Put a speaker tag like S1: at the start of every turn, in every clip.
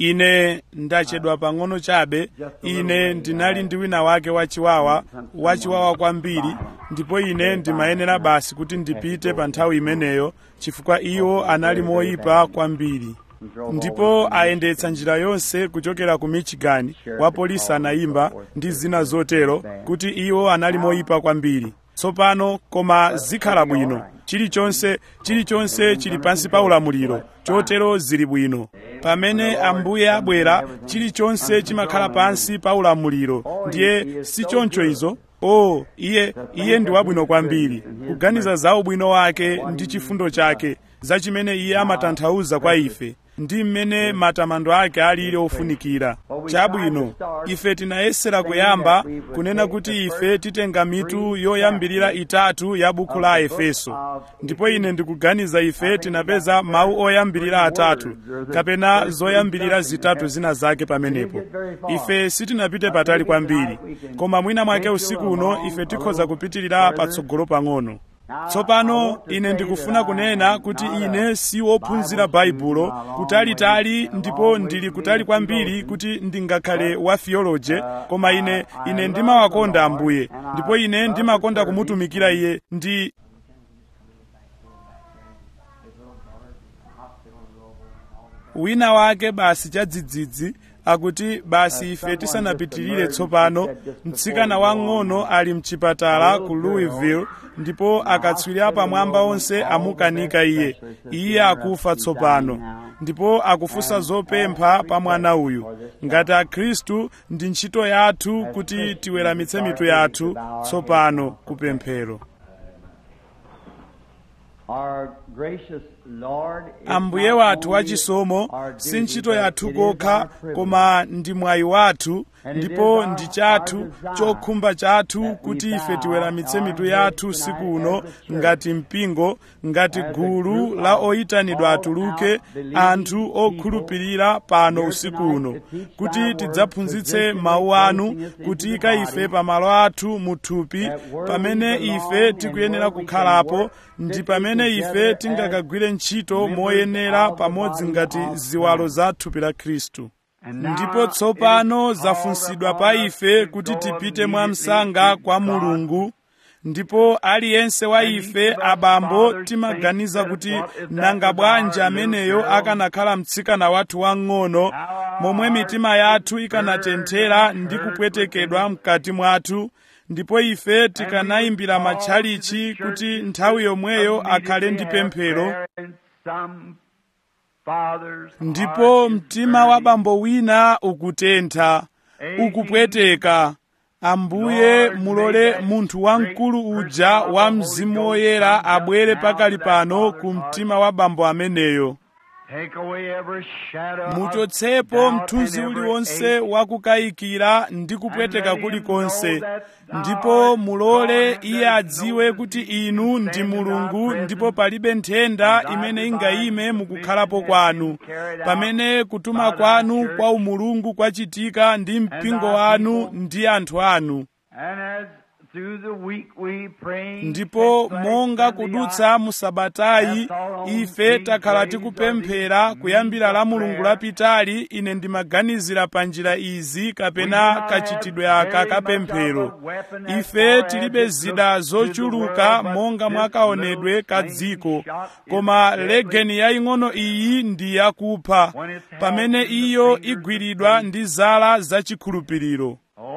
S1: ine ndachedwa pang'ono chabe. Ine ndinali ndi wina wake wachiwawa kwambiri, ndipo ine ndimayenera basi kuti ndipite pa nthawi imeneyo chifukwa iwo anali moyipa kwambiri. Ndipo ayendetsa njira yonse kuchokera ku Michigan, wa polisi anayimba ndi zina zotero kuti iwo anali moyipa kwambiri. Tsopano koma zikhala bwino, chilichonse chili pansi pa ulamuliro, chotero zili bwino. Pamene Ambuye abwera, chilichonse chimakhala pansi pa ulamuliro. Ndiye si choncho izo? Iye ndi wabwino kwambiri, kuganiza za ubwino wake ndi chifundo chake, za chimene iye amatanthauza kwa ife, ndi mmene matamando ake alili ofunikira. Chabwino, ife tinayesera kuyamba kunena kuti ife titenga mitu yoyambirira itatu ya buku la Efeso, ndipo ine ndikuganiza ife tinapeza mawu oyambirira atatu kapena zoyambirira zitatu zina zake pamenepo. Ife sitinapite patali kwambiri, koma mwina mwake usiku uno ife tikhoza kupitirira patsogolo pang'ono. Tsopano ine ndikufuna kunena kuti ine si wophunzira Baibulo kutalitali, ndipo ndili kutali kwambiri kuti ndingakhale wa theology, koma ine ndimawakonda Ambuye, ndipo ine ndimakonda kumutumikira Iye. Ndi wina wake basi chadzidzidzi akuti basi ife tisanapitirire tsopano, mtsikana wang'ono ali mchipatala ku Louisville, ndipo akatswiri apamwamba onse amukanika iye akufa tsopano, ndipo akufunsa zopempha pa mwana uyu. Ngati Akhristu ndi ntchito yathu kuti tiweramitse mitu yathu tsopano kupemphero. Ambuye wathu wachisomo, si ntchito yathu kokha, koma ndi mwayi wathu, ndipo ndi chathu, chokhumba chathu kuti ife tiweramitse mitu yathu siku uno ngati mpingo, ngati gulu la oyitanidwa atuluke, anthu okhulupirira pano usiku uno, kuti tidzaphunzitse mawu anu, kutiyika ife pamalo athu muthupi pamene ife tikuyenera kukhalapo, ndi pamene ife tingakagwire ntchito moyenera pamodzi ngati ziwalo za thupi la Khristu. Ndipo tsopano zafunsidwa pa ife kuti tipite mwamsanga kwa Mulungu, ndipo aliyense wa ife abambo timaganiza kuti nanga bwanji ameneyo akanakhala mtsikana wathu wang'ono, momwe mitima yathu ikanatenthera ndi kupwetekedwa mkati mwathu, ndipo ife tikanayimbira matchalichi kuti nthawi yomweyo akhale ndi pemphero. Ndipo mtima wa bambo wina ukutentha, ukupweteka. Ambuye, mulole munthu wamkulu uja wa Mzimu Woyera abwere pakali pano ku mtima wa bambo ameneyo. Muchotsepo mthunzi uliwonse wakukayikira ndi kupweteka kulikonse, ndipo mulole iye adziwe kuti inu ndi Mulungu, ndipo palibe nthenda imene ingayime mukukhalapo kwanu, pamene kutuma kwanu kwa umulungu kwachitika ndi mpingo wanu ndi anthu anu. Ndipo monga kudutsa mu sabatayi ife takhala tikupemphera kuyambira la Mulungu lapitali, ine ndimaganizira pa njira izi kapena kachitidwe aka kapemphero. Ife tilibe zida zochuluka monga mwakaonedwe ka dziko, koma legeni yaying'ono iyi ndi yakupha pamene iyo igwiridwa ndi zala zachikhulupiriro.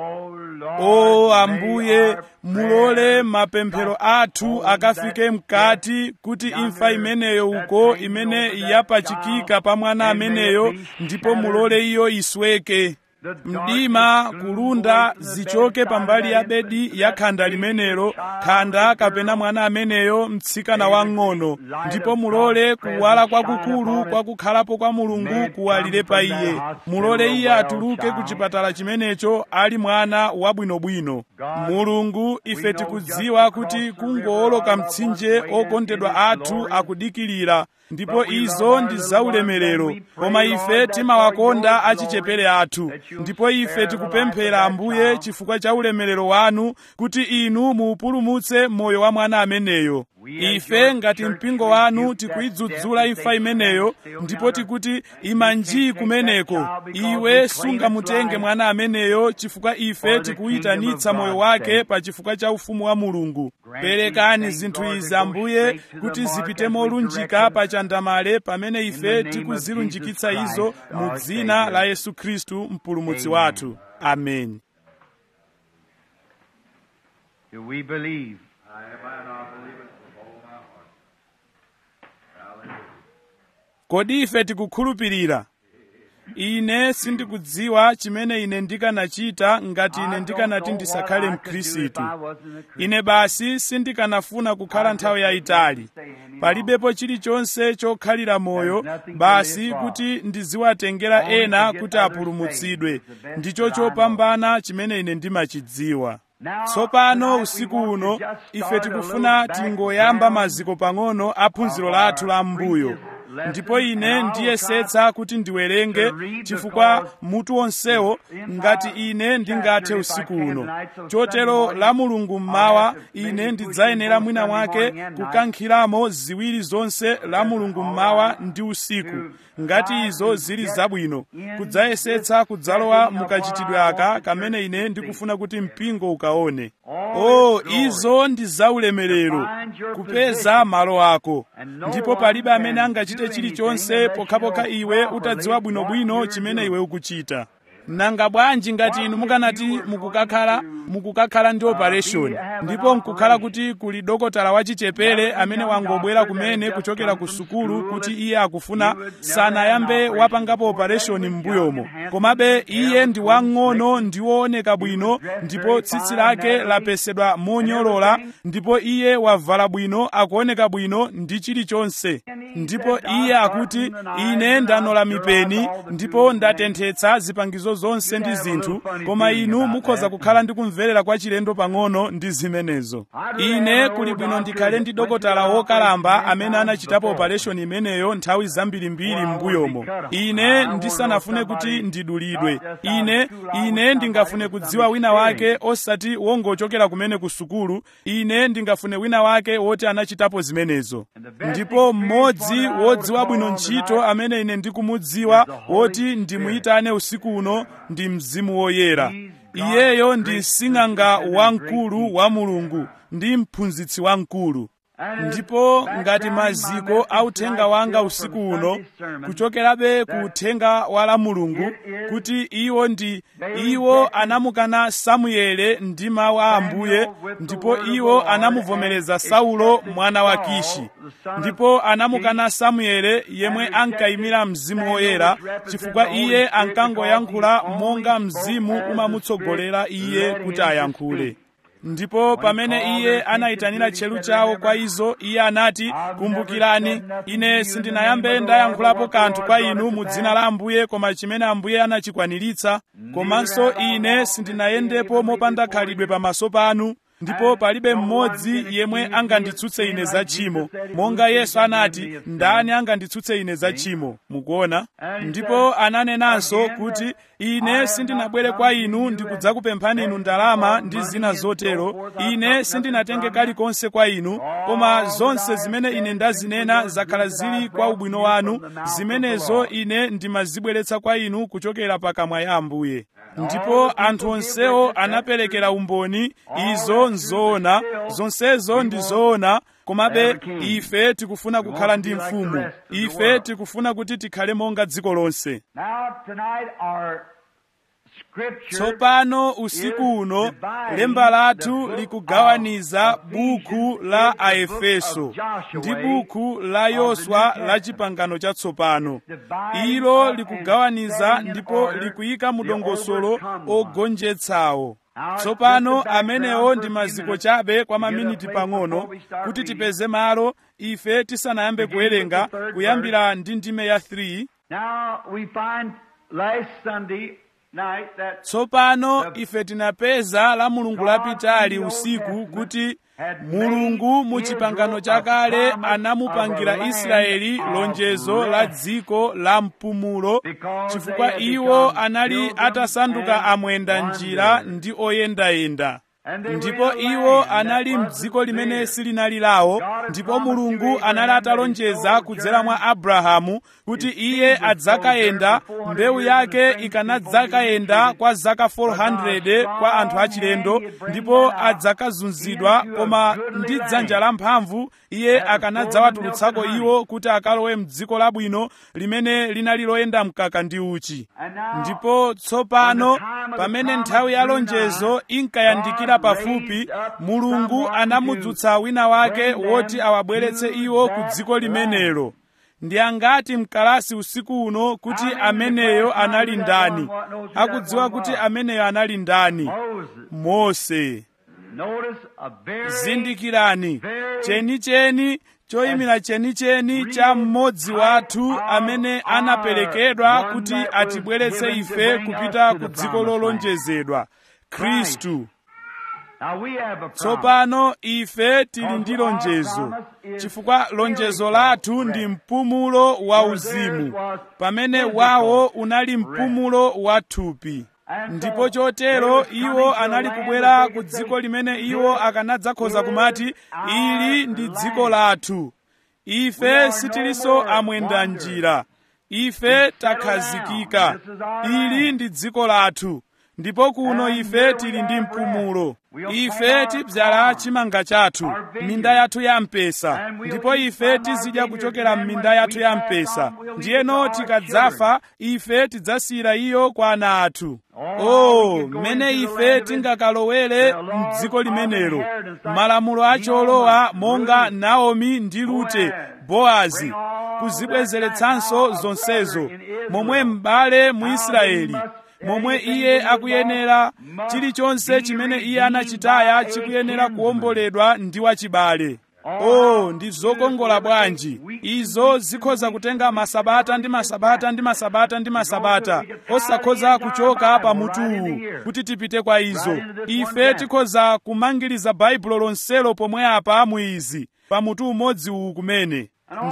S1: Ambuye, mulole mapemphero athu akafike mkati, kuti imfa imeneyo uko imene yapachikika pa mwana ameneyo, ndipo mulole iyo isweke. Mdima kulunda zichoke pambali ya bedi ya khanda limenelo, khanda kapena mwana ameneyo mtsikana wang'ono, ndipo mulole kuwala kwakukulu kwakukhalapo kwa Mulungu kuwalire pa iye. Mulole iye atuluke ku chipatala chimenecho ali mwana wabwinobwino. Mulungu, ife tikudziwa kuti kungowoloka mtsinje okondedwa athu akudikirira, ndipo izo ndi zaulemerero, koma ife timawakonda achichepere athu, ndipo ife tikupemphera Ambuye chifukwa cha ulemerero wanu kuti inu muupulumutse moyo wa mwana ameneyo. ife ngati mpingo wanu tikuyidzudzula imfa imeneyo, ndipo tikuti imanji kumeneko. Iwe sungamutenge mwana ameneyo, chifukwa ife tikuyitanitsa moyo wake pa chifukwa cha ufumu wa Mulungu. Perekani zinthu izi Ambuye kuti zipite molunjika pa chandamale pamene ife tikuzilunjikitsa izo mu dzina la Yesu Khristu mpulumutsi wathu. Amen.
S2: Do we believe?
S1: Kodi ife tikukhulupirira? Ine sindikudziwa chimene ine ndikanachita ngati ine ndikanati ndisakhale Mkhristu. Ine basi sindikanafuna kukhala nthawi yayitali. Palibepo chilichonse chokhalira moyo basi kuti ndiziwatengera ena kuti apulumutsidwe. Ndicho chopambana chimene ine ndimachidziwa. Tsopano usiku uno ife tikufuna tingoyamba maziko pang'ono a phunziro lathu la m'mbuyo. Ndipo ine ndiyesetsa kuti ndiwerenge chifukwa mutu onsewo ngati ine ndingathe usiku uno. Chotero la Mulungu mmawa ine ndidzayenera mwina mwake kukankhiramo ziwiri zonse la Mulungu mmawa ndi usiku, ngati izo zili zabwino, kudzayesetsa kudzalowa mukachitidwe aka kamene ine ndikufuna kuti mpingo ukaone. Izo ndi zaulemerero, kupeza malo ako. Ndipo palibe amene angachite chilichonse pokhapokha iwe utadziwa bwinobwino chimene iwe ukuchita. Nanga bwanji ngati inu mukanati mukukakhala ndi operation, ndipo mkukhala kuti kuli dokotala wachichepere amene wangobwera kumene kuchokera ku sukulu kuti iye akufuna sanayambe wapangapo operation m'mbuyomo, komabe iye ndi wang'ono ndi wooneka bwino, ndipo tsitsi lake lapesedwa monyolola, ndipo iye wavala bwino, akuoneka bwino ndi chilichonse. Ndipo iye akuti, ine ndanola mipeni ndipo ndatenthetsa zipangizo zonse ndi zinthu, koma inu mukhoza kukhala ndi kumverera kwa chilendo pang'ono ndi zimenezo. Ine kuli bwino ndikhale ndi dokotala wokalamba amene anachitapo operation imeneyo nthawi zambirimbiri m'mbuyomo. Ine ndisanafune kuti ndidulidwe. Ine ndingafune kudziwa wina wake osati wongochokera kumene ku sukulu. Ine ndingafune wina wake woti anachitapo zimenezo. Ndipo mmodzi wodziwa bwino ntchito amene ine ndikumudziwa woti ndimuyitane usiku uno ndi Mzimu Woyera. Iyeyo ndi sing'anga wamkulu wa Mulungu ndi mphunzitsi wamkulu. Ndipo ngati maziko a uthenga wanga usiku uno kuchokerabe ku uthenga wa la Mulungu kuti iwo anamukana Samuele ndi mawu a Ambuye, ndipo iwo anamuvomereza Saulo mwana wa Kishi, ndipo anamukana Samuele yemwe ankayimira Mzimu Woyera chifukwa iye ankangoyankhula monga Mzimu umamutsogolera iye kuti ayankhule. Ndipo pamene iye anayitanira tcheru chawo kwa izo, iye anati, kumbukirani, ine sindinayambe ndayankhulapo kanthu kwa inu mu dzina la Ambuye koma chimene Ambuye anachikwaniritsa, komanso ine sindinayendepo mopanda khalidwe pamaso panu. Ndipo palibe mmodzi yemwe anganditsutse ine za tchimo, monga Yesu anati, ndani anganditsutse ine za tchimo, mukuona? Ndipo ananenanso kuti, ine sindinabwere kwa inu ndikudzakupemphani inu ndalama ndi zina zotero. Ine sindinatenge kalikonse kwa inu, koma zonse zimene ine ndazinena zakhala zili kwa ubwino wanu. Zimenezo ine ndimazibweretsa kwa inu kuchokera pakamwa ya Ambuye. Ndipo anthu onsewo anaperekera umboni, izo nzoona, zonsezo ndi zoona, komabe ife tikufuna kukhala ndi mfumu. Ife tikufuna kuti tikhale monga dziko lonse. Tsopano usiku uno lemba lathu likugawaniza buku la Aefeso ndi buku la Yoswa la Chipangano Chatsopano. Ilo likugawaniza ndipo likuyika mudongosolo ogonjetsawo. Tsopano amenewo ndi maziko chabe kwa maminiti pang'ono kuti tipeze malo ife tisanayambe kuwerenga kuyambira ndi ndime ya 3. Tsopano ife tinapeza la Mulungu lapitali usiku kuti Mulungu mu chipangano chakale anamupangira Israeli lonjezo la dziko la mpumulo chifukwa iwo anali atasanduka amwenda njira ndi oyendayenda. ndipo iwo anali m'dziko limene silinali lawo, ndipo Mulungu anali atalonjeza kudzera mwa Abrahamu kuti iye adzakayenda, mbewu yake ikanadzakayenda kwa zaka 400 kwa anthu achilendo, ndipo adzakazunzidwa, koma ndi dzanja lamphamvu iye akanadzawatulutsako iwo kuti akalowe m'dziko labwino limene linali loyenda mkaka ndi uchi. Ndipo tsopano pamene nthawi ya lonjezo inkayandikira pafupi, Mulungu anamudzutsa wina wake woti awabweretse iwo ku dziko limenelo. Ndi angati mkalasi usiku uno kuti ameneyo anali ndani? Akudziwa kuti ameneyo anali ndani? Mose. Zindikirani, chenicheni choyimira chenicheni cha mmodzi wathu amene anaperekedwa kuti atibweretse ife kupita ku dziko lolonjezedwa, Khristu. Tsopano ife tili ndi lonjezo, chifukwa lonjezo lathu ndi mpumulo wa uzimu, pamene wawo unali mpumulo wa thupi. Ndipo chotero iwo anali kubwera ku dziko limene iwo akanadzakhoza kumati, ili ndi dziko lathu. Ife sitilinso amwenda njira, ife takhazikika. Ili ndi dziko lathu, ndipo kuno ife tili ndi mpumulo. Ife tidzala chimanga chathu, minda yathu ya mpesa, ndipo ife tizidya kuchokera m'minda yathu ya mpesa. Ndiyeno tikadzafa, ife tidzasiyira iyo kwa ana athu. Mmene ife tingakalowere m'dziko limenelo, malamulo acholowa monga Naomi ndi Rute, Boazi, kuzibwezeretsanso zonsezo, momwe m'bale mu Israeli, momwe iye akuyenera, chilichonse chimene iye anachitaya chikuyenera kuwomboledwa ndi wachibale. Ndi zokongola bwanji! Izo zikhoza kutenga masabata ndi masabata ndi masabata ndi masabata, osakhoza kuchoka pa mutuwu kuti tipite kwa izo. Ife tikhoza kumangiriza baibulo lonselo pomwe apa mu izi, pa mutu umodzi uwu kumene.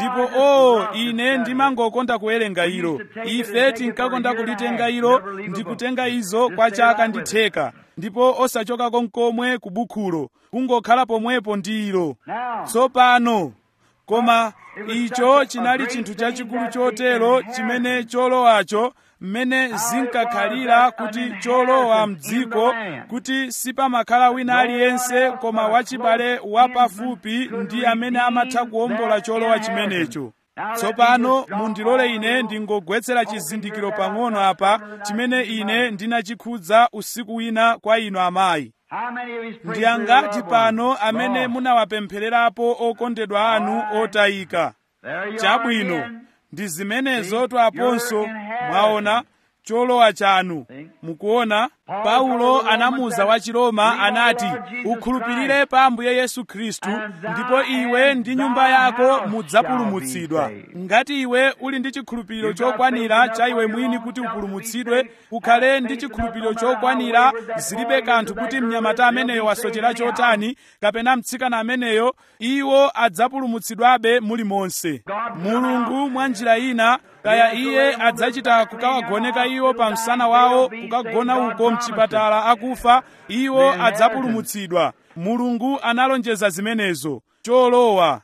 S1: Ndipo ine ndimangokonda kuwerenga ilo. Ife tinkakonda kulitenga ilo ndi kutenga izo kwa chaka ndi theka, ndipo osachoka konkomwe ku bukhulo, kungokhala pomwepo ndi ilo. Tsopano koma icho chinali chinthu chachikulu chotero chimene cholowacho, mmene zinkakhalira kuti cholowa m'dziko, kuti sipamakhala wina aliyense koma wachibale wapafupi ndi amene amatha kuwombola cholowa chimenecho. Tsopano mundilole ine ndingogwetsera chizindikiro pang'ono apa chimene ine ndinachikhudza usiku wina kwa inu amayi. Ndi angati pano amene munawapemphererapo okondedwa anu otayika? Chabwino, ndi zimenezo twaponso mwaona cholowa chanu. Mukuona, Paulo anamuwuza wachiroma anati, ukhulupirire pa Ambuye Yesu Khristu ndipo iwe ndi nyumba yako mudzapulumutsidwa. Ngati iwe uli ndi chikhulupiriro chokwanira cha iwe mwini kuti upulumutsidwe, ukhale ndi chikhulupiriro chokwanira, zilibe kanthu kuti mnyamata ameneyo wasochera chotani kapena mtsikana ameneyo, iwo adzapulumutsidwabe mulimonse. Mulungu mwa njira ina, kaya iye adzachita kukawagoneka iwo pa msana wawo, kukagona uko mchipatala akufa, iwo adzapulumutsidwa. Mulungu analonjeza zimenezo. Cholowa.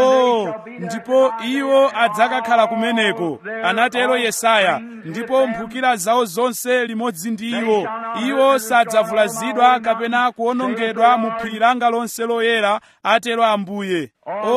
S1: Ndipo iwo adzakakhala kumeneko, anatero Yesaya, ndipo mphukira zawo zonse limodzi ndi iwo. Iwo sadzavulazidwa kapena kuwonongedwa mu phiri langa lonse loyera, atero Ambuye.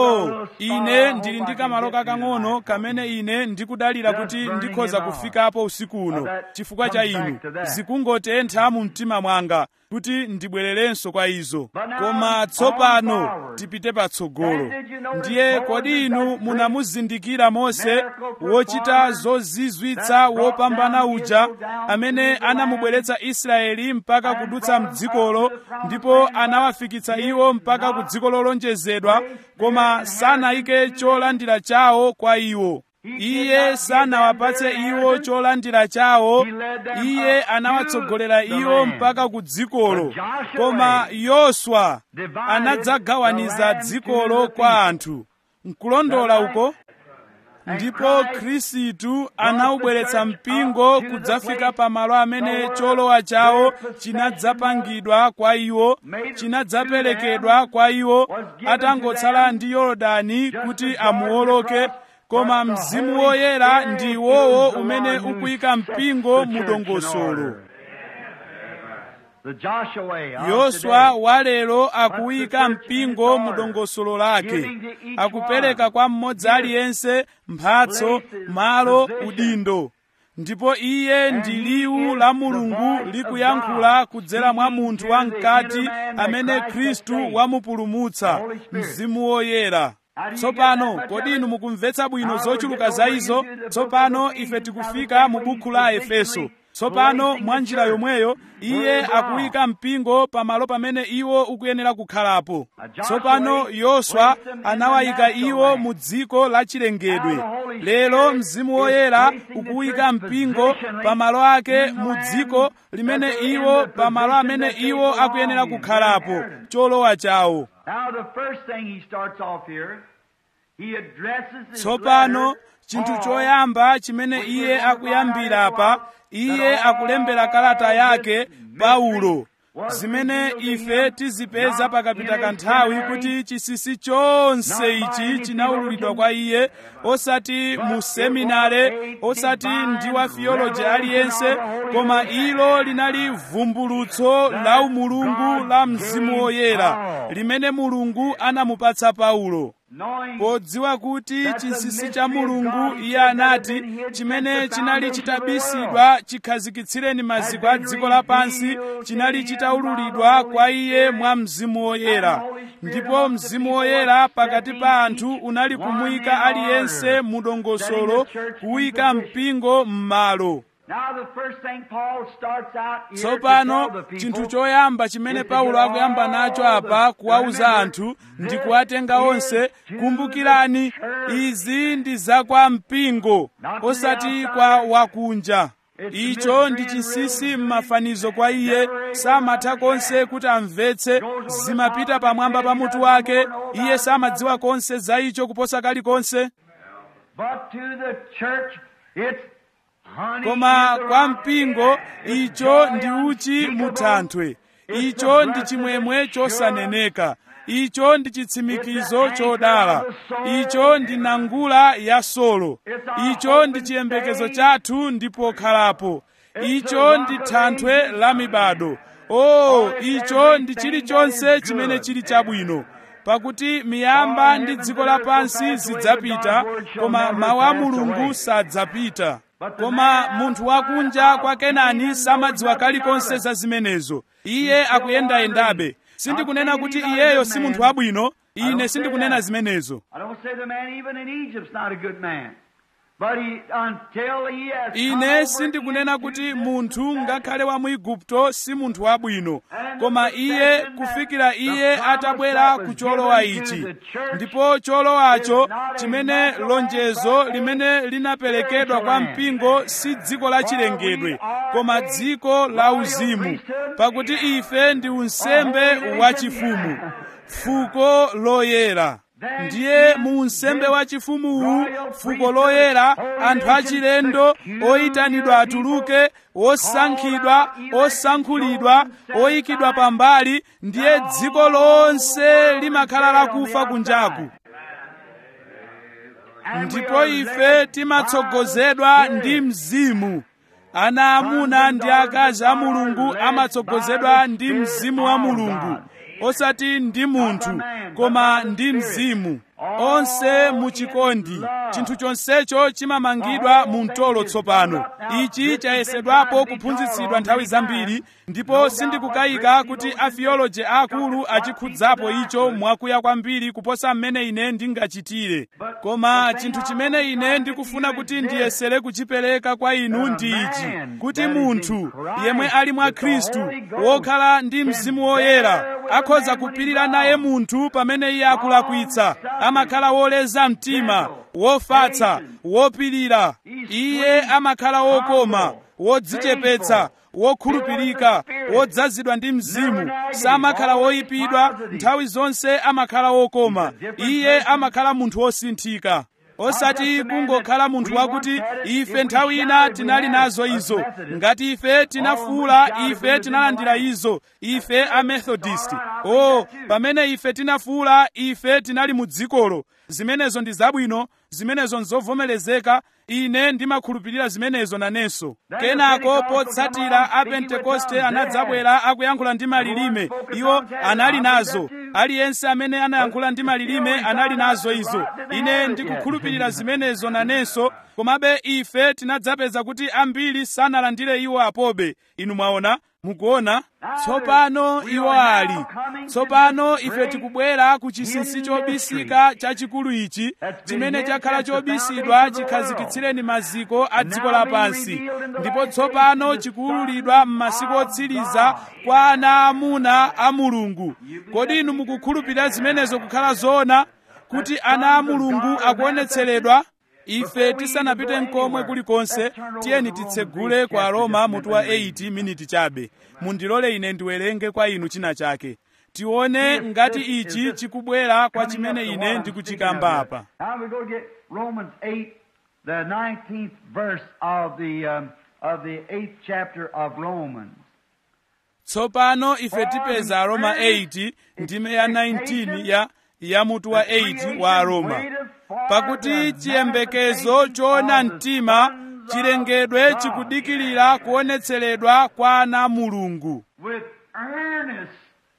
S1: Ine ndili ndi kamalo kakang'ono kamene ine ndikudalira kuti ndikhoza kufikapo usiku uno, chifukwa cha inu. Zikungotentha mu mtima mwanga kuti ndibwererenso kwa izo. Koma tsopano tipite patsogolo. Ndiye kodi inu munamuzindikira Mose, wochita zozizwitsa wopambana uja, amene anamubweretsa Israeli mpaka kudutsa m'dzikolo, ndipo anawafikitsa iwo mpaka ku dziko lolonjezedwa, koma sanayike cholandira chawo kwa iwo. Iye sanawapatse iwo cholandira chawo, iye anawatsogolera iwo mpaka ku dzikolo. Koma Yoswa anadzagawaniza dzikolo kwa anthu. Nkulondola uko? ndipo Khristu anawubweretsa mpingo kudzafika pamalo amene cholowa chawo chinadzapangidwa kwa iwo, chinadzaperekedwa kwa iwo, atangotsala ndi Yorodani kuti amuwoloke. Koma Mzimu Woyera ndi iwowo umene ukuyika mpingo mu dongosolo. Yoswa walero akuyika mpingo mu dongosolo lake, akupereka kwa mmodzi aliyense mphatso, malo, udindo. Ndipo iye ndi liwu la Mulungu likuyankhula kudzera mwa munthu wamkati amene Khristu wamupulumutsa, Mzimu Woyera. Tsopano kodi inu mukumvetsa bwino zochuluka za izo? Tsopano ife tikufika mu buku la Efeso. Tsopano mwa njira yomweyo iye akuyika mpingo pamalo pamene iwo ukuyenera kukhalapo. Tsopano Yoswa anawayika iwo mu dziko la chilengedwe. Lero Mzimu Woyera ukuyika mpingo pamalo ake mu dziko limene iwo, pamalo amene iwo akuyenera kukhalapo, cholowa chawo. Tsopano chinthu choyamba chimene iye akuyambira apa, iye akulembera kalata yake Paulo, zimene ife tizipeza pakapita kanthawi kuti chinsinsi chonse ichi chinawululidwa kwa iye, osati mu seminare, osati ndi wa theology aliyense, koma ilo linali vumbulutso la umulungu la Mzimu Woyera limene Mulungu anamupatsa Paulo. Podziwa kuti chinsinsi cha Mulungu, iye anati, chimene chinali chitabisidwa chikhazikitsireni maziko a dziko lapansi, chinali chitaululidwa kwa iye mwa Mzimu Woyera. Ndipo Mzimu Woyera pakati pa anthu unali kumuyika aliyense mu dongosolo, kuyika mpingo m'malo. Tsopano chinthu choyamba chimene Paulo akuyamba nacho apa kuwauza anthu ndi kuwatenga onse, kumbukirani, izi ndi za kwa mpingo, osati kwa wakunja. Icho ndi chinsinsi m'mafanizo kwa iye, samatha konse kuti amvetse, zimapita pamwamba pa mutu wake, iye samadziwa konse za icho kuposa kalikonse. Koma kwa mpingo icho ndi uchi muthanthwe, icho ndi chimwemwe chosaneneka, icho ndi chitsimikizo chodala, icho ndi nangula ya solo, icho ndi chiyembekezo chathu ndipo khalapo, icho ndi thanthwe la mibado. Icho ndi chilichonse chimene chili chabwino. Pakuti miyamba ndi dziko lapansi zidzapita, koma mawu a Mulungu sadzapita. Koma munthu wakunja kwa Kenani samadziwa kalikonse za zimenezo. Iye akuyendayendabe. Sindikunena kuti iyeyo si munthu wabwino, ine sindikunena zimenezo. Ine sindikunena kuti munthu ngakhale wa mu Igupto si munthu wabwino, koma iye kufikira iye atabwera ku cholowa ichi. Ndipo cholowacho, chimene lonjezo limene linaperekedwa kwa mpingo, si dziko la chilengedwe, koma dziko la uzimu, pakuti ife ndi unsembe wachifumu, fuko loyera. Ndiye mu unsembe wa chifumuwu, fuko loyera, anthu achilendo, oyitanidwa atuluke, osankhidwa, osankhulidwa, oyikidwa pambali, ndiye dziko lonse limakhala lakufa kunjaku. Ndipo ife timatsogozedwa ndi Mzimu. Ana amuna ndi akazi a Mulungu amatsogozedwa ndi Mzimu wa Mulungu, osati ndi munthu, koma ndi Mzimu. Onse muchikondi. Chinthu chonsecho chimamangidwa mu mtolo tsopano. Ichi chayesedwapo kuphunzitsidwa nthawi zambiri, ndipo sindikukayika kuti atheology akulu achikhudzapo icho mwakuya kwambiri kuposa mmene ine ndingachitire. Koma chinthu chimene ine ndikufuna kuti ndiyesere kuchipereka kwa inu ndi ichi, kuti munthu yemwe ali mwa Khristu, wokhala ndi Mzimu Woyera, akhoza kupirira naye munthu pamene iye akulakwitsa. Amakhala woleza mtima, wofatsa, wopirira. Iye amakhala wokoma, wodzichepetsa, wokhulupirika, wodzazidwa ndi Mzimu. Samakhala woyipidwa, nthawi zonse amakhala wokoma. Iye amakhala munthu wosinthika. osati kungokhala munthu wakuti ife nthawi ina tinali nazo izo, ngati ife tinafuula ife tinalandira izo, ife a Methodist. Pamene ife tinafuula ife tinali mu dzikolo. Zimenezo ndi zabwino, zimenezo nzovomerezeka, ine ndimakhulupirira zimenezo nanenso. Kenako potsatira a Pentekoste anadzabwera akuyankhula ndi malilime, iwo anali nazo. Aliyense amene anayankhula ndi malilime anali nazo izo. Ine ndikukhulupirira zimenezo nanenso, komabe ife tinadzapeza kuti ambiri sanalandire iwo apobe. Inu mwaona, mukuona? Tsopano iwo ali. Tsopano ife tikubwera ku chinsinsi chobisika chachikulu ichi, chimene chakhala chobisidwa chikhazikitsireni maziko a dziko lapansi, ndipo tsopano chikuwululidwa m'masiku otsiriza kwa ana amuna a Mulungu. Kodi inu mukukhulupirira zimenezo kukhala zoona, kuti ana a Mulungu akuonetseredwa? Ife tisanapite nkomwe kulikonse, tiyeni titsegule kwa Roma mutu wa 8 miniti chabe. Mundilole ine ndiwerenge kwa inu china chake. Tione ngati ichi chikubwera kwa chimene ine ndikuchikamba apa.
S2: Now we're going to get Romans 8, the 19th verse of the 8th chapter of Romans.
S1: Tsopano ife tipeza Roma 8 ndime ya 19 ya mutu wa 8 wa Roma. Pakuti chiyembekezo choona mtima chilengedwe chikudikirira kuonetseredwa kwa ana Mulungu.
S2: With earnest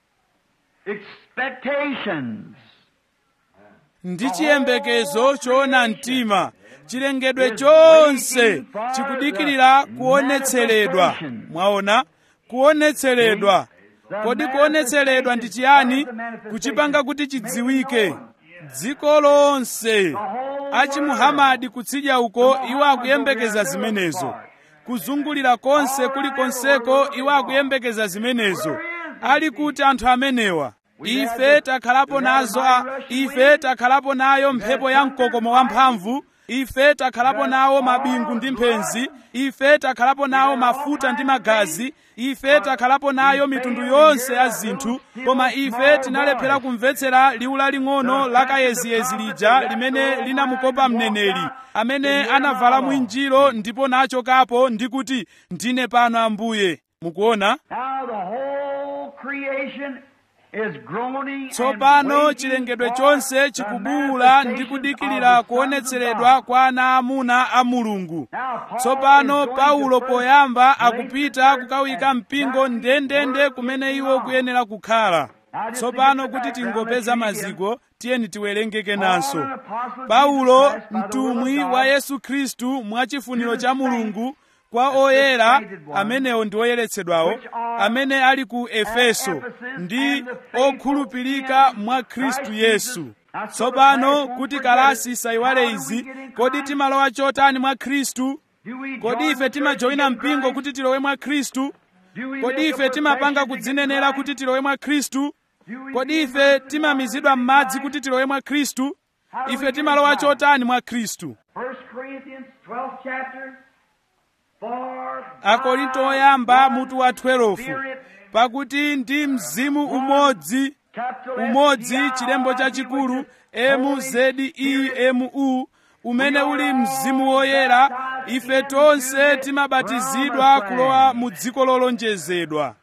S2: expectations.
S1: Ndi chiyembekezo choona mtima chilengedwe chonse chikudikirira kuonetseredwa. Mwaona? Kuonetseredwa. Kodi kuonetseredwa ndi chiyani? Kuchipanga kuti chidziwike. Dziko lonse achimuhamadi kutsidya uko iwo akuyembekeza zimenezo. Kuzungulira konse kulikonseko iwo akuyembekeza zimenezo. Ali kuti anthu amenewa? Ife takhalapo nayo mphepo ya mkokomo wamphamvu. Ife takhalapo nawo mabingu ndi mphenzi. Ife takhalapo nawo mafuta ndi magazi. Ife takhalapo nayo mitundu yonse ya zinthu, koma ife tinalephera kumvetsera liwu laling'ono la kayeziyezi lija limene linamukopa mneneri amene anavala mwinjiro ndipo nachokapo ndi kuti, ndine pano Ambuye. Mukuona? Tsopano chilengedwe chonse chikubuwula ndi kudikirira kuonetseredwa kwa ana amuna a Mulungu. Tsopano Paulo poyamba akupita kukawika mpingo ndendende kumene iwo kuyenera kukhala. Tsopano kuti tingopeza maziko, tiyeni tiwerenge kenanso. Paulo, mtumwi wa Yesu Khristu mwachifuniro cha Mulungu, kwa oyera amenewo ndi oyeretsedwawo, amene ali ku Efeso ndi okhulupirika mwa Khristu Yesu. Tsopano kuti kalasi isayiwale izi, kodi timalowa chotani mwa Khristu? Kodi ife timajoyina mpingo kuti tilowe mwa Khristu? Kodi ife timapanga kudzinenera kuti tilowe mwa Khristu? Kodi ife timamizidwa m'madzi kuti tilowe mwa Khristu? Ife timalowa chotani mwa Khristu? Akorinto oyamba mutu wa 12. Pakuti ndi mzimu umodzi, chilembo chachikulu MZEMU, umene uli mzimu woyera, ife tonse timabatizidwa kulowa mu dziko lolonjezedwa.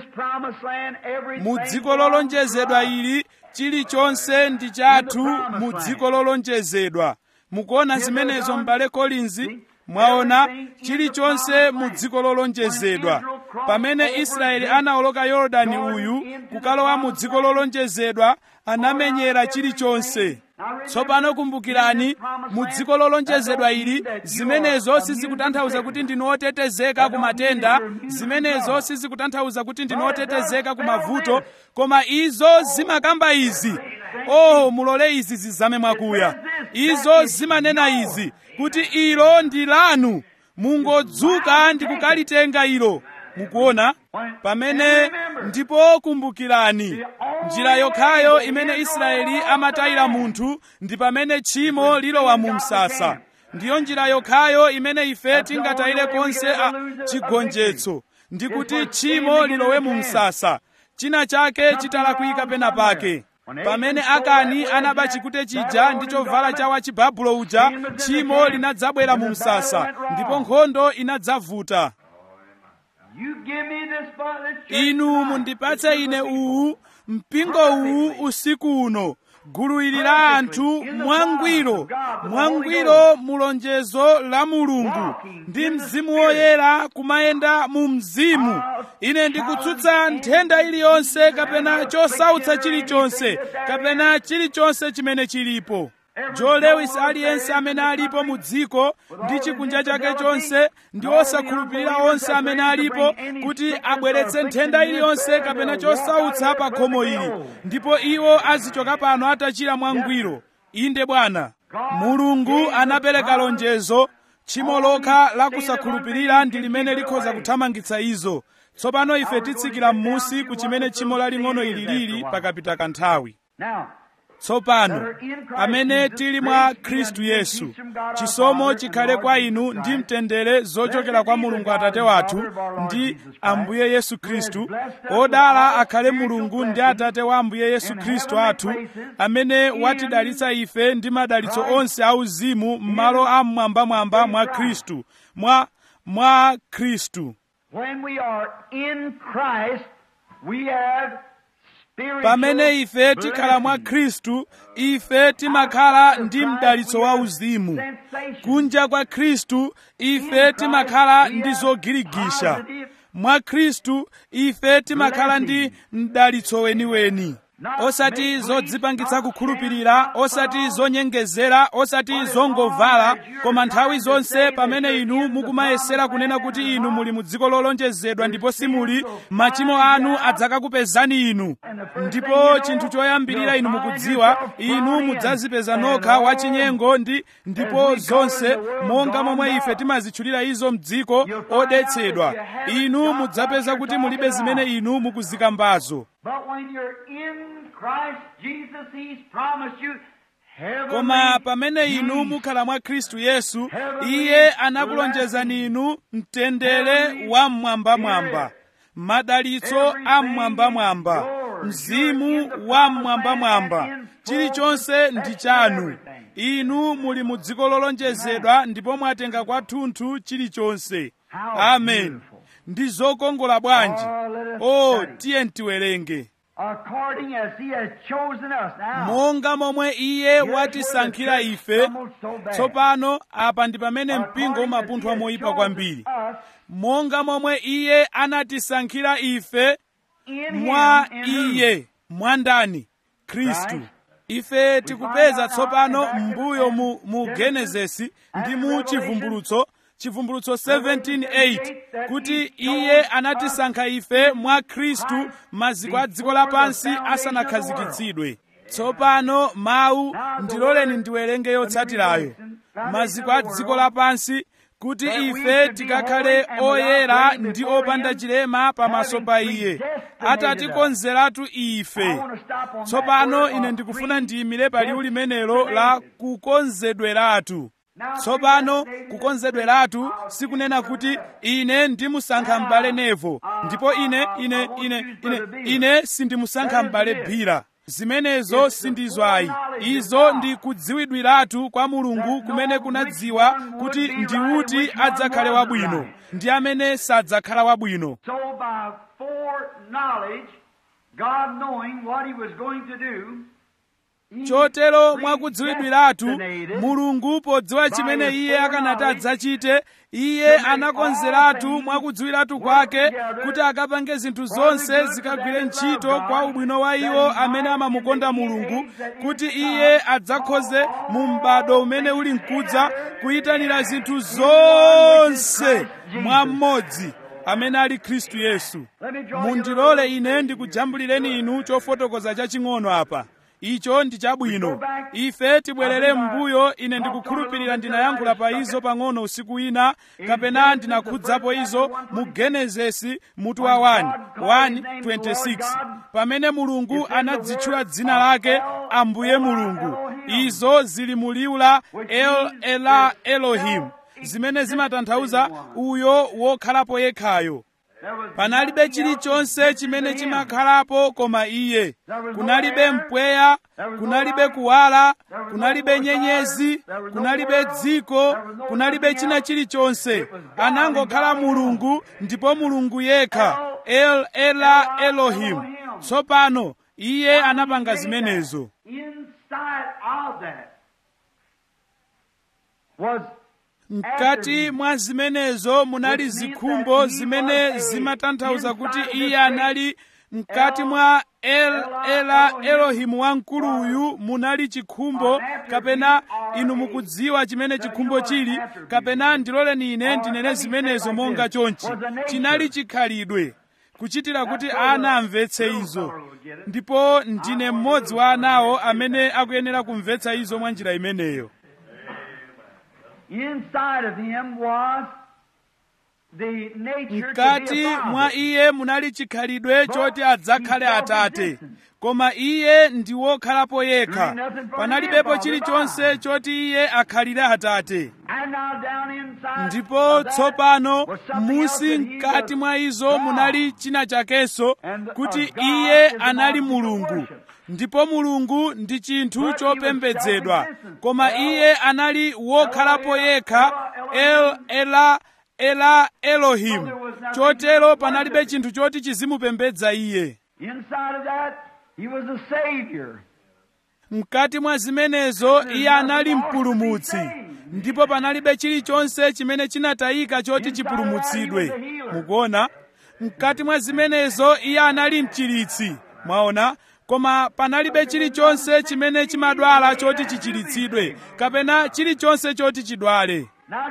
S1: Mu dziko lolonjezedwa ili chilichonse ndi chathu mu dziko lolonjezedwa. Mukuona zimenezo m'bale Collins? Mwaona, chilichonse mu dziko lolonjezedwa. Pamene Israeli anawoloka Yorodani uyu kukalowa mu dziko lolonjezedwa, anamenyera chilichonse. Tsopano kumbukirani, mu dziko lolonjezedwa ili, zimenezo sizikutanthauza kuti ndinu otetezeka ku matenda, zimenezo sizikutanthauza kuti ndinu otetezeka ku mavuto, koma izo zimakamba izi. Mulole izi zizame mwakuya. Izo zimanena izi, kuti ilo ndi lanu, mungodzuka ndi kukalitenga ilo. Mukuona? Pamene ndipo kumbukirani, njira yokhayo imene Israeli amatayira munthu ndi pamene tchimo lilowa mu msasa. Ndiyo njira yokhayo imene ife tingatayire konse chigonjetso, ndi kuti tchimo lilowe mu msasa, china chake chitalakwika pena pake. pamene Akani anaba chikute chija ndi chovala cha wachibabulo uja, tchimo linadzabwera mu msasa ndipo nkhondo inadzavuta. Inu mundipatse ine uwu mpingo uwu usiku uno, gulu ili la anthu mwangwiro mu lonjezo la Mulungu ndi Mzimu Woyera kumayenda mu mzimu. Ine ndikutsutsa nthenda iliyonse kapena chosautsa chilichonse kapena chilichonse chimene chilipo. Joe Lewis aliyense amene alipo mu dziko ndi chikunja chake chonse ndi osakhulupirira onse amene alipo kuti abweretse nthenda iliyonse kapena chosautsa pa khomo ili, ndipo iwo azichoka pano atachira mwangwiro. Inde Bwana. Mulungu anapereka lonjezo. Tchimo lokha la kusakhulupirira ndi limene likhoza kuthamangitsa izo. Tsopano ife titsikira m'musi ku chimene tchimo laling'ono ili lili pakapita kanthawi. Tsopano amene tili mwa Khristu Yesu, chisomo chikhale kwa inu ndi mtendere zochokera kwa Mulungu Atate wathu ndi Ambuye Yesu Khristu. Odala akhale Mulungu ndi Atate wa Ambuye Yesu Khristu athu, amene watidalitsa ife ndi madalitso onse auzimu m'malo amwambamwamba mwa Khristu, mwa Khristu. Pamene ife tikhala mwa Khristu, ife timakhala ndi mdalitso wa uzimu. Kunja kwa Khristu, ife timakhala ndi zogirigisha. Mwa Khristu, ife timakhala ndi mdalitso weniweni. Osati zodzipangitsa kukhulupirira, osati zonyengezera, osati zongovala, koma nthawi zonse pamene inu mukumayesera kunena kuti inu muli mu dziko lolonjezedwa ndipo simuli, machimo anu adzakakupezani inu. Ndipo chinthu choyambirira inu mukudziwa, inu mudzazipeza nokha wachinyengo ndipo zonse, monga momwe ife timazitchulira izo mdziko, odetsedwa. Inu mudzapeza kuti mulibe zimene inu mukuzikambazo. Koma pamene inu mukhala mwa Khristu Yesu, Iye anakulonjezani inu mtendere wa mmwambamwamba, madalitso a mmwambamwamba, mzimu wa mmwambamwamba. Chilichonse ndi chanu. Inu muli mu dziko lolonjezedwa ndipo mwatenga kwathunthu chilichonse. Amen. Ndi zokongola bwanji! Tiye tiwerenge. Monga momwe Iye watisankhira ife. Tsopano apa ndi pamene mpingo umapunthwa moyipa kwambiri. Monga momwe Iye anatisankhira ife mwa Iye. Mwa ndani? Khristu. Ife tikupeza tsopano m'mbuyo mu Genesisi ndi mu Chivumbulutso 17:8 kuti Iye anatisankha ife mwa Khristu maziko a dziko lapansi asanakhazikitsidwe. Tsopano mawu ndiloleni ndiwerenge yotsatirayo. Maziko a dziko lapansi kuti ife tikakhale oyera ndi opanda chilema pamaso pa Iye, atatikonzeratu ife. Tsopano ine ndikufuna ndiyimire pa liwu limenelo la kukonzedweratu. Tsopano kukonzedweratu sikunena kuti ine ndimusankha m'bale Nevo ndipo ine sindimusankha m'bale Bhira. Zimenezo sindizo ayi. Izo ndi kudziwidwiratu kwa Mulungu kumene kunadziwa kuti ndi uti adzakhale wabwino ndi amene sadzakhala wabwino.
S2: So by foreknowledge, God knowing what He was going to do,
S1: chotero mwakudziwidwiratu Mulungu podziwa chimene Iye akanati adzachite, Iye anakonzeratu mwakudziwiratu kwake kuti akapange zinthu zonse zikagwire ntchito kwa ubwino wa iwo amene amamukonda Mulungu, kuti Iye adzakhoze mu m'bado umene uli mkudza kuyitanira zinthu zonse mwa mmodzi amene ali Khristu Yesu. Mundilole ine ndikujambulireni inu chofotokoza chaching'ono apa. Icho ndi chabwino. Ife tibwerere m'mbuyo. Ine ndikukhulupirira ndinayankhula pa izo pang'ono usiku wina, kapena ndinakhudzapo izo mu Genesisi mutu wa 1:26, pamene Mulungu anadzitchula dzina lake Ambuye Mulungu. Izo zili mu liwu la El Elohim, zimene zimatanthauza uyo wokhalapo yekhayo. panalibe chilichonse chimene chimakhalapo koma iye. Kunalibe mpweya, kunalibe kuwala, kunalibe nyenyezi, kunalibe dziko, kunalibe china chilichonse. Anangokhala Mulungu, ndipo Mulungu yekha, El Ela Elohim. Tsopano iye anapanga zimenezo. Mkati mwa zimenezo munali zikhumbo zimene zimatanthauza kuti iye anali mkati mwa El Ela Elohimu wamkuluyu munali chikhumbo, kapena inu mukudziwa chimene chikhumbo chili, kapena ndiloleni ine ndinene zimenezo monga chonchi. Chinali chikhalidwe, kuchitira kuti ana amvetse izo, ndipo ndine mmodzi wa anawo amene akuyenera kumvetsa izo mwa njira imeneyo. Mkati mwa iye munali chikhalidwe choti adzakhale Atate, koma iye ndi wokhalapo yekha. Panalibepo chilichonse choti iye akhalire Atate. Ndipo tsopano musi mkati mwa izo munali china chakenso, kuti iye anali Mulungu. Ndipo Mulungu ndi chinthu chopembedzedwa, koma iye anali wokhalapo yekha, El Ela Elohim. Chotero panalibe chinthu choti chizimupembedza iye. Mkati mwa zimenezo iye anali mpulumutsi, ndipo panalibe chilichonse chimene chinatayika choti chipulumutsidwe. Mukuona? Mkati mwa zimenezo iye anali mchiritsi. Mwaona? Koma panalibe chilichonse chimene chimadwala choti chichiritsidwe, kapena chilichonse choti chidwale.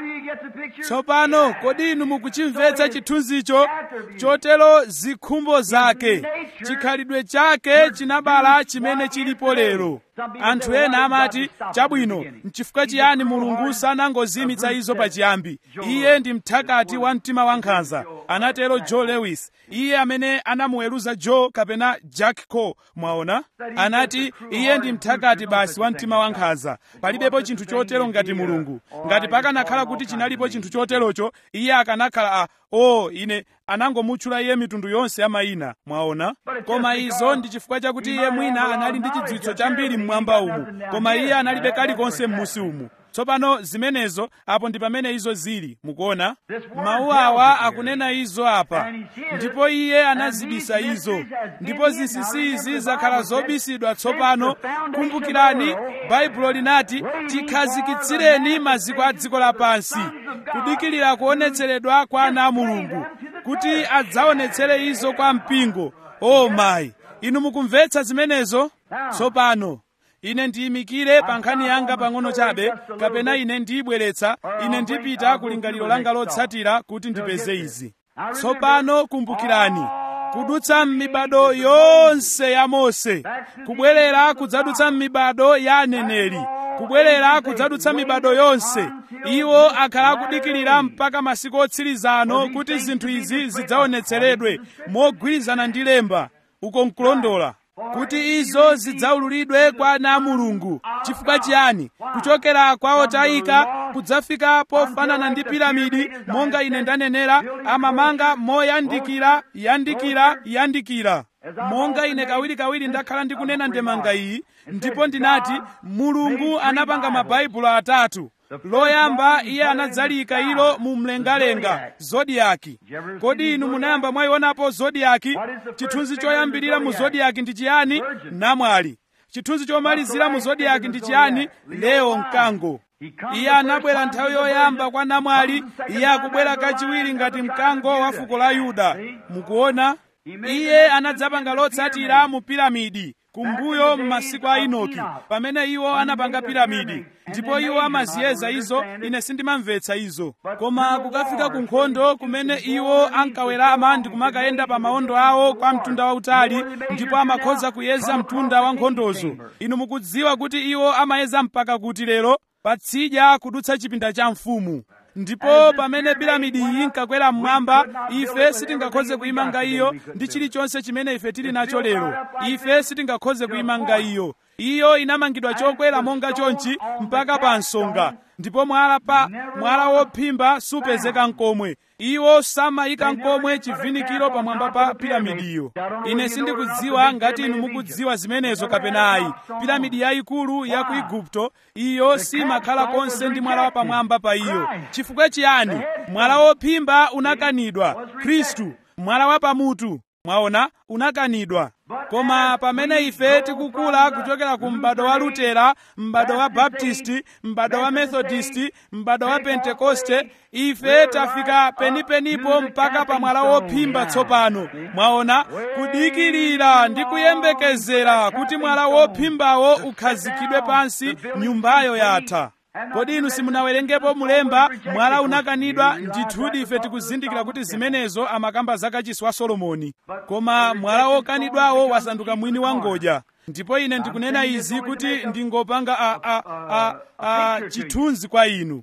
S1: Tsopano kodi inu mukuchimvetsa chithunzicho? Chotero zikhumbo zake, chikhalidwe chake chinabala chimene chilipo lero. Anthu ena amati, chabwino, n'chifukwa chiyani Mulungu sanangozimitsa izo pachiyambi? Iye ndi mthakati wa mtima wankhanza, anatero Joe Lewis, iye amene anamuweruza Joe kapena Jack Cole. Mwaona? Anati iye ndi mthakati basi wa mtima wankhanza. Palibepo chinthu chotero ngati Mulungu. Ngati pakanakhala kuti chinalipo chinthu choterocho, iye akanakhala ine anangomutchula iye mitundu yonse ya mayina. Mwaona? Koma izo ndi chifukwa chakuti iye mwina anali ndi chidziwitso chambiri mmwamba umu, koma iye analibe kalikonse m'musi umu. Tsopano zimenezo apo ndi pamene izo zili. Mukuona? Mawu awa akunena izo apa, ndipo iye anazibisa izo, ndipo zinsinsi izi zakhala zobisidwa tsopano. Kumbukirani, Baibulo linati tikhazikitsireni maziko a dziko lapansi, kudikirira kuonetseredwa kwa ana a Mulungu, kuti adzaonetsere izo kwa mpingo. Mayi, inu mukumvetsa zimenezo? Tsopano ine ndiyimikire pa nkhani yanga pang'ono chabe, kapena ine ndiyibweretsa, ine ndipita ku lingaliro langa lotsatira kuti ndipeze izi. Tsopano kumbukirani, kudutsa m'mibado yonse ya Mose, kubwerera kudzadutsa m'mibado ya aneneri, kubwerera kudzadutsa mibado yonse. Iwo akhala kudikirira mpaka masiku otsiriza ano kuti zinthu izi zidzaonetseredwe mogwirizana ndi lemba. Uko nkulondola kuti izo zidzaululidwe kwa ana a Mulungu. Chifukwa chiyani? Kuchokera kwa otayika kudzafika pofanana ndi piramidi, monga ine ndanenera, amamanga moyandikira. Monga ine kawirikawiri ndakhala ndikunena ndemanga iyi, ndipo ndinati Mulungu anapanga mabaibulo atatu. Loyamba iye anadzalika ilo mu mlengalenga, zodiaki. Kodi inu munayamba mwayionapo zodiaki? Chithunzi choyambirira mu zodiaki ndi chiyani? Namwali. Chithunzi chomalizira mu zodiaki ndi chiyani? Leo, mkango. Iye anabwera nthawi yoyamba kwa namwali, iye akubwera kachiwiri ngati mkango wa fuko la Yuda. Mukuona? Iye anadzapanga lotsatira mu piramidi, kumbuyo m'masiku a Inoki, pamene iwo anapanga piramidi. Ndipo iwo amaziyeza izo, ine sindimamvetsa izo. Koma kukafika ku nkhondo kumene iwo ankawerama ndi kumakayenda pa maondo awo kwa mtunda wautali, ndipo amakhoza kuyeza mtunda wa nkhondozo. Inu mukudziwa kuti iwo amayeza mpaka kuti lero? Patsidya kudutsa chipinda cha mfumu. Ndipo pamene piramidi iyi inkakwera mmwamba, ife sitingakhoze kuyimanga iyo ndi chilichonse chimene ife tili nacho lero. Ife sitingakhoze kuyimanga iyo. Iyo inamangidwa chokwera monga chonchi mpaka pa nsonga. ndipo mwala wophimba supezeka nkomwe. Iwo samayika nkomwe chivinikiro pamwamba pa piramidiyo. Ine sindikudziwa ngati inu mukudziwa zimenezo kapena ayi. Piramidi yayikulu ya ku Igupto iyo simakhala konse ndi mwala wapamwamba pa iyo. Chifukwa chiyani? Mwala wophimba unakanidwa. Khristu, mwala wapamutu, mwaona, unakanidwa. Koma pamene ife tikukula kuchokera ku m'bado wa Lutera, m'bado wa Baptisti, m'bado wa Methodisti, m'bado wa Pentekoste, ife tafika penipenipo mpaka pa mwala wophimba tsopano. Mwaona, kudikirira ndi kuyembekezera kuti mwala wophimbawo ukhazikidwe pansi, nyumbayo yatha. Kodi inu simunawerengepo mulemba mwala unakanidwa? Ndithudi ife tikuzindikira kuti zimenezo amakamba zakachisi wa Solomoni. Koma mwala wokanidwawo wasanduka mwini wa ngodya. Ndipo ine ndikunena izi kuti ndingopanga chithunzi kwa inu.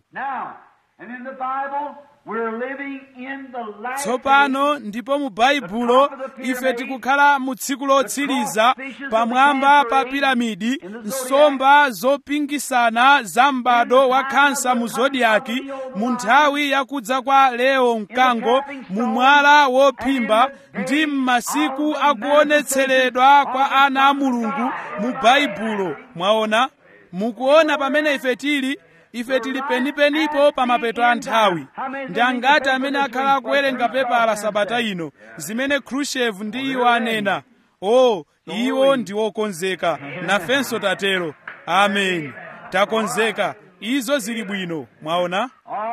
S1: Tsopano ndipo mu Baibulo ife tikukhala mu tsiku lotsiriza. Pamwamba pa piramidi nsomba zopingisana za m'bado wa Khansa mu zodiaki, mu nthawi yakudza kwa Leo mkango, mu mwala wophimba, ndi m'masiku akuonetseredwa kwa ana a Mulungu mu Baibulo. Mwaona, mukuona pamene ife tili penipenipo pa mapeto a nthawi. Ndi angati amene akhala akuwerenga pepala sabata ino zimene Khrushchev ndi iwo anena? Iwo ndi okonzeka. Nafenso tatero. Amen. Takonzeka. Izo zili bwino. Mwaona?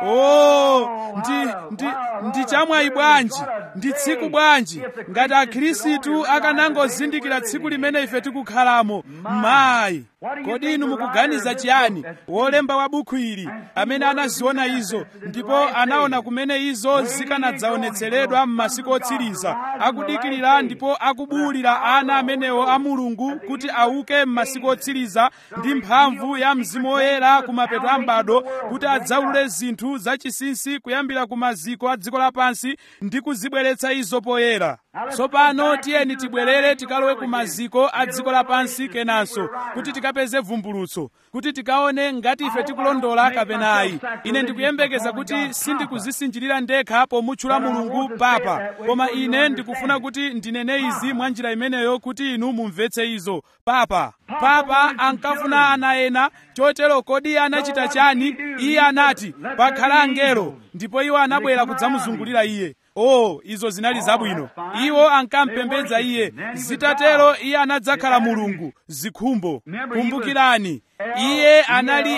S1: Ndi chamwayi bwanji, ndi tsiku bwanji ngati akhristu akanangozindikira tsiku limene ife tikukhalamo. Mayi, kodi inu mukuganiza chiyani? Wolemba wa buku ili amene anaziona izo ndipo anaona kumene izo zikanadzaonetseredwa m'masiku otsiriza, akudikirira ndipo akubuwulira ana amenewo a Mulungu kuti auke m'masiku otsiriza ndi mphamvu ya Mzimu Woyera ku mapeto a m'bado, kuti adzaulule zinthu zachinsinsi kuyambira ku maziko a dziko lapansi ndi kuzibweretsa izo poyera. Tsopano tiyeni tibwerere tikalowe ku maziko a dziko lapansi kenanso, kuti tikapeze vumbulutso, kuti tikaone ngati ife tikulondola kapena ayi. Ine ndikuyembekeza kuti sindikuzisinjirira ndekha pomutchula Mulungu Papa, koma ine ndikufuna kuti ndinene izi mwa njira imeneyo kuti inu mumvetse izo. Papa ankafuna ana ena, chotero kodi anachita chani? Iye anati pakhala angelo, ndipo iwo anabwera kudzamuzungulira iye. Izo zinali zabwino. Iwo ankampembedza iye. Zitatero iye anadzakhala Mulungu. Zikhumbo. Kumbukirani, iye anali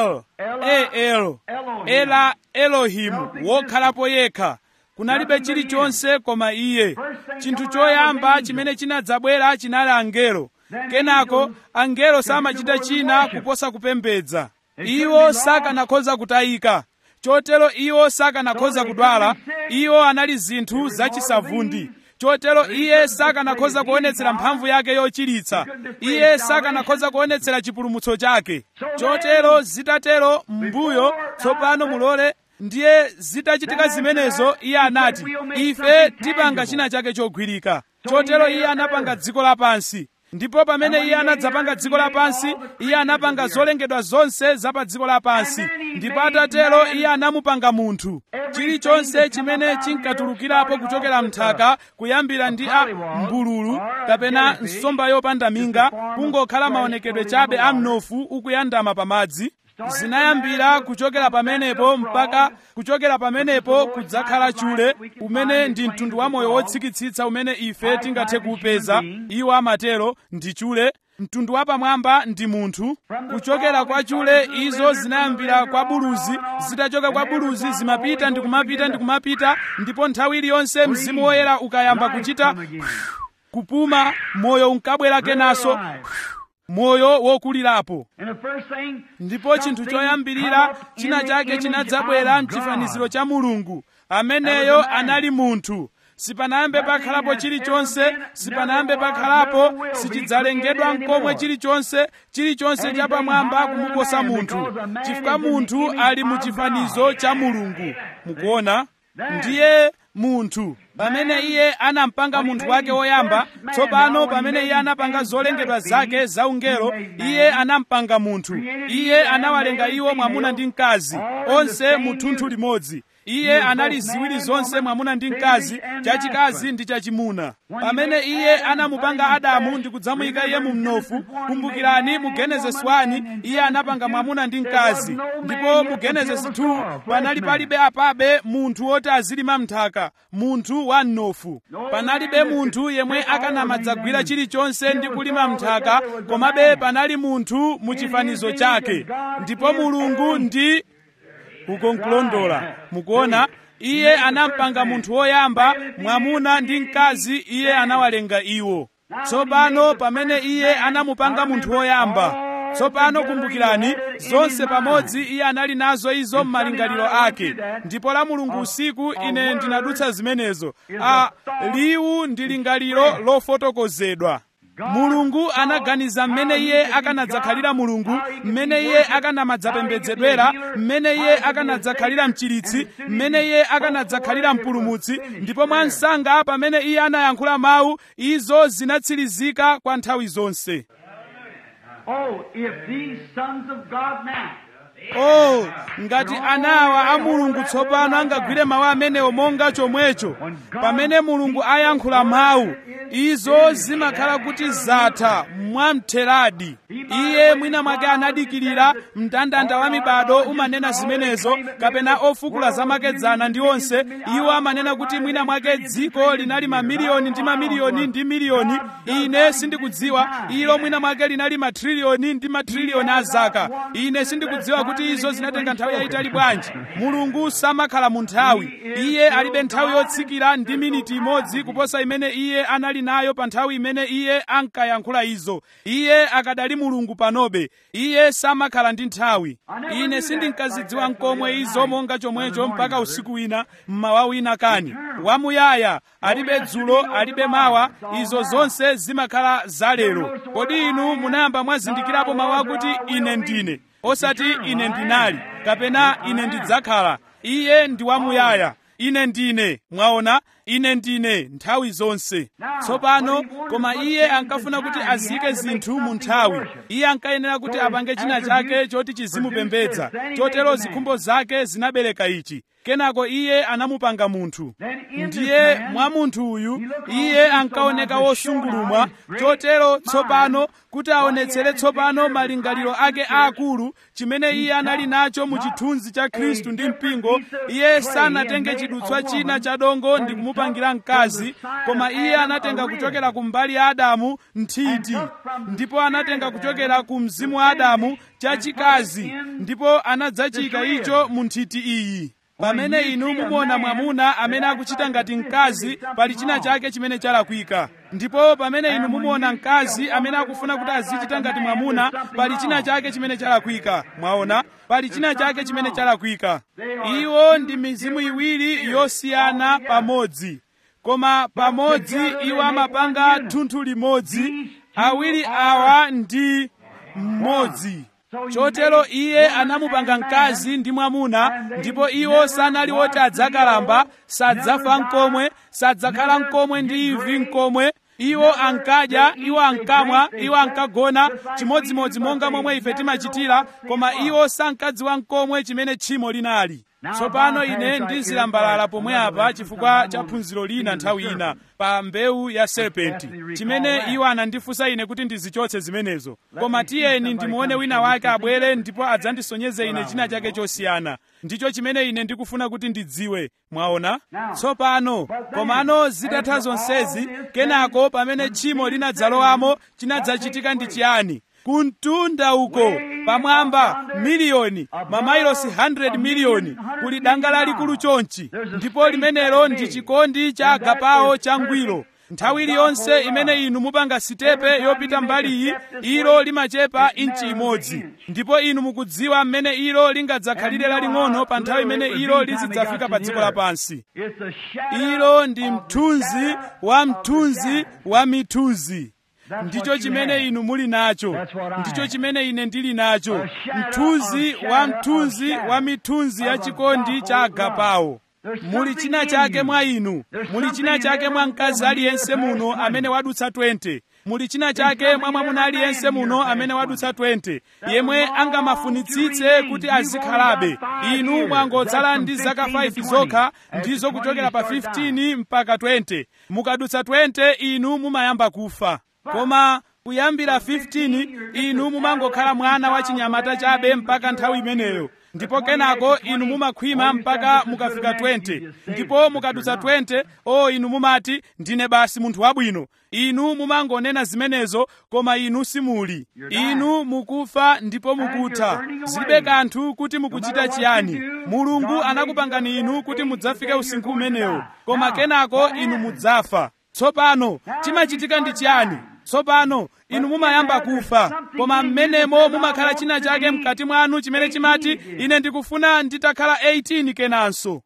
S1: Elohimu, wokhalapo yekha. Kunalibe chilichonse koma iye. Chinthu choyamba chimene chinadzabwera chinali angelo. Kenako angelo samachita china kuposa kupembedza. Iwo sakanakhoza kutayika. Chotero iwo sakanakhoza kudwala. Iwo anali zinthu zachisavundi. Chotero iye sakanakhoza kuonetsera mphamvu yake yochiritsa. Iye sakanakhoza kuonetsera chipulumutso chake. Chotero zitatero m'mbuyo, tsopano mulole, ndiye zitachitika zimenezo, iye anati ife tipanga china chake chogwirika. Chotero iye anapanga dziko lapansi. Ndipo pamene iye anadzapanga dziko lapansi, iye anapanga zolengedwa zonse za pa dziko lapansi. Ndipo atatero iye anamupanga munthu. Chilichonse chimene chinkatulukirapo kuchokera mnthaka, kuyambira ndi mbululu kapena nsomba yopanda minga, kungokhala maonekedwe chabe a mnofu ukuyandama pamadzi. Zinayambira kuchokera pamenepo kudzakhala chule, umene ndi mtundu wa moyo wotsikitsitsa umene ife tingathe kuupeza. Iwo amatero ndi chule. Mtundu wapamwamba ndi munthu. Kuchokera kwa chule izo zinayambira kwa buluzi. Zitachoka kwa buluzi zimapita ndi kumapita, ndipo nthawi iliyonse Mzimu Woyera ukayamba kuchita kupuma, moyo unkabwera kenanso, moyo wokulirapo. Ndipo chinthu choyambirira china chake chinadzabwera mchifaniziro cha Mulungu. Ameneyo anali munthu. Sipanayambe pakhalapo chilichonse, sipanayambe pakhalapo, sichidzalengedwa nkomwe chilichonse chapamwamba kumuposa munthu, chifukwa munthu ali mu chifanizo cha Mulungu. Mukuona? Ndiye munthu. Pamene iye anampanga munthu wake woyamba, tsopano pamene iye anapanga zolengedwa zake zaungelo, iye anampanga munthu. Iye anawalenga iwo mwamuna ndi mkazi, onse mu thunthu limodzi. Iye anali ziwiri zonse mwamuna ndi mkazi, chachikazi ndi chachimuna. Pamene iye anamupanga Adamu ndi kudzamuyika iye mu mnofu, kumbukirani mu Genesis 1 iye anapanga mwamuna ndi mkazi, ndipo mu Genesis 2 panali palibe apabe munthu woti azilima mnthaka, munthu wa mnofu. Panalibe munthu yemwe akanamadzagwira chilichonse ndi kulima mnthaka, komabe panali munthu mu chifanizo chake, ndipo Mulungu ndi ukonkulondola. Mukuona, iye anampanga munthu woyamba mwamuna ndi mkazi, iye anawalenga iwo. Tsopano pamene iye anamupanga munthu woyamba, tsopano kumbukirani, zonse pamodzi iye anali nazo izo m'malingaliro ake. Ndipo la Mulungu usiku ine ndinadutsa zimenezo. Liwu ndi lingaliro lofotokozedwa. Mulungu anaganiza mmene iye akanadzakhalira Mulungu, mmene iye akanamadzapembedzedwera, mmene iye akanadzakhalira mchiritsi, mmene iye akanadzakhalira mpulumutsi, ndipo mwansanga pamene iye anayankhula mawu, izo zinatsirizika kwa nthawi zonse.
S2: Oh, if these sons of God now,
S1: ngati anawa a Mulungu tsopano angagwire mawu amenewo monga chomwecho, pamene Mulungu ayankhula mawu, izo zimakhala kuti zatha mwamtheradi. Iye mwina mwake anadikirira, mndandanda wa mibado umanena zimenezo, kapena ofukula zamakedzana ndi onse, iwo amanena kuti mwina mwake dziko linali mamiliyoni ndi mamiliyoni ndi miliyoni. Ine sindikudziwa, ilo mwina mwake linali matriliyoni ndi matriliyoni a zaka. Ine sindikudziwa kuti izo zinatenga nthawi yayitali bwanji. Mulungu samakhala mu nthawi. Iye alibe nthawi yotsikira ndi miniti imodzi kuposa imene iye anali nayo pa nthawi imene iye ankayankhula izo. Iye akadali Mulungu panobe. Iye samakhala ndi nthawi. Ine sindinkazidziwa nkomwe izo monga chomwecho mpaka usiku wina, mmawa wina kani. Wamuyaya, alibe dzulo, alibe mawa, izo zonse zimakhala zalero. Kodi inu munayamba mwazindikirapo mawu akuti ine ndine, osati ine ndinali, kapena ine ndidzakhala? Iye ndi wamuyaya. Ine ndine, mwaona, ine ndine nthawi zonse. Tsopano koma iye ankafuna kuti azike zinthu mu nthawi. Iye ankayenera kuti apange china chake choti chizimupembedza. Chotero zikhumbo zake zinabereka ichi. Kenako iye anamupanga munthu. Ndiye mwa munthu uyu iye ankaoneka wosungulumwa. Chotero tsopano kuti aonetsere tsopano malingaliro ake aakulu, chimene iye anali nacho mu chithunzi cha Khristu ndi mpingo, iye sanatenge chidutswa china cha dongo ndi kumupangira mkazi, koma iye anatenga kuchokera ku mbali ya Adamu nthiti, ndipo anatenga kuchokera ku mzimu wa Adamu chachikazi, ndipo anadzachika icho mu nthiti iyi. Pamene inu mumuona mwamuna amene akuchita ngati mkazi, pali china chake chimene chalakwika. Ndipo pamene inu mumuona mkazi amene akufuna kuti azichita ngati mwamuna, pali china chake chimene chalakwika. Mwaona, pali china chake chimene chalakwika. Iwo ndi mizimu iwiri yosiyana pamodzi, koma pamodzi iwo amapanga thunthu limodzi. Awiri awa ndi mmodzi. Chotero iye anamupanga mkazi ndi mwamuna, ndipo iwo sanali woti adzakalamba, sadzafa nkomwe, sadzakhala nkomwe ndi imvi nkomwe. Iwo ankadya, iwo ankamwa, iwo ankagona chimodzimodzi monga momwe ife timachitira, koma iwo sankadziwa nkomwe chimene tchimo linali. Tsopano ine ndizilambalala pomwe apa chifukwa cha phunziro lina nthawi ina pa mbewu ya serpenti, chimene iwo anandifunsa ine kuti ndizichotse zimenezo. Koma tiyeni ndimuone wina wake abwere ndipo adzandisonyeze ine china chake chosiyana. Ndicho chimene ine ndikufuna kuti ndidziwe. Mwaona? Tsopano komano zitatha zonsezi, kenako pamene tchimo linadzalowamo, chinadzachitika ndi chiyani? Kuntunda uko pamwamba miliyoni, mamailosi 100 miliyoni, kuli danga lalikulu chonchi, ndipo limenelo ndi chikondi cha agapawo changwiro. Nthawi iliyonse imene inu mupanga sitepe yopita mbali iyi, ilo limachepa inchi imodzi. Ndipo inu mukudziwa mmene ilo lingadzakhalire laling'ono pa nthawi imene ilo lizidzafika pa dziko lapansi. Ilo ndi mthunzi wa mthunzi wa mithunzi. Ndicho chimene inu muli nacho. Ndicho chimene ine ndili nacho. Mthunzi wa mthunzi wa mithunzi ya chikondi cha agapawo. muli china chake mwa inu, muli china chake mwa mkazi aliyense muno amene wadutsa 20, muli china chake mwa mwamuna aliyense muno amene wadutsa 20 yemwe angamafunitsitse kuti azikhalabe. Inu mwangotsala ndi zaka 5 zokha, ndizo kuchokera pa 15 mpaka 20. Mukadutsa 20 inu mumayamba kufa, koma kuyambira 15 inu mumangokhala mwana wa chinyamata chabe mpaka nthawi imeneyo, ndipo kenako inu mumakhwima mpaka mukafika 20, ndipo mukadutsa 20 inu mumati ndine basi munthu wabwino. Inu mumangonena zimenezo, koma inu simuli. Inu mukufa ndipo mukutha. Zilibe kanthu kuti mukuchita chiyani. Mulungu anakupangani inu kuti mudzafike usinkhu umenewo, koma kenako inu mudzafa. Tsopano chimachitika ndi chiyani? Tsopano inu mumayamba kufa, koma mmenemo mumakhala china chake mkati mwanu chimene chimati ine ndikufuna nditakhala 18 kenanso.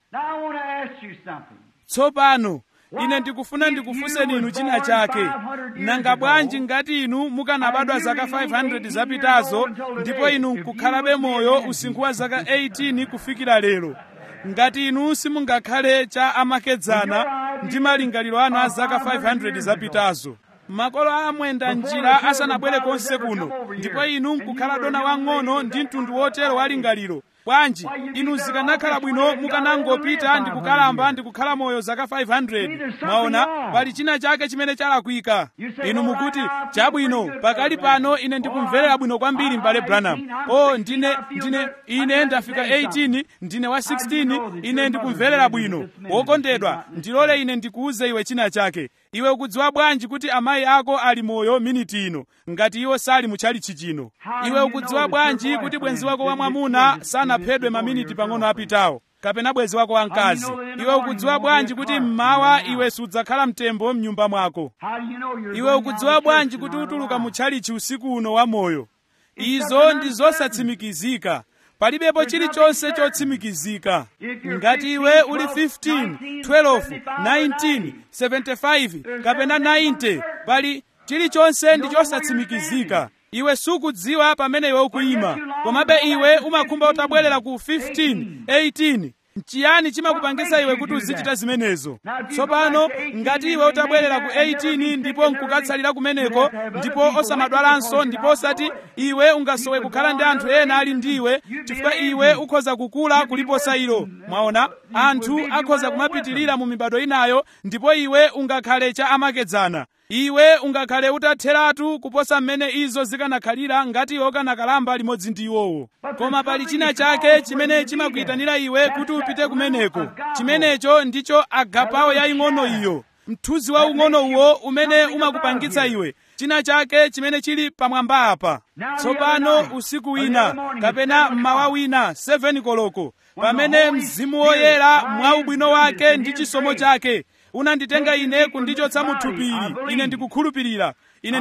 S1: Tsopano ine ndikufuna ndikufunseni inu china chake. Nanga bwanji ngati inu mukanabadwa zaka 500 zapitazo ndipo inu nkukhalabe moyo usinkhu wa zaka 18 kufikira lero? Ngati inu simungakhale cha amakedzana ndi malingaliro anu a zaka 500 zapitazo, makolo amwenda njira asanabwere konse kuno, ndipo inu nkukhala dona wang'ono ndi mtundu wotero wa lingaliro, bwanji inu zikanakhala bwino mukanangopita ndi kukalamba ndi kukhala moyo zaka 500. Mwaona pali china chake chimene chalakwika. Inu mukuti chabwino, pakali pano ine ndikumverera bwino kwambiri m'bale Branham. Ine ndafika 18, ndine wa 16, ine ndikumverera bwino. Wokondedwa, ndilole ine ndikuuze iwe china chake. Iwe ukudziwa bwanji kuti amayi ako ali moyo miniti ino ngati iwo sali mutchalichi chino? Iwe ukudziwa bwanji kuti bwenzi wako wamwamuna sanaphedwe maminiti pang'ono apitawo, kapena bwenzi wako wamkazi? Iwe ukudziwa bwanji kuti mmawa iwe sudzakhala mtembo mnyumba mwako? Iwe ukudziwa bwanji kuti utuluka mutchalichi usiku uno wa moyo? Izo ndi zosatsimikizika. Palibepo chilichonse chotsimikizika. Ngati iwe uli 15, 12, 19, 75 kapena 90, pali chilichonse ndi chosatsimikizika. Iwe sukudziwa pamene iwe ukuyima, komabe iwe umakhumba utabwerera ku 15, 18. Chiyani chimakupangisa iwe kuti uzichita zimenezo? Tsopano ngati iwe utabwerera ku 18 ndipo nkukatsalira kumeneko ndipo osamadwalanso, ndipo osati iwe ungasowe kukhala ndi anthu ena ali ndiwe, chifukwa iwe ukhoza kukula kuliposa ilo. Mwaona, anthu akhoza kumapitirira mu mibado inayo, ndipo iwe ungakhale cha amakedzana. Iwe ungakhale utatheratu kuposa mmene izo zikanakhalira ngati iwe ukanakalamba limodzi ndi iwowo. Koma pali china chake chimene chimakuyitanira iwe kuti upite kumeneko. Chimenecho ndicho agapawo yaying'ono iyo, mthunzi wa ung'ono uwo umene umakupangitsa iwe china chake chimene chili pamwamba apa. Tsopano usiku wina kapena mmawa wina 7 koloko, pamene Mzimu Woyera mwa ubwino wake ndi chisomo chake unanditenga ine kundichotsa muthupili, ine ndikukhulupirira.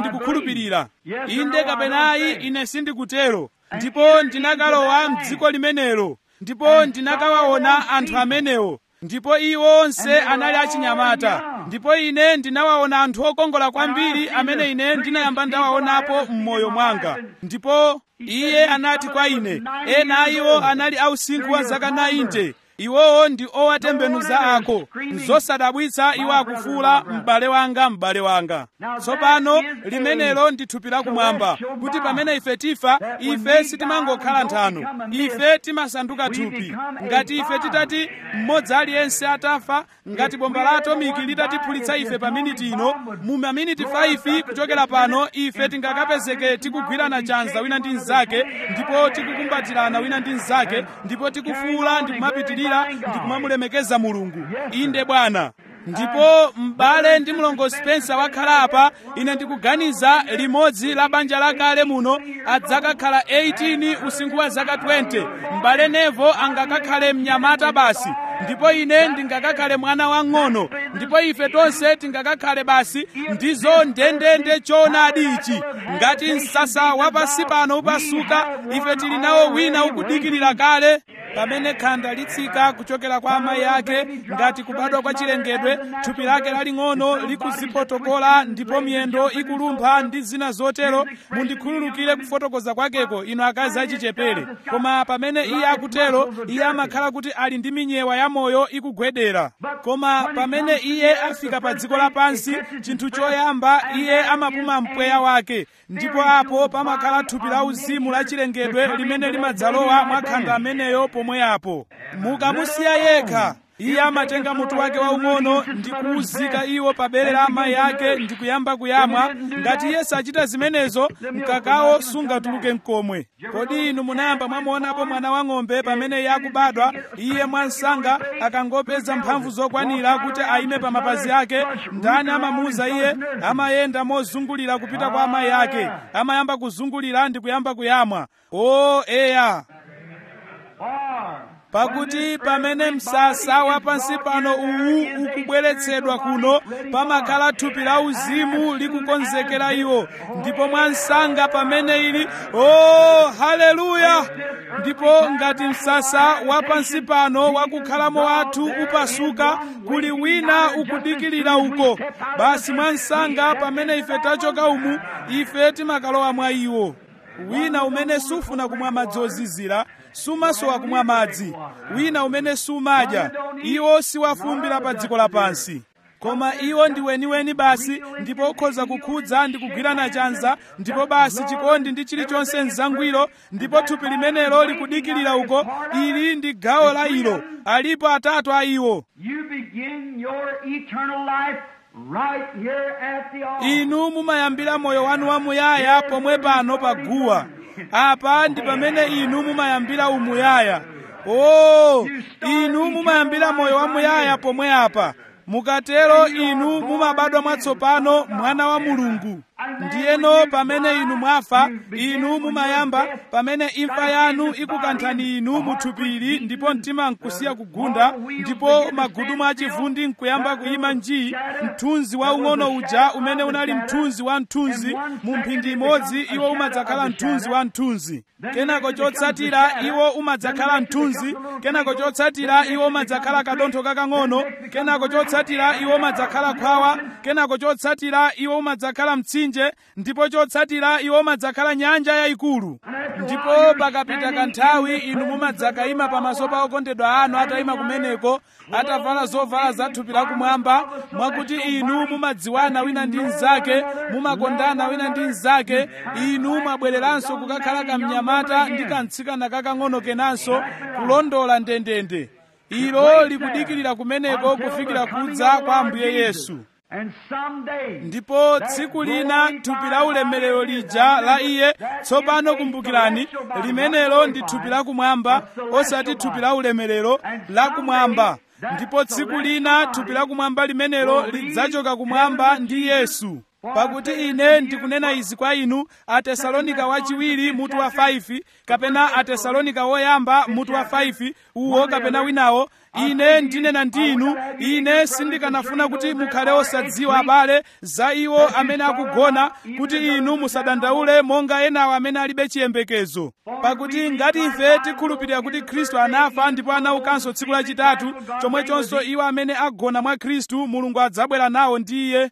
S1: Inde kapenayi ine sindikutero. Ndipo ndinakalowa m'dziko limenelo, ndipo ndinakawaona anthu amenewo, ndipo iwo onse anali achinyamata. Ndipo ine ndinawaona anthu okongola kwambiri amene ine ndinayamba ndawaonapo m'moyo mwanga. Ndipo iye anati kwa ine, ena a iwo anali ausinkhu wa zaka 90. Iwowo ndi owatembenuza ako. Zosadabwitsa iwo akufuula, m'bale wanga, m'bale wanga. Tsopano limenelo ndi thupi lakumwamba, kuti pamene ife tifa, ife sitimangokhala nthano, ife timasanduka thupi. Ngati ife titati mmodzi aliyense atafa, ngati bomba la atomiki litatiphulitsa ife pa miniti ino, mu maminiti 5 kuchokera pano ife tingakapezeke tikugwirana chanza wina ndi mnzake, ndipo tikukumbatirana wina ndi mnzake, ndipo tikufuula ndi kumapitirira ndi kumamulemekeza Mulungu. Inde Bwana. Ndipo m'bale ndi mlongo Spencer wakhala apa, ine ndikuganiza limodzi la banja lakale muno adzakakhala 18 usinkhu wa zaka 20. M'bale Nevo angakakhale mnyamata basi, ndipo ine ndingakakhale mwana wang'ono, ndipo ife tonse tingakakhale basi. Ndizo ndendende choonadi ichi. Ngati msasa wapasi pano upasuka, ife tili nawo wina ukudikirira kale. pamene khanda litsika kuchokera kwa amayi ake ngati kubadwa kwa chilengedwe, thupi lake laling'ono likuzipotokola ndipo miyendo ikulumpha ndi zina zotero. Mundikhululukire kufotokoza kwakeko, inu akazi achichepere. Koma pamene iye akutero, iye amakhala kuti ali ndi minyewa ya moyo ikugwedera. Koma pamene iye afika pa dziko lapansi, chinthu choyamba iye amapuma mpweya wake, ndipo apo pamakhala thupi la uzimu la chilengedwe limene limadzalowa mwa khanda ameneyo pomwepo. Mukamusiya yekha, iye amatenga mutu wake waung'ono ndi kuwuzika iwo pa bere la amayi ake ndi kuyamba kuyamwa. Ngati iye sachita zimenezo, mkakawo sungatuluke mkomwe. Kodi inu munayamba mwamuonapo mwana wa ng'ombe pamene iye akubadwa, iye mwansanga akangopeza mphamvu zokwanira kuti ayime pa mapazi ake, ndani amamuuza iye? Amayenda mozungulira kupita kwa amayi ake, amayamba kuzungulira ndi kuyamba kuyamwa. O eya, pakuti pamene msasa wa pansi pano uwu ukubweretsedwa kuno, pamakhala thupi la uzimu likukonzekera iwo. Ndipo mwansanga pamene ili, oh haleluya! Ndipo ngati msasa wa pansi pano wakukhalamo wathu upasuka, kuli wina ukudikirira uko. Basi mwansanga pamene ife tachoka umu, ife timakalowa mwa iwo. Wina umene sufuna kumwa madzi ozizira, sumasowa kumwa madzi. Wina umene sumadya, iwo siwafumbira pa dziko lapansi. Koma iwo ndi weniweni basi, ndipo ukhoza kukhudza ndi kugwirana chanza, ndipo basi chikondi ndi chilichonse nzangwiro, ndipo thupi limenelo likudikirira uko. Ili ndi gawo la ilo. Alipo atatu a iwo. Inu mumayambira moyo wanu wamuyaya pomwe pano paguwa. Apa ndi pamene inu mumayambira umuyaya. Oh, inu mumayambira moyo wamuyaya pomwe apa. Mukatero inu mumabadwa mwatsopano, mwana wa Mulungu. Ndiyeno pamene inu mwafa, inu mumayamba, pamene imfa yanu ikukanthani inu muthupili, ndipo mtima nkusiya kugunda, ndipo magudumu achivundi nkuyamba kuyima njii. Mthunzi wa ung'ono uja umene unali mthunzi wa mthunzi, mu mphindi imodzi iwo umadzakhala mthunzi wa mthunzi. Kenako chotsatira iwo umadzakhala mthunzi. Kenako chotsatira iwo umadzakhala kadontho kakang'ono. Kenako chotsatira iwo umadzakhala khwawa. Kenako chotsatira iwo umadzakhala mtsinje. Ndipo chotsatira iwo umadzakhala nyanja yayikulu. Ndipo pakapita kanthawi inu mumadzakayima pamaso pa okondedwa anu atayima kumeneko, atavala zovala za thupi lakumwamba, mwakuti inu mumadziwana wina ndi mnzake, mumakondana wina ndi mnzake. Inu mwabwereranso kukakhala kamnyamata ndi kamtsikana kakang'ono kenanso, kulondola ndendende. Ilo likudikirira kumeneko kufikira kudza kwa Ambuye Yesu. Ndipo tsiku lina thupi la ulemerero lija la iye, tsopano kumbukirani, limenelo ndi thupi lakumwamba, osati thupi la ulemerero lakumwamba. Ndipo tsiku lina thupi lakumwamba limenelo lidzachoka kumwamba ndi Yesu. Pakuti ine ndikunena izi kwa inu, Atesalonika wachiwiri mutu wa 5, kapena Atesalonika woyamba mutu wa 5, uwo kapena winawo. Ine ndinena ndi inu, ine sindikanafuna kuti mukhale osadziwa abale za iwo amene akugona, kuti inu musadandaule monga enawo amene alibe chiyembekezo. Pakuti ngati ife tikhulupirira kuti Khristu anafa ndipo anaukanso tsiku lachitatu, chomwechonso iwo amene agona mwa Khristu, Mulungu adzabwera nawo ndi iye.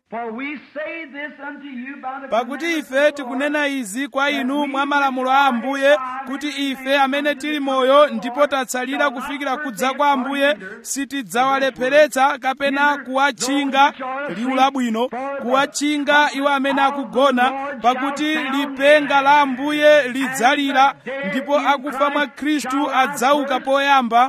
S1: Pakuti ife tikunena izi kwa inu mwa malamulo a Ambuye, kuti ife amene tili moyo ndipo tatsalira kufikira kudza kwa Ambuye, sitidzawalepheretsa kapena kuwatchinga, liwu labwino, kuwatchinga iwo amene akugona. Pakuti lipenga la Ambuye lidzalira, ndipo akufa mwa Khristu adzauka poyamba.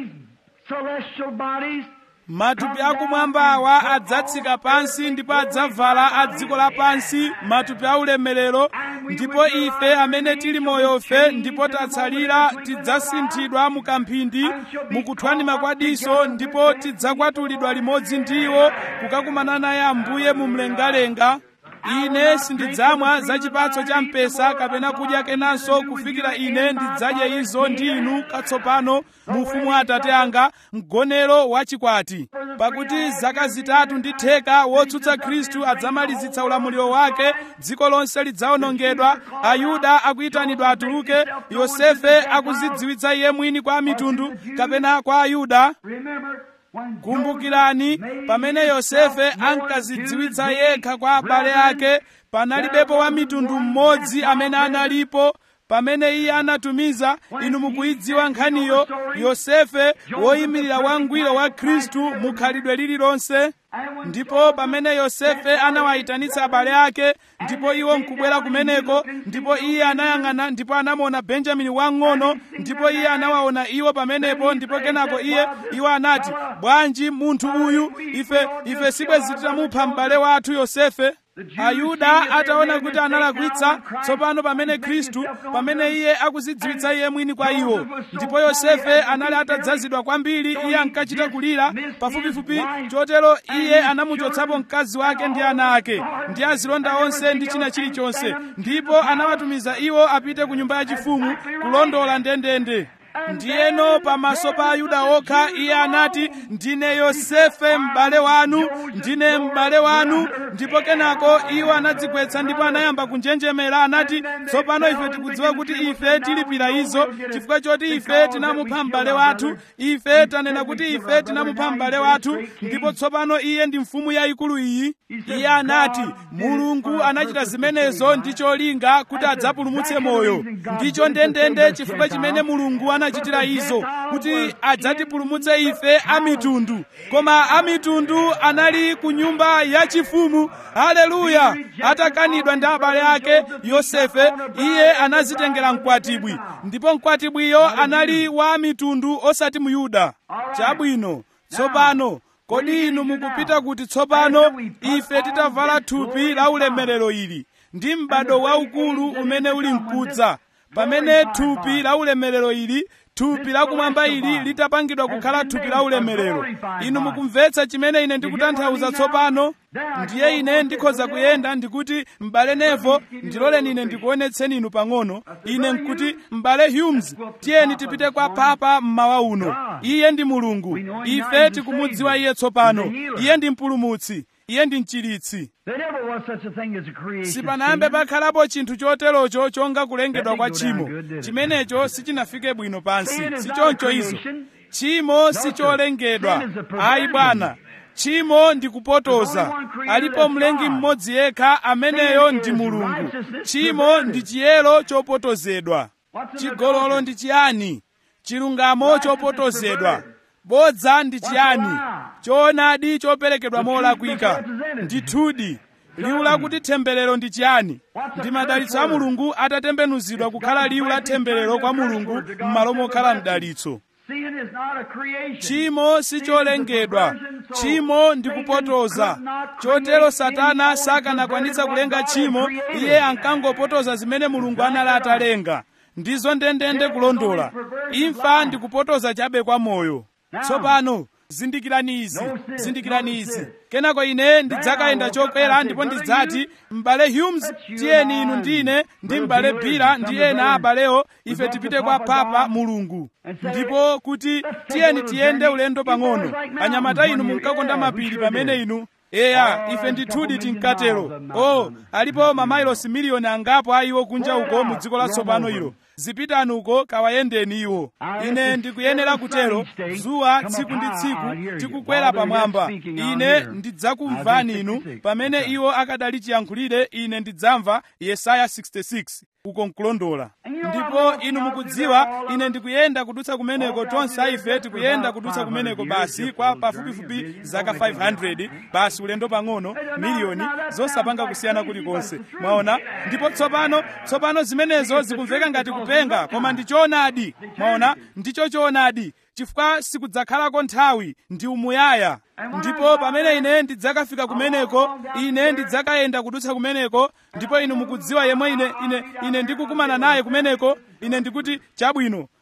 S1: Matupi akumwamba awa adzatsika pansi, ndipo adzavala a dziko lapansi matupi a ulemerero. Ndipo ife amene tili moyofe ndipo tatsalira tidzasinthidwa mukamphindi, mukuthwanima kwa diso, ndipo tidzakwatulidwa limodzi ndiwo kukakumana naye Ambuye mu mlengalenga. ine sindidzamwa za chipatso cha mpesa kapena kudya kenanso kufikira ine ndidzadye izo ndi inu katsopano mu ufumu wa Atate anga, mgonero wa chikwati. Pakuti zaka zitatu ndi theka wotsutsa Khristu adzamalizitsa ulamuliro wake, dziko lonse lidzawonongedwa, Ayuda akuyitanidwa atuluke, Yosefe akuzidziwitsa iye mwini kwa mitundu kapena kwa Ayuda. Kumbukirani, pamene Yosefe ankazidziwitsa yekha kwa abale ake, panalibepo wa mitundu mmodzi amene analipo. Pamene iye anatumiza, inu mukuyidziwa nkhaniyo, Yosefe woyimirira wangwiro wa Khristu mukhalidwe lililonse. Ndipo pamene Yosefe anawayitanitsa abale ake, ndipo iwo nkubwera kumeneko, ndipo iye anayang'ana ndipo anamuona Benjamini wang'ono, ndipo iye anawaona iwo pamenepo, ndipo kenako iwo anati, bwanji munthu uyu, ife sibwezi titamupha m'bale wathu Yosefe. Ayuda ataona kuti analakwitsa, tsopano pamene Khristu, pamene iye akuzidziwitsa iye mwini kwa iwo, ndipo Yosefe anali atadzazidwa kwambiri, iye ankachita kulira pafupifupi, chotero iye anamuchotsapo mkazi wake ndi ana ake ndi azilonda onse ndi china chilichonse, ndipo anawatumiza iwo apite ku nyumba yachifumu kulondola ndendende. Ndiyeno pamaso pa Ayuda okha iye anati, ndine Yosefe m'bale wanu, ndine m'bale wanu. Ndipo kenako iwo anadzigwetsa ndipo anayamba kunjenjemera, anati, tsopano ife tikudziwa kuti ife tilipira izo chifukwa choti ife tinamupha m'bale wathu, ife tanena kuti ife tinamupha m'bale wathu, ndipo tsopano iye ndi mfumu yayikulu iyi. Iye anati, Mulungu anachita zimenezo ndi cholinga kuti adzapulumutse moyo. Ndicho ndendende chifukwa chimene Mulungu anachitira izo, kuti adzatipulumutse ife amitundu. Koma amitundu anali ku nyumba yachifumu, haleluya, atakanidwa ndi abale ake Yosefe, iye anazitengera mkwatibwi, ndipo mkwatibwiyo anali wa mitundu osati Muyuda. Chabwino, tsopano kodi inu mukupita kuti tsopano ife titavala thupi la ulemerero ili ndi m'bado waukulu umene uli mkudza, pamene thupi la ulemerero ili, thupi lakumwamba ili litapangidwa kukhala thupi la ulemerero. Inu mukumvetsa chimene ine ndikutanthauza tsopano? Ndiye ine ndikhoza kuyenda ndikuti, m'bale Nevo, ndiloleni ine ndikuonetseni inu pang'ono. Ine nkuti, m'bale Humes, tiyeni tipite kwa Papa mmawa uno. Iye ndi Mulungu, ife tikumudziwa iye tsopano. Iye ndi mpulumutsi, iye ndi mchiritsi. Sipanayambe pakhalapo chinthu choterocho chonga kulengedwa kwa tchimo. Chimenecho sichinafike bwino pansi. Sichoncho izo. Tchimo sicholengedwa. Ayi bwana. Tchimo ndi kupotoza. Alipo mlengi mmodzi yekha, ameneyo ndi Mulungu. Tchimo ndi chiyero chopotozedwa. Chigololo ndi chiyani? Chilungamo chopotozedwa. Bodza ndi chiyani? Choonadi choperekedwa molakwika. Ndithudi, liwu lakuti temberero ndi chiyani? Ndi madalitso a Mulungu atatembenuzidwa kukhala liwu la temberero kwa Mulungu m'malo mokhala mdalitso. Tchimo sicholengedwa. Tchimo ndi kupotoza. Chotero Satana sakanakwanitsa kulenga tchimo, iye ankangopotoza zimene Mulungu anali atalenga. Ndizo ndendende kulondola. Imfa ndi kupotoza chabe kwa moyo. Tsopano zindikirani izi. Kenako ine ndidzakayenda chokwera ndipo ndidzati, m'bale Humes, tiyeni inu ndine ndi m'bale Bira ndi ena abalewo, ife tipite kwa Papa Mulungu. Ndipo kuti tiyeni tiyende ulendo pang'ono. Anyamata inu munkakonda mapiri pamene inu. Eya, ife ndithudi tinkatero. Alipo mamayilosi miliyoni angapo a iwo kunja uko mu dziko latsopano ilo. Zipitani uko kawayendeni iwo. Ine ndikuyenera kutero, dzuwa tsiku ndi tsiku tikukwera pamwamba. Ine ndidzakumvani inu pamene iwo akadali chiyankhulire, ine ndidzamva Yesaya 66 uko nkulondola. Ndipo inu mukudziwa ine ndikuyenda kudutsa kumeneko, tonse ife tikuyenda kudutsa kumeneko basi kwa pafupifupi zaka 500 basi, ulendo pang'ono, miliyoni zosapanga kusiyana kulikonse. Mwaona? Ndipo tsopano zimenezo zikumveka ngati kupenga, koma ndi choonadi. Mwaona? Ndicho choonadi, chifukwa sikudzakhalako nthawi, ndi umuyaya. Ndipo pamene ine ndidzakafika kumeneko, ine ndidzakayenda kudutsa kumeneko, ndipo inu mukudziwa yemwe ine ndikukumana naye kumeneko, ine ndikuti, chabwino,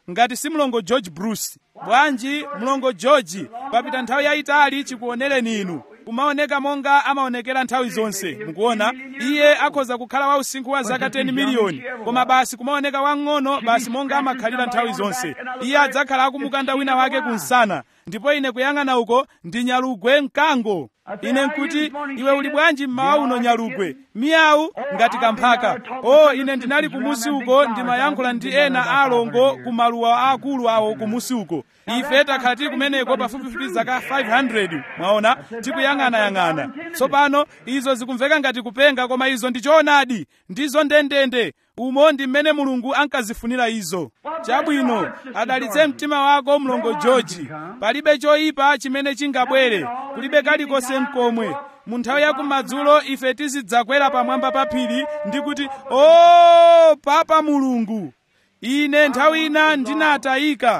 S1: ngati si mlongo George Bruce. Bwanji mlongo George papita nthawi yayitali chikuonereni inu, kumaoneka monga amaonekera nthawi zonse. Mukuona, iye akhoza kukhala wa usinkhu wa zaka 10 miliyoni, koma basi kumaoneka wang'ono basi monga amakhalira nthawi zonse. Iye adzakhala akumukanda wina wake kunsana, ndipo ine kuyang'ana uko ndi nyalugwe mkango. Ine nkuti, iwe uli bwanji mmawa uno nyalugwe? Miyawu ngati kamphaka. Ine ndinali kumusi uko ndimayankhula ndi ena alongo ku maluwa akulu awo kumusi uko. Ife takhala tili kumeneko pafupifupi zaka 500, mwaona, tikuyang'anayang'ana. Tsopano izo zikumveka ngati kupenga, koma izo ndi choonadi, ndizo ndendende. Umo ndi mmene Mulungu ankazifunira izo. Chabwino, adalitse mtima wako mlongo George. Palibe choyipa chimene chingabwere, kulibe kalikonse mkomwe. Mu nthawi ya kumadzulo ife tizidzakwera pamwamba pa phiri ndi kuti, Papa Mulungu, ine nthawi ina ndinatayika.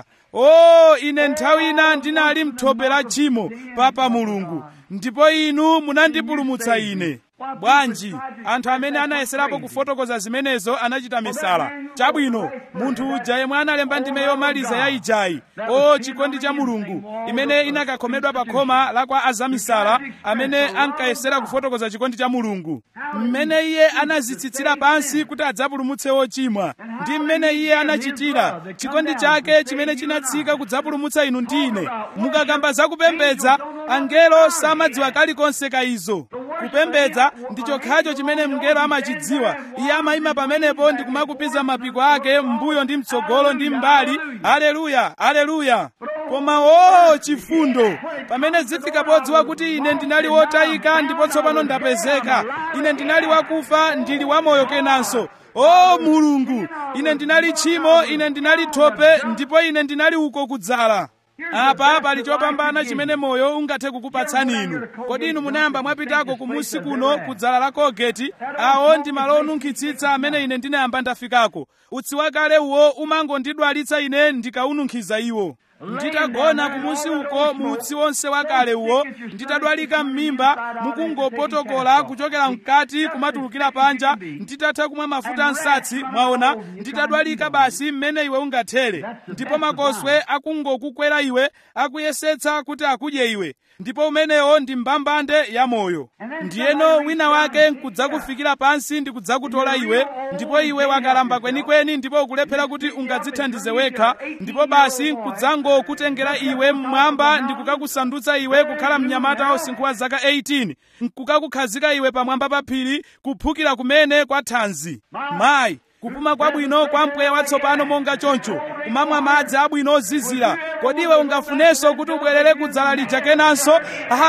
S1: Ine nthawi ina ndinali mthope la tchimo, Papa Mulungu, ndipo inu munandipulumutsa ine. Bwanji anthu amene anayeserapo kufotokoza zimenezo anachita misala. Chabwino, munthu uja yemwe analemba ndime yomaliza ya ijayi, chikondi cha Mulungu, imene inakakhomedwa pa khoma la kwa azamisala amene ankayesera kufotokoza chikondi cha Mulungu, mmene iye anazitsitsira pansi kuti adzapulumutse ochimwa, ndi mmene iye anachitira chikondi chake chimene chinatsika kudzapulumutsa inu ndi ine. Mukakamba zakupembedza, angelo samadziwa kalikonse ka izo. Kupembedza ndi chokhacho chimene mngelo amachidziwa. Iye amayima pamenepo ndi kumakupiza mapiko ake mbuyo ndi mtsogolo ndi mbali. Haleluya, haleluya. Koma chifundo, pamene zifika podziwa kuti ine ndinali wotayika ndipo tsopano ndapezeka, ine ndinali wakufa ndili wamoyo kenanso. Mulungu, ine ndinali tchimo, ine ndinali thope, ndipo ine ndinali uko kudzala. Apa pali chopambana chimene moyo ungathe kukupatsani inu. Kodi inu munayamba mwapitako kumusi kuno kudzala la Colgate? Awo ndi malo onunkhitsitsa amene ine ndinayamba ndafikako. Utsi wakale uwo umangondidwalitsa ine ndikaununkhiza iwo. Nditagona kumusi uko mu utsi wonse wakale uwo, nditadwalika m'mimba mukungopotokola kuchokera mkati kumatulukira panja, nditatha kumwa mafuta ansatsi, mwaona, nditadwalika basi mmene iwe ungathere, ndipo makoswe akungokukwera iwe, akuyesetsa kuti akudye iwe, ndipo umenewo ndi mbambande ya moyo. Ndiyeno wina wake nkudzakufikira pansi ndi kudzakutola iwe, ndipo iwe wakalamba kwenikweni ndipo ukulephera kuti ungadzithandize wekha, ndipo basi nkutengera iwe mmwamba ndi kukakusandutsa iwe kukhala mnyamata usinkhu wa zaka 18, nkukakukhazika iwe pamwamba pa phiri, kuphukira kumene kwa thanzi. Mayi, kupuma kwabwino kwa mpweya watsopano monga choncho, kumamwa madzi abwino ozizira. Kodi iwe ungafunenso kuti ubwerere kudzala lija kenanso?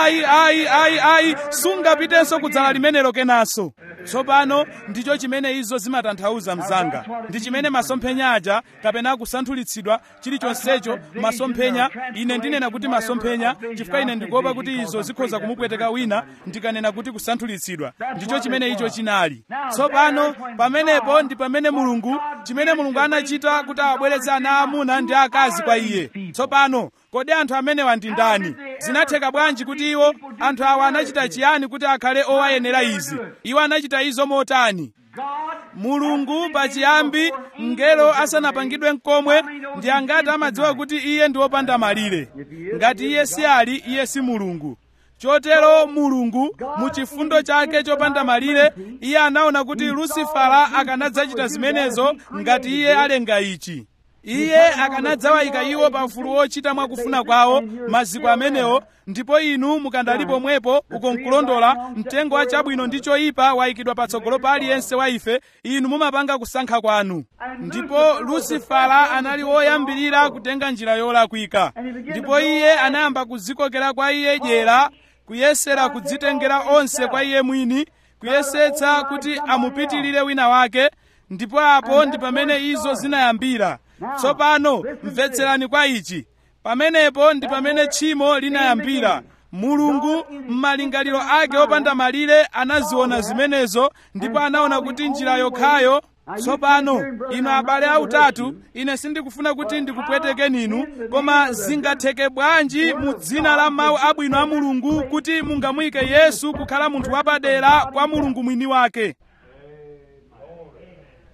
S1: Ayi, sungapitenso kudzala limenelo kenanso. Tsopano ndicho chimene izo zimatanthauza mzanga. Ndi chimene masomphenya aja kapena kusanthulitsidwa chilichonsecho, masomphenya, ine ndinena kuti masomphenya chifukwa ine ndikuopa kuti izo zikhoza kumupweteka wina ndikanena kuti kusanthulitsidwa. Ndicho chimene icho chinali. Tsopano pamenepo ndi pamene chimene Mulungu anachita kuti abweretse ana amuna ndi akazi kwa iye. Tsopano kodi anthu amenewa ndi ndani? Zinatheka bwanji kuti anthu awa anachita chiyani kuti akhale owayenera izi? Iwo anachita izo motani? Mulungu pachiyambi, mngelo asanapangidwe nkomwe, ndi angati amadziwa kuti iye ndi wopanda malire. Ngati iye si ali, iye si Mulungu. Chotero Mulungu mu chifundo chake chopanda malire, iye anaona kuti Lucifera akanadzachita zimenezo ngati iye alenga ichi. Iye akanadzawayika iwo pa ufulu wochita mwakufuna kwawo maziko amenewo, ndipo inu mukandalipo mwepo uko nkulondola, mtengo wa chabwino ndi choyipa wayikidwa patsogolo pa aliyense wa ife, inu mumapanga kusankha kwanu. Ndipo Lucifera anali woyambirira kutenga njira yolakwika, ndipo iye anayamba kuzikokera kwa iye dyera, kuyesera kudzitengera onse kwa iye mwini, kuyesetsa kuti amupitirire wina wake, ndipo apo ndi pamene izo zinayambira. Tsopano mvetserani kwa ichi. Pamenepo ndi pamene tchimo linayambira. Mulungu m'malingaliro ake opanda malire anaziona zimenezo, ndipo anaona kuti njira yokhayo. Tsopano inu abale autatu, ine sindikufuna kuti ndikupwetekeni inu, koma zingatheke bwanji mu dzina la mawu abwino a Mulungu kuti mungamuyike Yesu kukhala munthu wapadera kwa Mulungu mwini wake?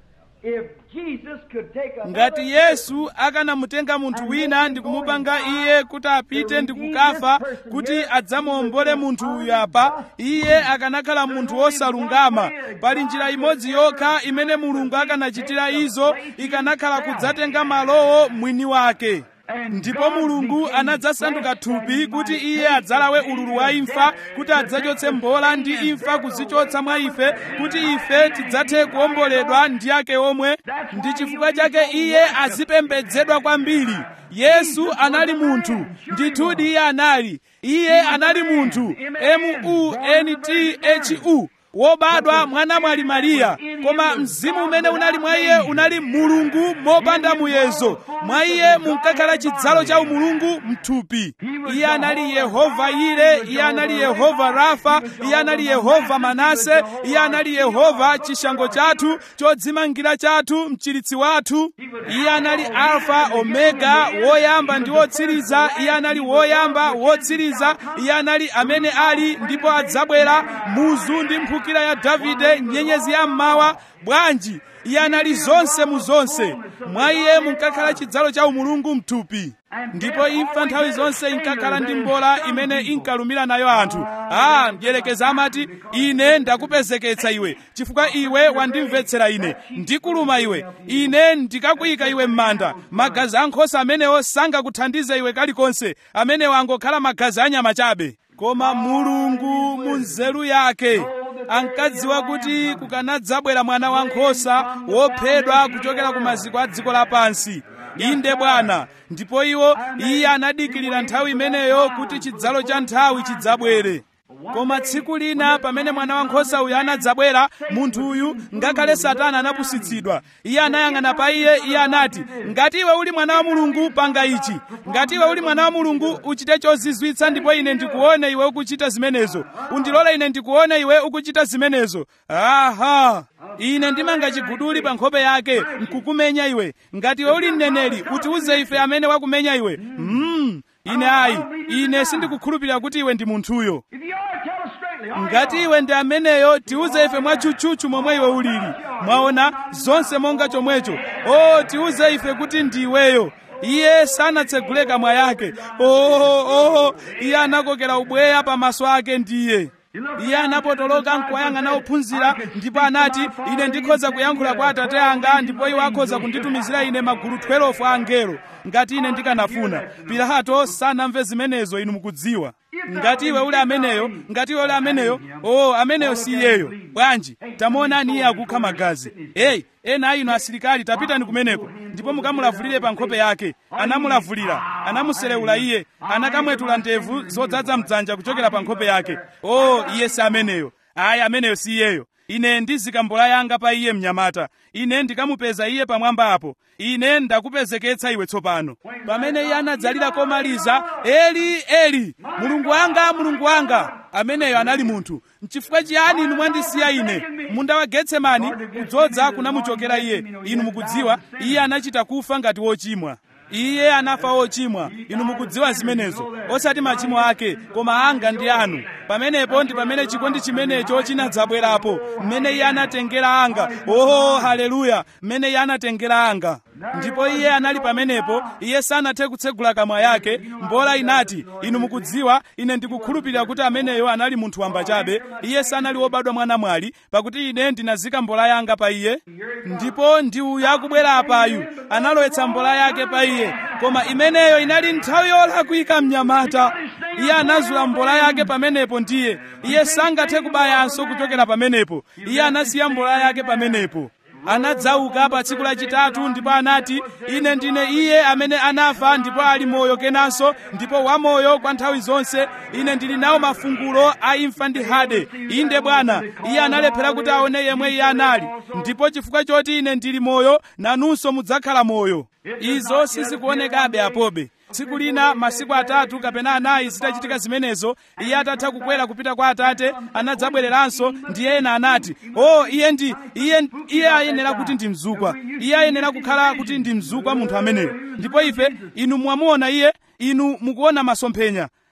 S1: ngati Yesu akanamutenga munthu wina ndi kumupanga iye kuti apite ndi kukafa kuti adzamuombole munthu uyu apa, iye akanakhala munthu wosalungama. Pali njira imodzi yokha imene Mulungu akanachitira izo, ikanakhala kudzatenga malowo mwini wake. Ndipo Mulungu anadzasanduka thupi kuti iye adzalawe ululu wa imfa, kuti adzachotse mbola ndi imfa kuzichotsa mwa ife, kuti ife tidzathe kuomboledwa ndi ake omwe. Ndi chifukwa chake iye azipembedzedwa kwambiri. Yesu anali munthu, ndithudi iye anali munthu, MUNTHU, wobadwa mwana mwali Mariya, koma mzimu umene unali mwa iye unali Mulungu mopanda muyezo. Mwa iye munkakhala chidzalo cha umulungu mthupi. Iye anali Yehova Yire, iye anali Yehova Rafa, iye anali Yehova Manase, iye anali Yehova chishango chathu, chodzimangira chathu, mchiritsi wathu. Iye anali Alfa Omega, woyamba ndi wotsiriza. Iye anali woyamba, wotsiriza. Iye anali amene ali ndipo adzabwera, muzu ndi mphukira ya Davide, nyenyezi ya mmawa. Bwanji, iye anali zonse mu zonse. Mwa iye munkakhala chidzalo cha umulungu mthupi. Ndipo imfa nthawi zonse inkakhala ndi mbola imene inkalumira nayo anthu. Mdierekezi amati, ine ndakupezeketsa iwe chifukwa iwe wandimvetsera ine, ndikuluma iwe, ine ndikakuyika iwe m'manda. Magazi ankhosa amenewo sangakuthandize iwe kalikonse, amenewo angokhala magazi anyama chabe. Koma Mulungu mu nzeru yake ankadziwa kuti kukanadzabwera mwana wankhosa wophedwa kuchokera ku maziko a dziko lapansi. Inde Bwana. Ndipo iye anadikirira nthawi imeneyo kuti chidzalo cha nthawi chidzabwere. Koma tsiku lina pamene mwana wankhosa uyu anadzabwera, munthu uyu, ngakhale Satana anapusitsidwa, iye anayang'ana pa iye anati, ngati iwe uli mwana wa Mulungu panga ichi. Ngati iwe uli mwana wa Mulungu uchite chozizwitsa ndipo ine ndikuone iwe ukuchita zimenezo. Undilole ine ndikuone iwe ukuchita zimenezo. Ine ndimanga chiguduli pa nkhope yake nkukumenya iwe. Ngati iwe uli mneneri, utiuze ife amene wakumenya iwe. Ine sindikukhulupirira kuti iwe ndi munthuyo. Ngati iwe ndi ameneyo, tiuze ife mwatchutchutchu momwe iwe ulili. Mwaona zonse monga chomwecho. Tiuze ife kuti ndi iweyo. Iye sanatsegule kamwa yake. Iye anakokera ubweya pamaso ake ndiye. Iye anapotoloka nkuwayang'ana ophunzira ndipo anati, ine ndikhoza kuyankhula kwa Atate anga ndipo iwo akhoza kunditumizira ine magulu 12 a angelo ngati ine ndikanafuna. Pilato sanamve zimenezo, inu mukudziwa. Ngati iwe uli ameneyo, ameneyo si iyeyo. Bwanji, tamuonani iye akukha magazi. Ena inu asilikali, tapitani kumeneko ndipo mukamulavulire pa nkhope yake. Anamulavulira, anamuselewula iye, anakamwetula ndevu zodzaza mdzanja kuchokera pa nkhope yake. Iye si ameneyo. Ameneyo si iyeyo. Ine ndizika mbola yanga pa iye mnyamata. Ine ndikamupeza iye pamwamba apo. Ine ndakupezeketsa iwe tsopano. Pamene iye anadzalira komaliza, Eli, Eli, Mulungu wanga, Mulungu wanga. Ameneyo anali munthu. N'chifukwa chiyani inu mwandisiya ine? Munda wa Getsemani kudzodza kunamuchokera iye. Inu mukudziwa, iye anachita kufa ngati wochimwa. Iye anafa wochimwa. Inu mukudziwa zimenezo. Osati machimo ake, koma anga ndi anu. Pamenepo ndi pamene chikondi chimenecho chinadzabwerapo. Mmene iye anatengera anga. Haleluya. Mmene iye anatengera anga. Ndipo iye anali pamenepo, iye sanathe kutsegula kamwa yake. Mbola inati, inu mukudziwa, ine ndikukhulupirira kuti ameneyo anali munthu wamba chabe. Iye sanali wobadwa mwana mwali, pakuti ine ndinazika mbola yanga pa iye. Ndipo ndi uyu akubwera apayu, analowetsa mbola yake pa iye. Koma imeneyo inali nthawi yolakwika mnyamata. Iye anazula mbola yake pamenepo ndiye. Iye sangathe kubayanso kuchokera pamenepo. Iye anasiya mbola yake pamenepo. Anadzauka pa tsiku lachitatu ndipo anati, ine ndine iye amene anafa ndipo ali moyo kenanso ndipo wamoyo kwa nthawi zonse. Ine ndili nawo mafungulo a imfa ndi Hade. Inde Bwana. Iye analephera kuti aone yemwe iye anali. Ndipo chifukwa choti ine ndili moyo, nanunso mudzakhala moyo. Izo sizikuonekabe apobe. Tsiku lina, masiku 3 kapena 4 zitachitika zimenezo, iye atatha kukwera kupita kwa Atate, anadzabwereranso ndi ena anati, iye ayenera kuti ndi mzukwa. Iye ayenera kukhala kuti ndi mzukwa munthu ameneyo. Ndipo ife, inu mwamuona iye, inu mukuona masomphenya.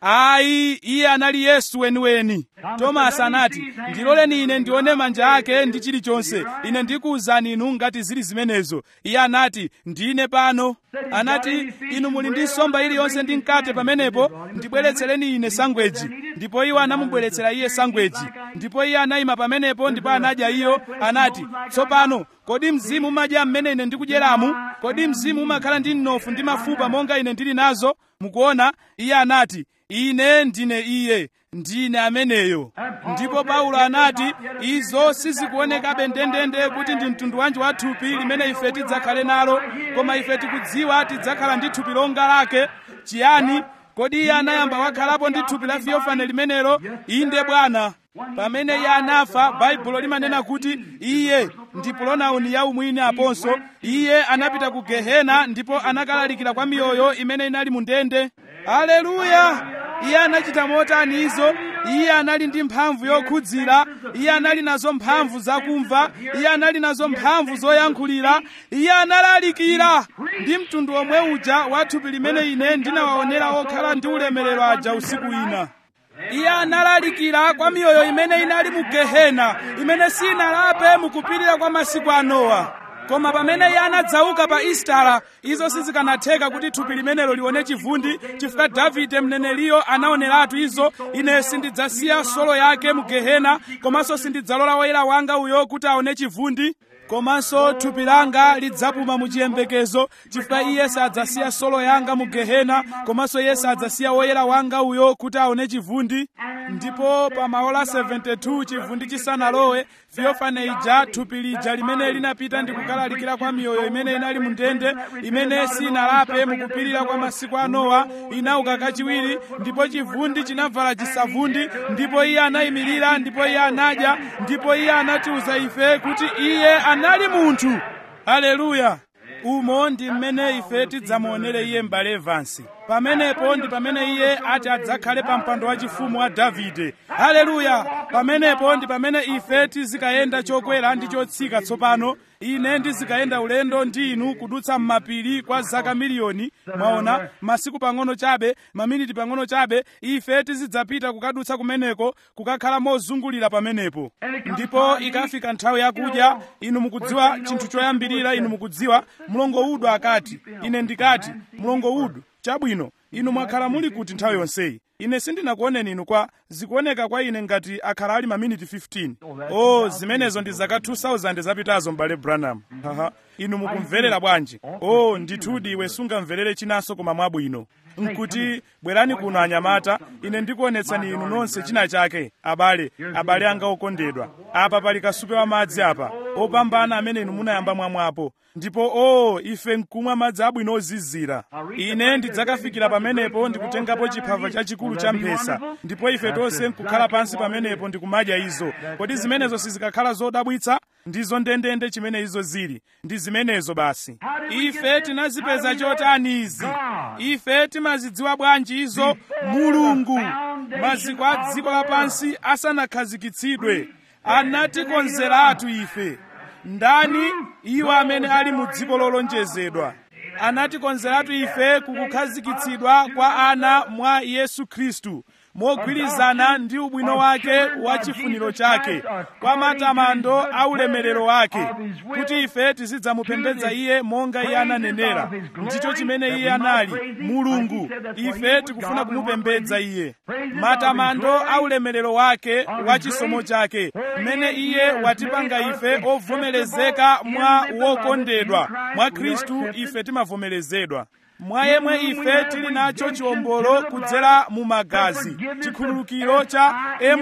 S1: ayi, iye anali Yesu weniweni. Tomasi anati, ndiloleni ine ndione manja ake ndi chilichonse, ine ndikuwuzani inu ngati zili zimenezo. Iye anati, ndine pano. Anati, inu muli ndi nsomba iliyonse ndi mkate pamenepo, ndibweretsereni ine sangweji. Ndipo iwo anamubweretsera iye sangweji. Ndipo iye anayima pamenepo ndipo anadya iyo. Anati, tsopano kodi mzimu umadya mmene ine ndikudyeramu? Kodi mzimu umakhala ndi mnofu ndi mafupa monga ine ndili nazo? Mukuona? Iye anati, ine ndine iye, ndine ameneyo. Ndipo Paulo anati, izo sizikuonekabe ndendende kuti ndi mtundu wanji wa thupi limene ife tidzakhale nalo, koma ife tikudziwa tidzakhala ndi thupi longa lake. Chiyani? Kodi iye anayamba wakhalapo ndi thupi la Theofane limenelo? Inde Bwana. Pamene iye anafa, Baibulo limanena kuti iye ndi pronauni ya umwini aponso. Iye anapita ku Gehena ndipo anakalalikira kwa miyoyo imene inali mu ndende. Haleluya! Iye anachita motani izo? Iye anali ndi mphamvu yokhudzira, iye anali nazo mphamvu zakumva, iye anali nazo mphamvu zoyankhulira, iye analalikira ndi mtundu omwe uja wa thupi limene ine ndinawaonera okhala ndi ulemerero aja usiku ina. Iye analalikira kwa miyoyo imene inali mu Gehena, imene sinalape mukupirira kwa masiku a Nowa. Koma pamene iye anadzauka pa Istara, izo sizikanatheka kuti thupi limenelo lione chivundi, chifukwa Davide mneneliyo anaoneratu izo. Ine sindidzasiya solo yake mu Gehena, komanso sindidzalola woyera wanga uyo kuti aone chivundi. Komanso thupi langa lidzapuma mu chiyembekezo, chifukwa iye sadzasiya solo yanga mu Gehena, komanso iye sadzasiya woyera wanga uyo kuti aone chivundi. Ndipo pa maola 72 chivundi chisanalowe, Theofane ija, thupi lija limene linapita ndi kukalalikira kwa miyoyo imene inali mu ndende, imene sinalape mukupirira kwa masiku a Nowa, inauka kachiwiri, ndipo chivundi chinavala chisavundi, ndipo iye anayimirira, ndipo iye anadya, ndipo iye anatiuza ife kuti iye anali munthu. Haleluya! Umo ndi mmene ife tidzamuonere iye m'bale Evansi. Pamenepo ndi pamene iye ati adzakhale pa mpando wachifumu wa Davide. Haleluya! Pamenepo ndi pamene ife tizikayenda chokwera ndi chotsika tsopano. Ine ndizikayenda ulendo ndi inu kudutsa m'mapiri kwa zaka miliyoni. Mwaona, masiku pang'ono chabe, maminiti pang'ono chabe, ife tizidzapita kukadutsa kumeneko, kukakhala mozungulira pamenepo. Ndipo ikafika nthawi yakudya, inu mukudziwa chinthu choyambirira, inu mukudziwa, mlongowudu akati, ine ndikati, mlongowudu, chabwino, inu mwakhala muli kuti nthawi yonseyi? Ine sindinakuoneni inu zikuoneka kwa ine ngati akhala ali maminiti 15. Oh, zimenezo ndi zaka 2000 zapitazo m'bale Branham. Inu mukumverera bwanji? Oh, ndithudi iwe sungamverere chinanso koma mwabwino. Nkuti bwerani kuno anyamata, ine ndikuonetsani inu nonse china chake. Abale anga okondedwa. Apa pali kasupe wa madzi apa, opambana amene inu munayamba mwamwapo. Ndipo ife nkumwa madzi abwino ozizira. Ine ndidzakafikira pamenepo ndikutengapo chiphava chachikulu cha mphesa, ndipo ife tonse nkukhala pansi pamenepo ndikumadya izo. Kodi zimenezo sizikakhala zodabwitsa? Ndizo ndendende chimene izo zili. Ndi zimenezo basi. Ife tinazipeza chotani izi? Ife timazidziwa bwanji izo? Mulungu, maziko a dziko lapansi asanakhazikitsidwe, anatikonzeratu ife. Ndani? Iwo amene ali mu dziko lolonjezedwa. Anatikonzeratu ife kukukhazikitsidwa kwa ana mwa Yesu Khristu, mogwirizana ndi ubwino wake wa chifuniro chake, kwa matamando a ulemerero wake, kuti ife tizidzamupembedza iye monga iye ananenera. Ndicho chimene iye anali, Mulungu. Ife tikufuna kumupembedza iye. Matamando a ulemerero wake wa chisomo chake, mmene iye watipanga ife ovomerezeka mwa wokondedwa. Mwa Khristu ife timavomerezedwa. Mwa yemwe ife tili nacho chiwombolo kudzera mu magazi, chikhululukiro cha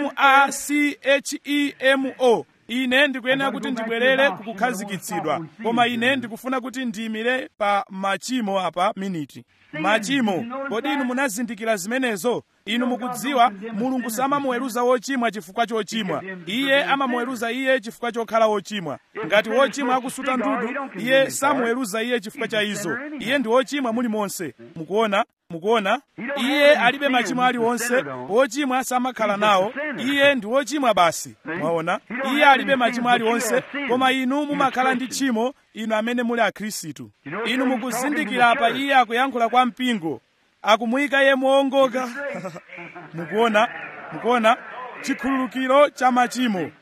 S1: MACHEMO. Ine ndikuyenera kuti ndibwerere kukukhazikitsidwa, koma ine ndikufuna kuti ndiyimire pa machimo apa miniti. Machimo, kodi inu munazindikira zimenezo? Inu mukudziwa Mulungu samamuweruza wochimwa chifukwa chochimwa. Iye amamuweruza iye chifukwa chokhala wochimwa. Ngati wochimwa akusuta ndudu, iye samuweruza iye chifukwa cha izo. Iye ndi wochimwa muli monse. Mukuona? Iye alibe machimo aliwonse. Wochimwa samakhala nawo. Iye ndi wochimwa basi. Mwaona? Iye alibe machimo aliwonse, koma inu mumakhala ndi tchimo, inu amene muli a Khristu. Inu mukuzindikira apa iye akuyankhula kwa mpingo. akumuyika iye moongoka. mukuona chikhululukiro cha machimo,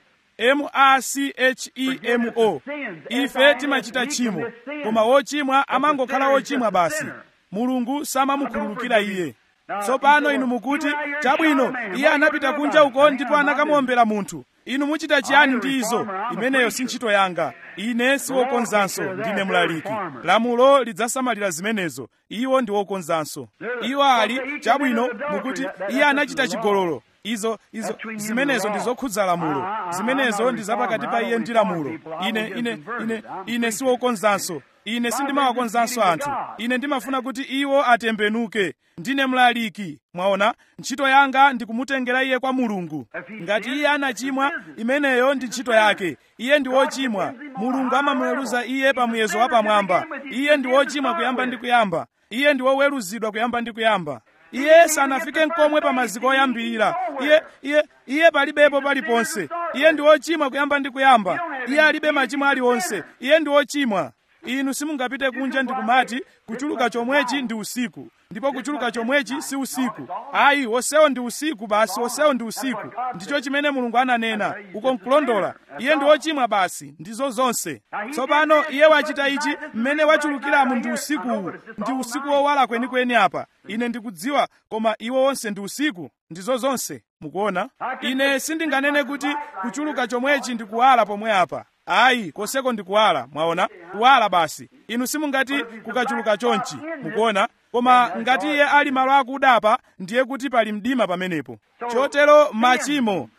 S1: MACHEMO. ife timachita tchimo, koma wochimwa amangokhala wochimwa basi, mulungu samamukhululukira iye. Tsopano inu mukuti chabwino, iye anapita kunja uko ndipo anakamuombera munthu. Inu muchita chiyani ndi izo? Imeneyo si ntchito yanga, ine si wokonzanso, ndine mlaliki. Lamulo lidzasamalira zimenezo, iwo ndi wokonzanso. Iwo ali chabwino, mukuti iye anachita chigololo. Zimenezo ndi zokhudza lamulo, zimenezo ndi zapakati pa iye ndi lamulo. Ine si wokonzanso, ine sindimawakonzanso anthu, ine ndimafuna kuti iwo atembenuke. Ndine mlaliki. Mwaona, ntchito yanga ndi kumutengera iye kwa Mulungu. Ngati iye anachimwa, imeneyo ndi ntchito yake. Iye ndi wochimwa, Mulungu amamuweruza iye pa muyezo wa pamwamba. Iye ndi wochimwa kuyamba ndi kuyamba, iye ndi woweruzidwa kuyamba ndi kuyamba. Iye sanafike nkomwe pa maziko oyambirira. Iye palibepo paliponse. Iye ndi wochimwa kuyamba ndi kuyamba. Iye alibe machimo aliwonse. Iye ndi wochimwa. Inu simungapite kunja ndi kumati kuchuluka chomwechi ndi usiku, ndipo kuchuluka chomwechi si usiku. Ayi, wonsewo ndi usiku basi, wonsewo ndi usiku. Ndicho chimene Mulungu ananena, uko nkulondola. Iye ndi wochimwa basi, ndizo zonse. Tsopano iye wachita ichi, mmene wachulukiramu ndi usikuwu, ndi usiku wowala kwenikweni apa. Ine ndikudziwa, koma iwo wonse ndi usiku, ndizo zonse. Mukuona? Ine sindinganene kuti kuchuluka chomwechi ndi kuwala pomwe apa. Ayi, koseko ndi kuwala. Mwaona? Kuwala basi. Inu simungati kukachuluka chonchi. Mukuona? Koma ngati iye ali malo akuda apa, ndiye kuti pali mdima pamenepo. Chotero machimo,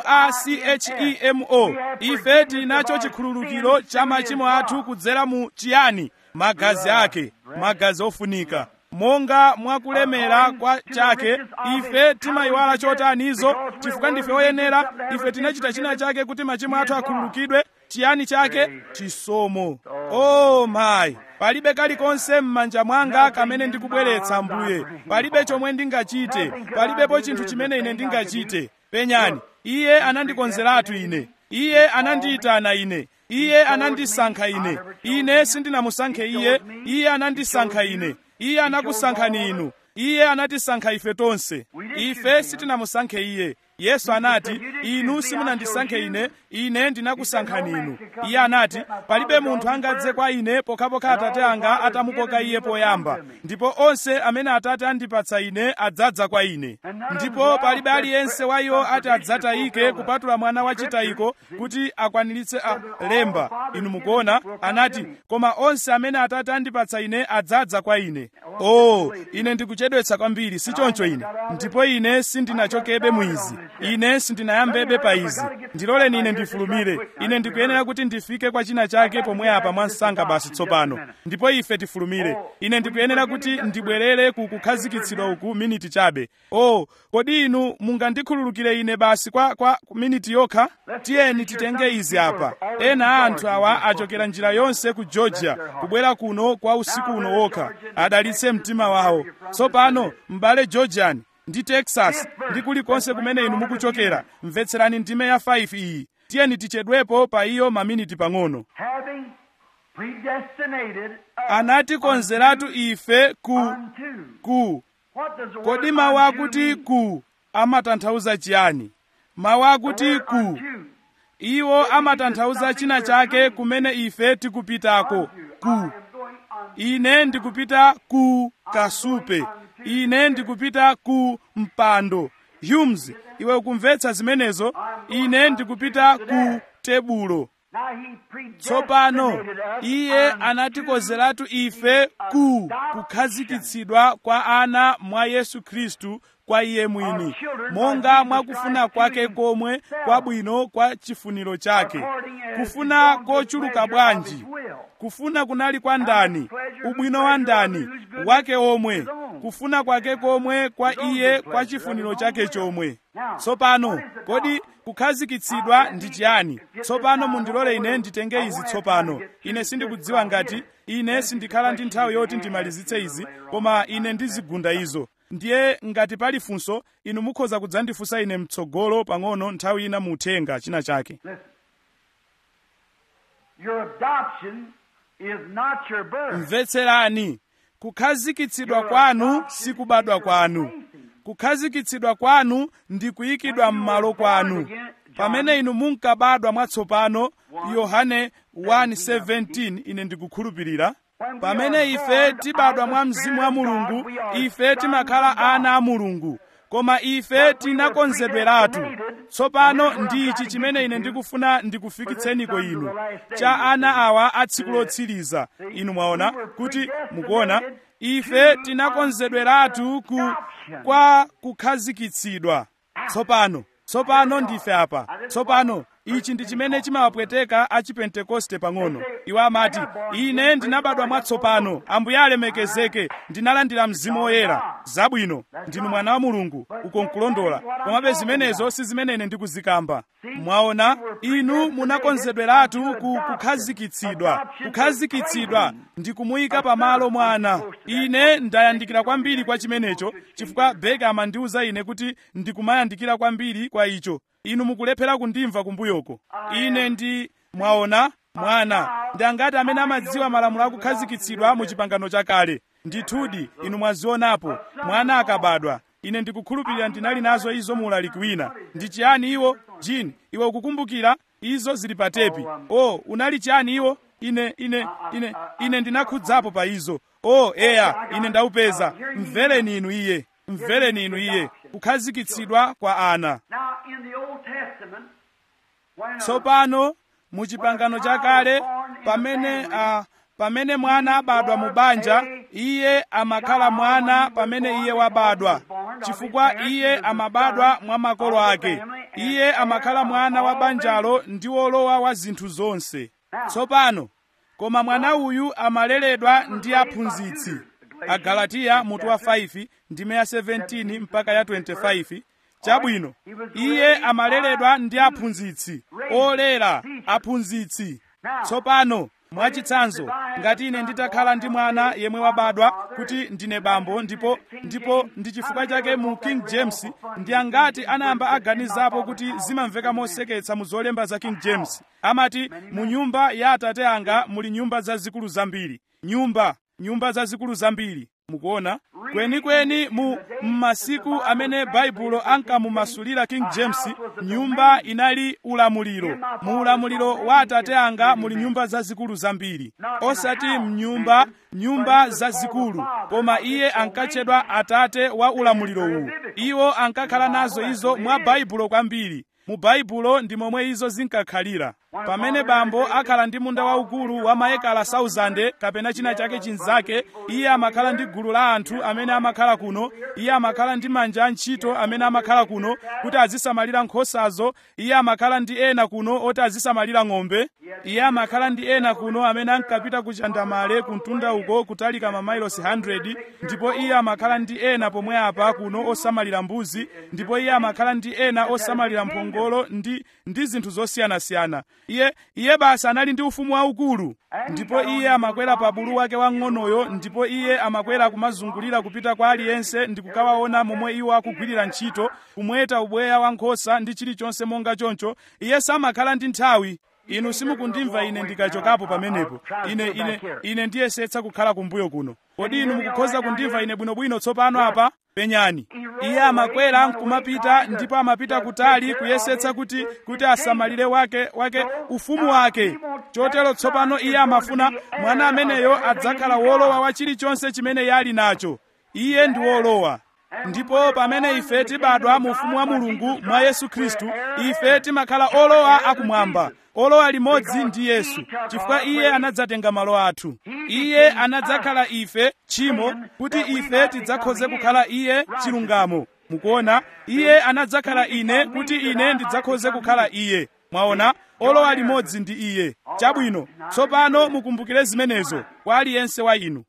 S1: MACHEMO. Ife tili nacho chikhululukiro cha machimo athu kudzera mu chiyani? Magazi ake, magazi ofunika. Monga mwakulemera kwa chake, ife timayiwala chotanizo, chifukwa ndife oyenera. Ife tinachita china chake kuti machimo athu akhululukidwe. Chiyani chake? Chisomo. Oh my, palibe kalikonse m'manja mwanga kamene ndikubweretsa Ambuye. Palibe chomwe ndingachite, palibepo chinthu chimene ine ndingachite. Penyani, iye anandikonzeratu ine, iye anandiyitana ine, iye anandisankha ine. Ine sindinamusankhe iye, iye anandisankha ine. Iye anakusankhani inu, iye anatisankha ife tonse. Ife sitinamusankhe iye. Yesu anati, inu simunandisankhe ine, ine ndinakusankhani inu. Iye anati, palibe munthu angadze kwa ine pokhapokha Atate anga atamukoka iye poyamba. Ndipo onse amene Atate andipatsa ine adzadza kwa ine. Ndipo palibe aliyense wa iwo ati adzatayike kupatula mwana wachitayiko kuti akwaniritse lemba. Inu mukuona? Anati, koma onse amene Atate andipatsa ine adzadza kwa ine. Oh, ine ndikuchedwetsa kwambiri, si choncho ine. Ndipo ine sindinachokebe mwizi. Ine sindinayambebe pa izi. Ndiloleni ine ndifulumire. Ine ndikuyenera kuti ndifike kwa china chake pomwe apa mwansanga basi tsopano. Ndipo ife tifulumire. Ine ndikuyenera kuti ndibwerere ku kukhazikitsidwa uku miniti chabe. Oh, kodi inu mungandikhululukire ine basi kwa miniti yokha? Tiyeni titenge izi apa. Ena a anthu awa achokera njira yonse ku Georgia kubwera kuno kwa usiku uno wokha. Adalitse mtima wawo. Tsopano m'bale Georgian ndi Texas ndi kulikonse kumene inu mukuchokera, mvetserani ndime ya 5 iyi. Tiyeni tichedwepo pa iyo maminiti pang'ono. Anatikonzeratu ife ku. Kodi mawu akuti ku amatanthauza chiyani? Mawu akuti ku, iwo amatanthauza china chake kumene ife tikupitako. Ku. Ine ndikupita ku kasupe. Ine ndikupita ku mpando. Humes, iwe ukumvetsa zimenezo? Ine ndikupita ku tebulo. Tsopano iye anatikonzeratu ife ku kukhazikitsidwa kwa ana mwa Yesu Khristu kwa iye mwini, monga mwakufuna kwake komwe kwabwino kwa chifuniro chake. Kufuna kochuluka bwanji? Kufuna kunali kwa ndani? Ubwino wa ndani? Wake omwe. Kufuna kwake komwe kwa iye kwa chifuniro chake chomwe. Tsopano, kodi kukhazikitsidwa ndi chiyani? Tsopano mundilole ine nditenge izi tsopano. Ine sindikudziwa ngati ine sindikhala ndi nthawi yoti ndimalizitse izi, koma ine ndizigunda izo. Ndiye ngati pali funso, inu mukhoza kudzandifunsa ine mtsogolo pang'ono nthawi ina muthenga china chake.
S2: Your adoption is not your birth.
S1: Mvetserani, kukhazikitsidwa kwanu sikubadwa kwanu. Kukhazikitsidwa kwanu ndi kuyikidwa m'malo kwanu. Pamene inu munkabadwa mwatsopano, Yohane 1:17 ine ndikukhulupirira. Pamene ife tibadwa mwa Mzimu wa Mulungu, ife timakhala ana a Mulungu. Koma ife tinakonzedweratu. Tsopano ndi ichi chimene ine ndikufuna ndikufikitseniko inu, cha ana awa a tsiku lotsiriza. Inu mwaona kuti mukuona ife tinakonzedweratu kwa kukhazikitsidwa. Tsopano ndife apa. Tsopano ichi ndi chimene chimawapweteka a Chipentekoste pang'ono. Iwo amati, ine ndinabadwa mwatsopano, Ambuye alemekezeke, ndinalandira Mzimu Woyera. Zabwino, ndinu mwana wa Mulungu, uko nkulondola. Komabe zimenezo si zimene ine ndikuzikamba. Mwaona, inu munakonzedweratu kukhazikitsidwa. Kukhazikitsidwa ndi kumuyika pamalo mwana. Ine ndayandikira kwambiri kwa chimenecho, chifukwa Beka amandiwuza ine kuti ndikumayandikira kwambiri kwa icho. Inu mukulephera kundimva kumbuyoko. Ine ndi mwaona mwana ndi angati amene amadziwa malamulo akukhazikitsidwa mu chipangano chakale. Ndithudi inu mwazionapo mwana akabadwa. Ine ndikukhulupirira ndinali nazo izo mu ulaliki wina. Ndi chiyani iwo? Jini, iwe ukukumbukira? Izo zili pa tepi. Oh, unali chiyani iwo? Ine ndinakhudzapo pa izo. Oh, eya, ine ndaupeza. Mvereni inu iye. Mvereni inu iye. Kukhazikitsidwa kwa ana. Tsopano mu chipangano chakale pamene mwana abadwa mu banja, iye amakhala mwana pamene iye wabadwa, chifukwa iye amabadwa mwa makolo ake. Iye amakhala mwana wa banjalo ndi wolowa wa zinthu zonse. Tsopano koma mwana uyu amaleredwa ndi aphunzitsi. Agalatiya mutu wa 5 ndime ya 17 mpaka ya 25. Chabwino, iye amaleredwa ndi aphunzitsi, olera aphunzitsi. Tsopano mwachitsanzo, ngati ine nditakhala ndi mwana yemwe wabadwa kuti ndine bambo, ndipo ndi chifukwa chake mu King James ndi angati anayamba aganizapo kuti zimamveka moseketsa mu zolemba za King James. Amati mu nyumba ya Atate anga muli nyumba zazikulu zambiri. Nyumba zazikulu zambiri. Mukuona? Kwenikweni mu masiku amene Baibulo ankamumasulira King James, nyumba inali ulamuliro. Mu ulamuliro wa Atate anga muli nyumba zazikulu zambiri. Osati nyumba zazikulu, koma iye ankatchedwa Atate wa ulamuliro uwu. Iwo ankakhala nazo izo mwa Baibulo kwambiri. Mu Baibulo ndi momwe izo zinkakhalira. Pamene bambo akhala ndi munda waukulu wa maekala 1000 kapena china chake chinzake, iye amakhala ndi gulu la anthu amene amakhala kuno. Iye amakhala ndi manja antchito amene amakhala kuno kuti azisamalira nkhosazo. Iye amakhala ndi ena kuno oti azisamalira ng'ombe. Iye amakhala ndi ena kuno amene ankapita ku Chandamale kuntunda uko kutalika mamayilosi 100. Ndipo iye amakhala ndi ena pomwe apa kuno osamalira mbuzi. Ndipo iye amakhala ndi ena osamalira mphongolo ndi zinthu zosiyanasiyana. Iye basi anali ndi ufumu waukulu. Ndipo iye amakwera pa bulu wake wang'onoyo, ndipo iye amakwera kumazungulira kupita kwa aliyense ndi kukawaona momwe iwo akugwirira ntchito, kumweta ubweya wa nkhosa ndi chilichonse monga choncho. Iye samakhala ndi nthawi. Inu simukundimva ine ndikachokapo pamenepo. Ine ndiyesetsa kukhala kumbuyo kuno. Kodi inu mukukhoza kundimva ine bwinobwino tsopano apa? Penyani. Iye amakwera nkumapita, ndipo amapita kutali kuyesetsa kuti asamalire wake ufumu wake. Chotero tsopano iye amafuna mwana ameneyo adzakhala wolowa wa chilichonse chimene iye ali nacho. Iye ndi wolowa. Ndipo pamene ife tibadwa mu ufumu wa Mulungu mwa Yesu Khristu, ife timakhala olowa akumwamba. Olowa limodzi ndi Yesu, chifukwa iye anadzatenga malo athu. Iye anadzakhala ife tchimo kuti ife tidzakhoze kukhala iye chilungamo. Mukuona? Iye anadzakhala ine kuti ine ndidzakhoze kukhala iye. Mwaona? Olowa limodzi ndi iye. Chabwino, tsopano mukumbukire zimenezo kwa aliyense wa inu.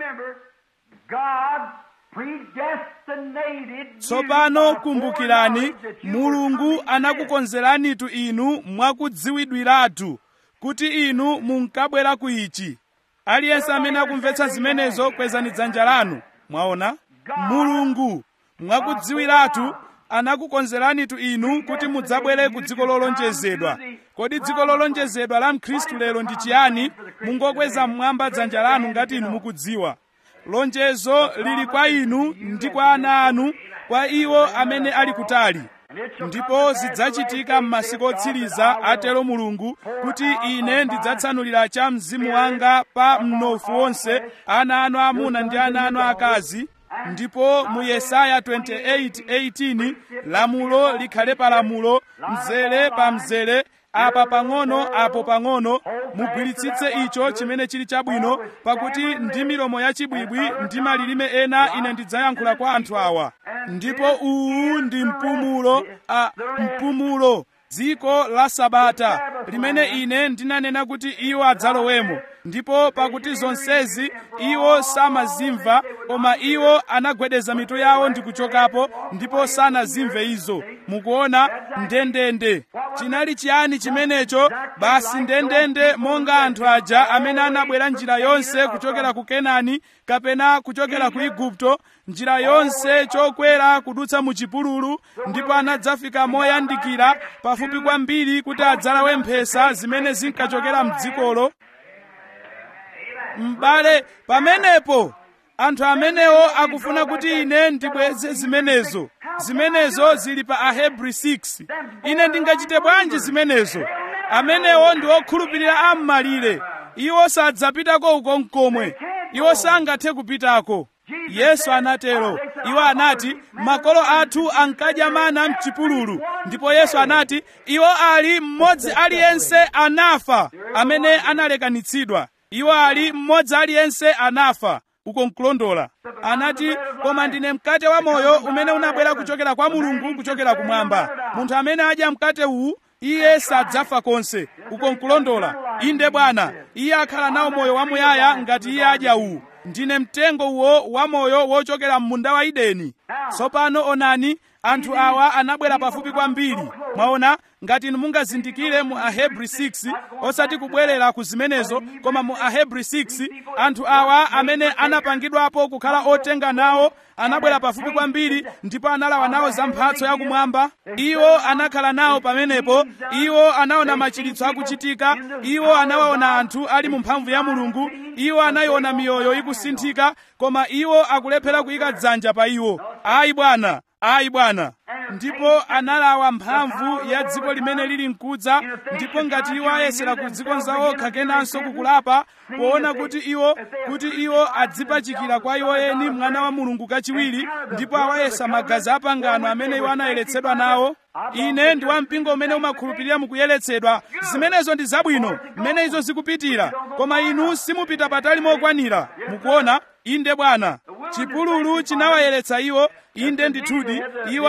S1: Tsopano kumbukirani, Mulungu anakukonzeranitu inu mwakudziwidwiratu kuti inu munkabwera ku ichi. Aliyense amene akumvetsa zimenezo kwezani dzanja lanu. Mwaona? Mulungu mwakudziwiratu anakukonzeranitu inu kuti mudzabwere ku dziko lolonjezedwa. Kodi dziko lolonjezedwa la Mkhristu lero ndi chiyani? Mungokweza mmwamba dzanja lanu ngati inu mukudziwa. lonjezo lili kwa inu ndi kwa ana anu, kwa iwo amene ali kutali. Ndipo zidzachitika m'masiku otsiriza, atero Mulungu, kuti ine ndidzatsanulira cha mzimu wanga pa mnofu wonse, ana anu amuna ndi ana anu akazi. Ndipo mu Yesaya 28:18, lamulo likhale pa lamulo, mzere pa mzere, apa pang'ono apo pang'ono, mugwiritsitse icho chimene chili chabwino, pakuti ndi milomo yachibwibwi ndi malilime ena ine ndidzayankhula kwa anthu awa. Ndipo uwu ndi mpumulo, dziko la Sabata, limene ine ndinanena kuti iwo adzalowemo. Ndipo pakuti zonsezi iwo samazimva, koma iwo anagwedeza mitu yawo ndi kuchokapo, ndipo sanazimve izo. Mukuona, ndendende. Chinali chiyani chimenecho? Basi ndendende monga anthu aja amene anabwera njira yonse kuchokera ku Kenani kapena kuchokera ku Igupto, njira yonse chokwera kudutsa mu chipululu, ndipo anadzafika moyandikira pafupi kwambiri kuti adzalawe mphesa zimene zinkachokera m'dzikolo. M'bale, pamenepo anthu amenewo akufuna kuti ine ndibweze zimenezo. Zimenezo zili pa Ahebri 6. Ine ndingachite bwanji zimenezo? Amenewo ndi okhulupirira am'malire. Iwo sadzapitako uko nkomwe. Iwo sangathe kupitako. Yesu anatero. Iwo anati, makolo athu ankadya mana m'chipululu. Ndipo Yesu anati, iwo ali mmodzi aliyense anafa amene analekanitsidwa. Iwo ali mmodzi aliyense anafa. Uko nkulondola. Anati, koma ndine mkate wa moyo umene unabwera kuchokera kwa Mulungu, kuchokera kumwamba. Munthu amene adya mkate uwu, iye sadzafa konse. Uko nkulondola. Inde Bwana, iye akhala nawo moyo wamuyaya ngati iye adya uwu. Ndine mtengo uwo wa moyo wochokera m'munda wa Edeni. Tsopano onani, anthu awa anabwera pafupi kwambiri. Mwaona, ngati inu mungazindikire mu Ahebri 6, osati kubwerera ku zimenezo, koma mu Ahebri 6, anthu awa amene anapangidwapo kukhala otenga nawo anabwera pafupi kwambiri, ndipo analawa nawo za mphatso yakumwamba. Iwo anakhala nawo pamenepo. Iwo anaona machiritso akuchitika. Iwo anawaona anthu ali mu mphamvu ya Mulungu. Iwo anayiona miyoyo ikusinthika, koma iwo akulephera kuyika dzanja pa iwo. Ayi Bwana, ayi Bwana. Ndipo analawa mphamvu ya dziko limene lili mkudza. Ndipo ngati iwo ayesera kudzikonza okha kenanso kukulapa, poona kuti iwo adzipachikira kwa iwo eni mwana wa Mulungu kachiwiri, ndipo awayesa magazi apangano amene iwo anayeretsedwa nawo. Ine ndi wampingo umene umakhulupirira mukuyeretsedwa. Zimenezo ndi zabwino mmene izo zikupitira, koma inu simupita patali mokwanira. Mukuona? Inde Bwana. Chipululu chinawayeretsa iwo. Inde ndithudi.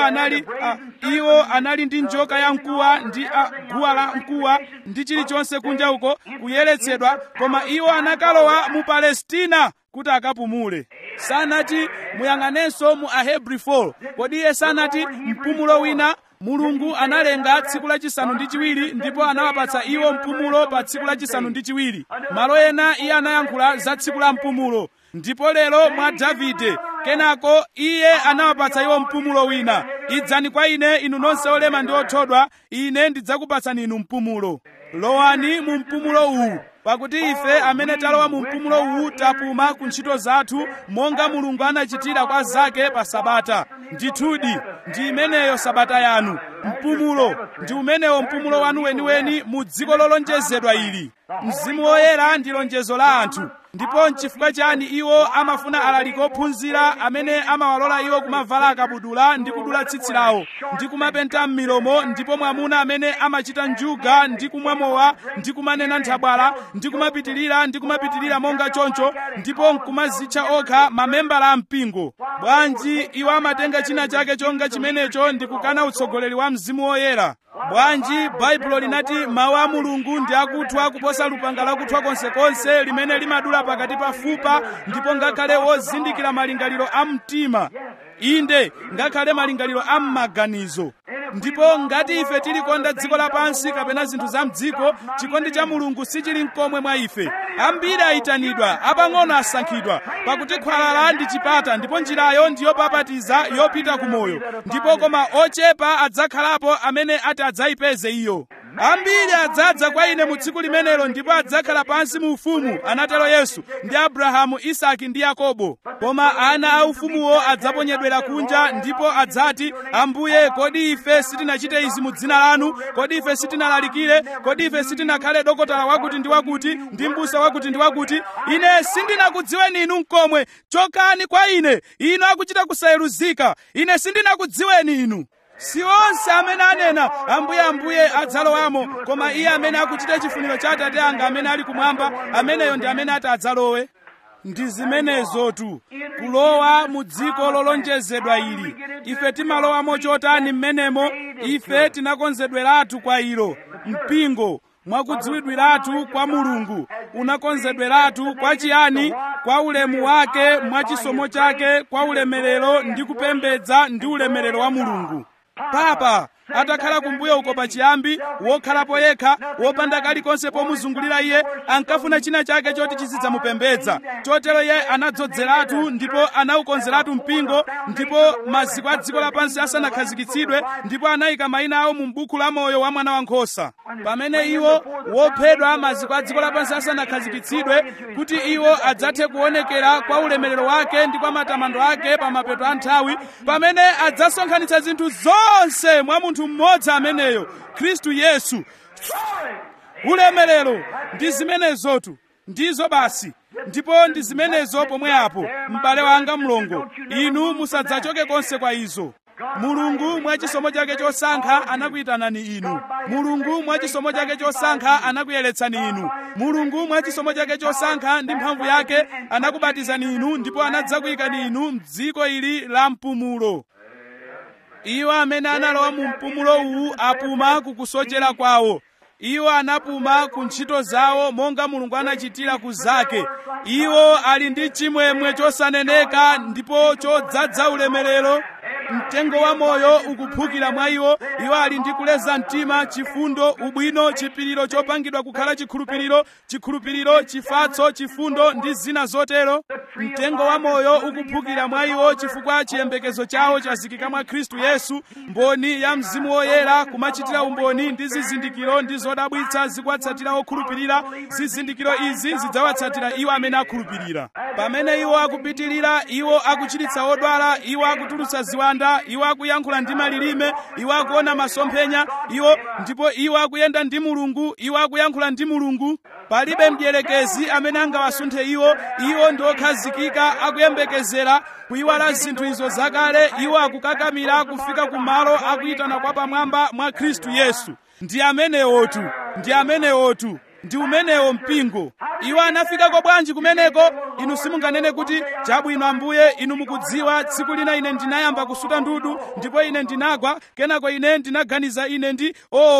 S1: Iwo anali ndi njoka ya mkuwa ndi guwa la mkuwa ndi chilichonse kunja uko kuyeretsedwa, koma iwo anakalowa mu Palestina kuti akapumule. Sanati muyang'anenso mu Ahebri 4. Kodi iye sanati mpumulo wina? Mulungu analenga tsiku lachisanu ndi chiwiri, ndipo anawapatsa iwo mpumulo pa tsiku lachisanu ndi chiwiri. Malo ena iye anayankhula za tsiku la mpumulo. Ndipo lero mwa Davide, kenako iye anawapatsa iwo mpumulo wina. Idzani kwa ine inu nonse olema ndi othodwa, ine ndidzakupatsani inu mpumulo. Lowani mu mpumulo uwu, pakuti ife amene talowa mu mpumulo uwu tapuma ku ntchito zathu, monga Mulungu anachitira kwa zake pa Sabata. Ndithudi, ndi imeneyo Sabata yanu. Mpumulo ndi umenewo mpumulo wanu weniweni mu dziko lolonjezedwa ili. Mzimu Woyera ndi lonjezo la anthu. Ndipo n'chifukwa chani iwo amafuna alaliki ophunzira amene amawalola iwo kumavala akabudula ndi kudula tsitsi lawo ndi kumapenta m'milomo, ndipo mwamuna amene amachita njuga ndi kumwa mowa ndi kumanena nthabwala ndi kumapitirira monga choncho, ndipo nkumazitcha okha mamembala a mpingo? Bwanji iwo amatenga china chake chonga chimenecho ndi kukana utsogoleri wa Mzimu Woyera? Bwanji Baibulo linati mawu a Mulungu ndi akuthwa kuposa lupanga lakuthwa konsekonse limene limadula pakati pa fupa, ndipo ngakhale wozindikira malingaliro a mtima. Inde, ngakhale malingaliro a m'maganizo. Ndipo ngati ife tilikonda dziko lapansi kapena zinthu za mdziko, chikondi cha Mulungu sichili n'komwe mwa ife. Ambiri ayitanidwa, apang'ono asankhidwa, pakuti khwalala ndi chipata, ndipo njirayo ndi yopapatiza yopita ku moyo, ndipo koma ochepa adzakhalapo amene ati adzayipeze iyo. ambiri adzadza kwa ine mu tsiku limenelo ndipo adzakhala pansi mu ufumu, anatero Yesu, ndi Abrahamu, Isaki ndi Yakobo. Koma ana a ufumuwo adzaponyedwera kunja ndipo adzati, Ambuye, kodi ife sitinachite izi mu dzina lanu? Kodi ife sitinalalikire? Kodi ife sitinakhale dokotala wakuti ndi wakuti ndi m'busa wakuti ndi wakuti? Ine sindinakudziweni inu n'komwe. Chokani kwa ine, inu akuchita kusayeruzika. Ine sindinakudziweni inu. Si onse amene anena Ambuye Ambuye adzalowamo, koma iye amene akuchita chifuniro cha Atate anga amene ali kumwamba, ameneyo ndi amene ati adzalowe. Ndi zimenezotu, kulowa mu dziko lolonjezedwa ili. Ife timalowamo chotani mmenemo? Ife tinakonzedweratu kwa ilo. Mpingo mwakudziwidwiratu kwa Mulungu unakonzedweratu kwa chiyani? Kwa ulemu wake, mwa chisomo chake, kwa ulemerero ndi kupembedza ndi ulemerero wa Mulungu. Papa atakhala kumbuyo uko pachiyambi, wokhalapo yekha, wopanda kalikonse pomuzungulira iye, ankafuna china chake choti chizidzamupembedza. Chotero iye anadzozeratu ndipo anawukonzeratu mpingo, ndipo maziko a dziko lapansi asanakhazikitsidwe, ndipo anayika mayina awo mu m'buku la moyo wa Mwana Wankhosa. Pamene iwo wophedwa maziko a dziko lapansi asanakhazikitsidwe, kuti iwo adzathe kuonekera kwa ulemerero wake ndi kwa matamando ake pa mapeto a nthawi, pamene adzasonkhanitsa zinthu zonse mwa munthu mmodzi ameneyo, Khristu Yesu. Ulemerero ndi zimenezotu, ndizo basi. Ndipo ndi zimenezo pomwe apo, m'bale wanga mlongo, inu musadzachoke konse kwa izo. Mulungu mwa chisomo chake chosankha anakuyitanani inu. Mulungu mwa chisomo chake chosankha anakuyeretsani inu. Mulungu mwa chisomo chake chosankha ndi mphamvu yake anakubatizani inu, ndipo anadzakuyikani inu m'dziko ili la mpumulo. Iwo amene analowa mu mpumulo uwu apuma kukusochera kwawo. Iwo anapuma ku ntchito zawo monga Mulungu anachitira ku zake. Iwo ali ndi chimwemwe chosaneneka ndipo chodzaza ulemerero. Mtengo wa moyo ukuphukira mwa iwo. Iwo ali ndi kuleza mtima, chifundo, ubwino, chipiriro chopangidwa kukhala chikhulupiriro, chikhulupiriro, chifatso, chifundo ndi zina zotero. Mtengo wa moyo ukuphukira mwa iwo chifukwa chiyembekezo chawo chazikika mwa Khristu Yesu, mboni ya Mzimu Woyera kumachitira umboni ndi zizindikiro ndi zodabwitsa zikuwatsatira okhulupirira. Zizindikiro izi zidzawatsatira iwo amene akhulupirira. Pamene iwo akupitirira, iwo akuchiritsa odwala, iwo akutulutsa ziwanda, iwo akuyankhula ndi malilime, iwo akuona masomphenya, ndipo iwo akuyenda ndi Mulungu, iwo akuyankhula ndi Mulungu. Palibe mdierekezi amene angawasunthe iwo. Iwo ndi okhazikika, akuyembekezera kuyiwala zinthu izo zakale. Iwo akukakamira kufika ku malo akuyitana kwa pamwamba mwa Khristu Yesu. Ndi amenewotu, ndi amenewotu, ndi umenewo mpingo. Iwo anafikako bwanji kumeneko? Inu simunganene kuti, chabwino Ambuye, inu mukudziwa tsiku lina ine ndinayamba kusuta ndudu, ndipo ine ndinagwa, kenako ine ndinaganiza ine ndi,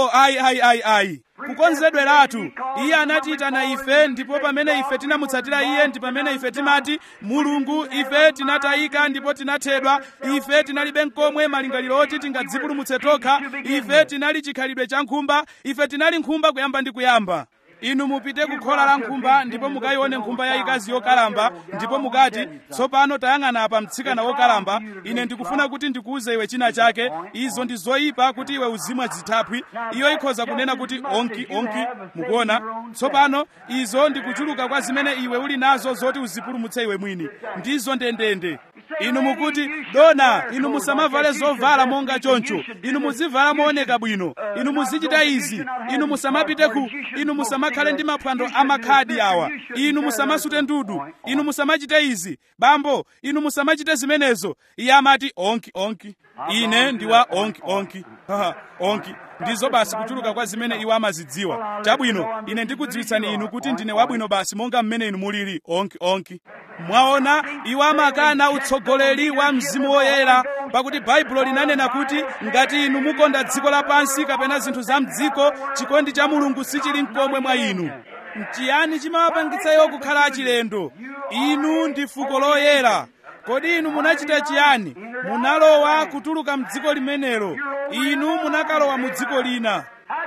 S1: ayi. Kukonzedweratu. Iye anatiyitana ife, ndipo pamene ife tinamutsatira iye ndi pamene ife timati, Mulungu, ife tinatayika ndipo tinathedwa. Ife tinalibe nkomwe malingaliro oti tingadzipulumutse tokha. Ife tinali chikhalidwe cha nkhumba. Ife tinali nkhumba kuyamba ndi kuyamba. Inu mupite ku khola la nkhumba ndipo mukayione nkhumba yayikazi yokalamba, ndipo mukati, tsopano tayang'ana apa mtsikana wokalamba. Ine ndikufuna kuti ndikuuze iwe china chake. Izo ndi zoyipa kuti iwe uzimwa zithaphwi. Iyo ikhoza kunena kuti onki. Mukuona? Tsopano izo ndikuchuluka kwa zimene iwe uli nazo zoti uzipulumutse iwe mwini. Ndizo ndendende. Inu mukuti, dona, inu musamavale zovala monga choncho. Inu muzivala mooneka bwino. Inu muzichita izi. Inu musamapite inu musamakhale ndi maphwando amakhadi awa. Inu musamasute ndudu. Inu musamachite izi. Bambo, inu musamachite zimenezo. Iye amati onki. Ine ndiwa onki. Onki. Ndizo basi kuchuluka kwa zimene iwo amazidziwa. Chabwino, ine ndikudziwitsani inu kuti ndine wabwino basi monga mmene inu mulili onki. Mwaona, iwo amakana utsogoleri wa Mzimu Woyera, pakuti Baibulo linanena kuti ngati inu mukonda dziko lapansi kapena zinthu za mdziko, chikondi cha Mulungu sichili nkomwe mwa inu. N'chiyani chimawapangitsa iwo kukhala achilendo? Inu ndi fuko loyera. Kodi inu munachita chiyani? Munalowa kutuluka mdziko limenelo. Inu munakalowa mu dziko lina.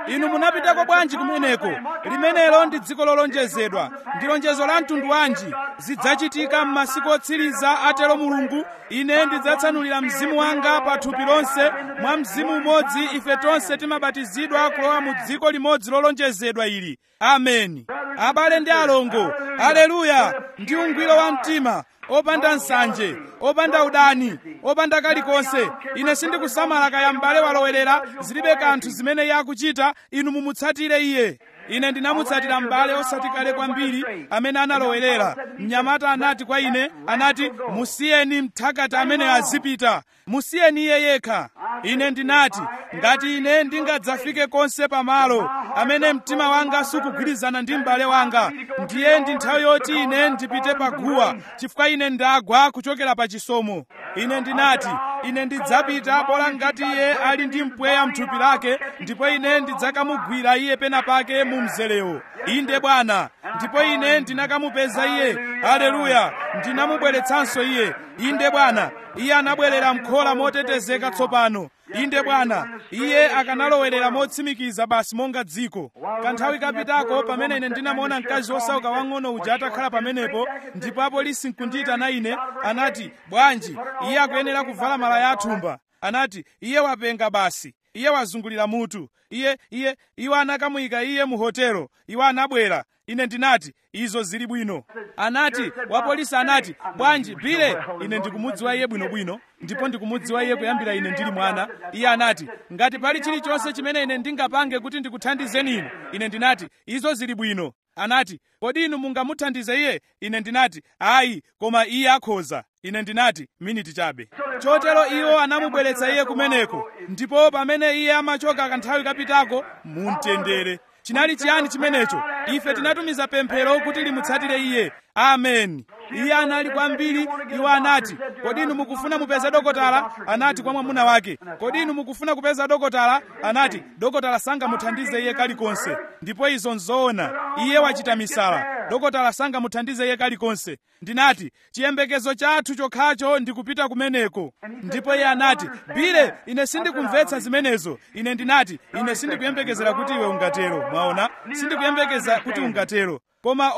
S1: inu munapitako bwanji kumeneko? Limenelo ndi dziko lolonjezedwa. Ndi lonjezo la mtundu wanji? Zidzachitika m'masiku otsiriza, atero Mulungu, ine ndidzatsanulira mzimu wanga pa thupi lonse. Mwa mzimu umodzi ife tonse timabatizidwa kulowa mu dziko limodzi lolonjezedwa ili. Ameni. Abale ndi alongo, aleluya. Ndi ungwiro wa mtima, opanda nsanje, opanda udani, opanda kalikonse. Ine sindikusamala kaya m'bale walowerera, zilibe kanthu zimene iye akuchita, inu mumutsatire iye. Ine ndinamutsatira m'bale osati kale kwambiri amene analowerera. Mnyamata anati kwa ine, anati, musiyeni mthakati amene azipita, musiyeni iye yekha. Ine ndinati, ngati ine ndingadzafike konse pamalo amene mtima wanga sukugwirizana ndi m'bale wanga, ndiye ndi nthawi yoti ine ndipite paguwa, chifukwa ine ndagwa kuchokera pa chisomo. Ine ndinati, ine ndidzapita bola ngati iye ali ndi mpweya mthupi lake, ndipo ine ndidzakamugwira iye pena pake mu mzelewo. Inde Bwana. Ndipo ine ndinakamupeza iye. Haleluya. Ndinamubweretsanso iye. Inde Bwana. Iye anabwerera m'khola motetezeka tsopano. Inde Bwana. Iye akanalowerera motsimikiza basi monga dziko. Kanthawi kapitako pamene ine ndinamuona mkazi wosauka wang'ono uja atakhala pamenepo, ndipo apolisi nkundiyitana ine, anati, bwanji, iye akuyenera kuvala malaya athumba. Anati, iye wapenga basi. Iye wazungulira mutu. Iwo anakamuyika iye mu hotelo. Iwo anabwera. Ine ndinati, izo zili bwino. Anati, wapolisi anati, bwanji, Bile, ine ndikumudziwa iye bwinobwino, ndipo ndikumudziwa iye kuyambira ine ndili mwana. Iye anati, ngati pali chilichonse chimene ine ndingapange kuti ndikuthandizeni inu. Ine ndinati, izo zili bwino. Anati, kodi inu mungamuthandize iye? Ine ndinati, ayi, koma iye akhoza. Ine ndinati, miniti chabe. Chotero iwo anamubweretsa iye kumeneko, ndipo pamene iye amachoka kanthawi kapitako, mumtendere. Chinali chiyani chimenecho? Ife tinatumiza pemphero kuti limutsatire iye. Amen. Iye anali kwambiri. Iwo anati, kodi inu mukufuna mupeze dokotala? Anati kwa mwamuna wake, kodi inu mukufuna kupeza dokotala? Anati, dokotala sangamuthandize iye kalikonse. Ndipo izo nzoona. Iye wachita misala. Dokotala sangamuthandize iye kalikonse. Ndinati, chiyembekezo chathu chokhacho ndikupita kumeneko. Ndipo iye anati, Bile, ine sindikumvetsa zimenezo. Ine ndinati, ine sindikuyembekezera kuti iwe ungatero. Mwaona? Sindikuyembekeza kuti ungatero. Koma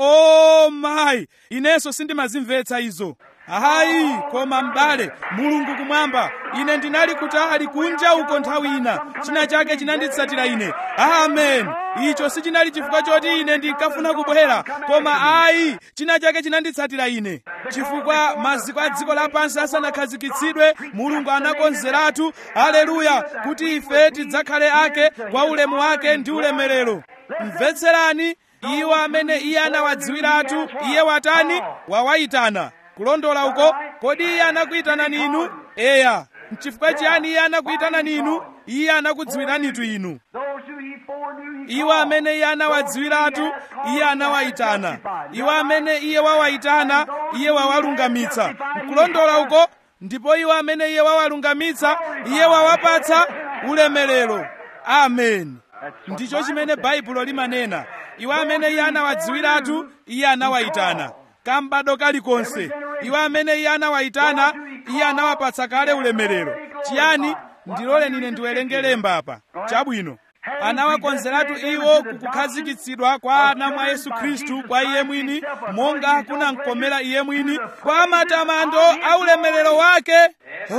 S1: mayi, inenso sindimazimvetsa izo. Hayi, koma m'bale, Mulungu kumwamba, ine ndinali kutali kunja uko nthawi ina. China chake chinanditsatira ine. Amen. Icho sichinali chifukwa choti ine ndinkafuna kubwera, koma ayi, china chake chinanditsatira ine. Chifukwa maziko a dziko lapansi asanakhazikitsidwe, Mulungu anakonzeratu, haleluya, kuti ife tidzakhale ake kwa ulemu wake ndi ulemerero. Mvetserani, iwo amene iye anawadziwiratu, iye watani? Wawayitana. Kulondola uko, kodi iye anakuyitana ninu? Eya. N'chifukwa chiyani iye anakuyitana ninu? Iye anakudziwiranitu inu. Iwo amene iye anawadziwiratu, iye anawayitana. Iwo amene iye wawayitana, iye wawalungamitsa. Kulondola uko, ndipo iwo amene iye wawalungamitsa, iye wawapatsa ulemerero. Amen. Ndicho chimene Baibulo limanena. Iwo amene iye anawadziwiratu, iye anawayitana. Kambado kalikonse. Iwo amene iye anawayitana, iye anawapatsa kale ulemerero. Chiyani? Ndilole nine ndiwerenge lemba apa. Chabwino. Anawakonzeratu iwo kukukhazikitsidwa kwa ana mwa Yesu Khristu kwa iye mwini, monga kunamkomera iye mwini, kwa matamando a ulemerero wake.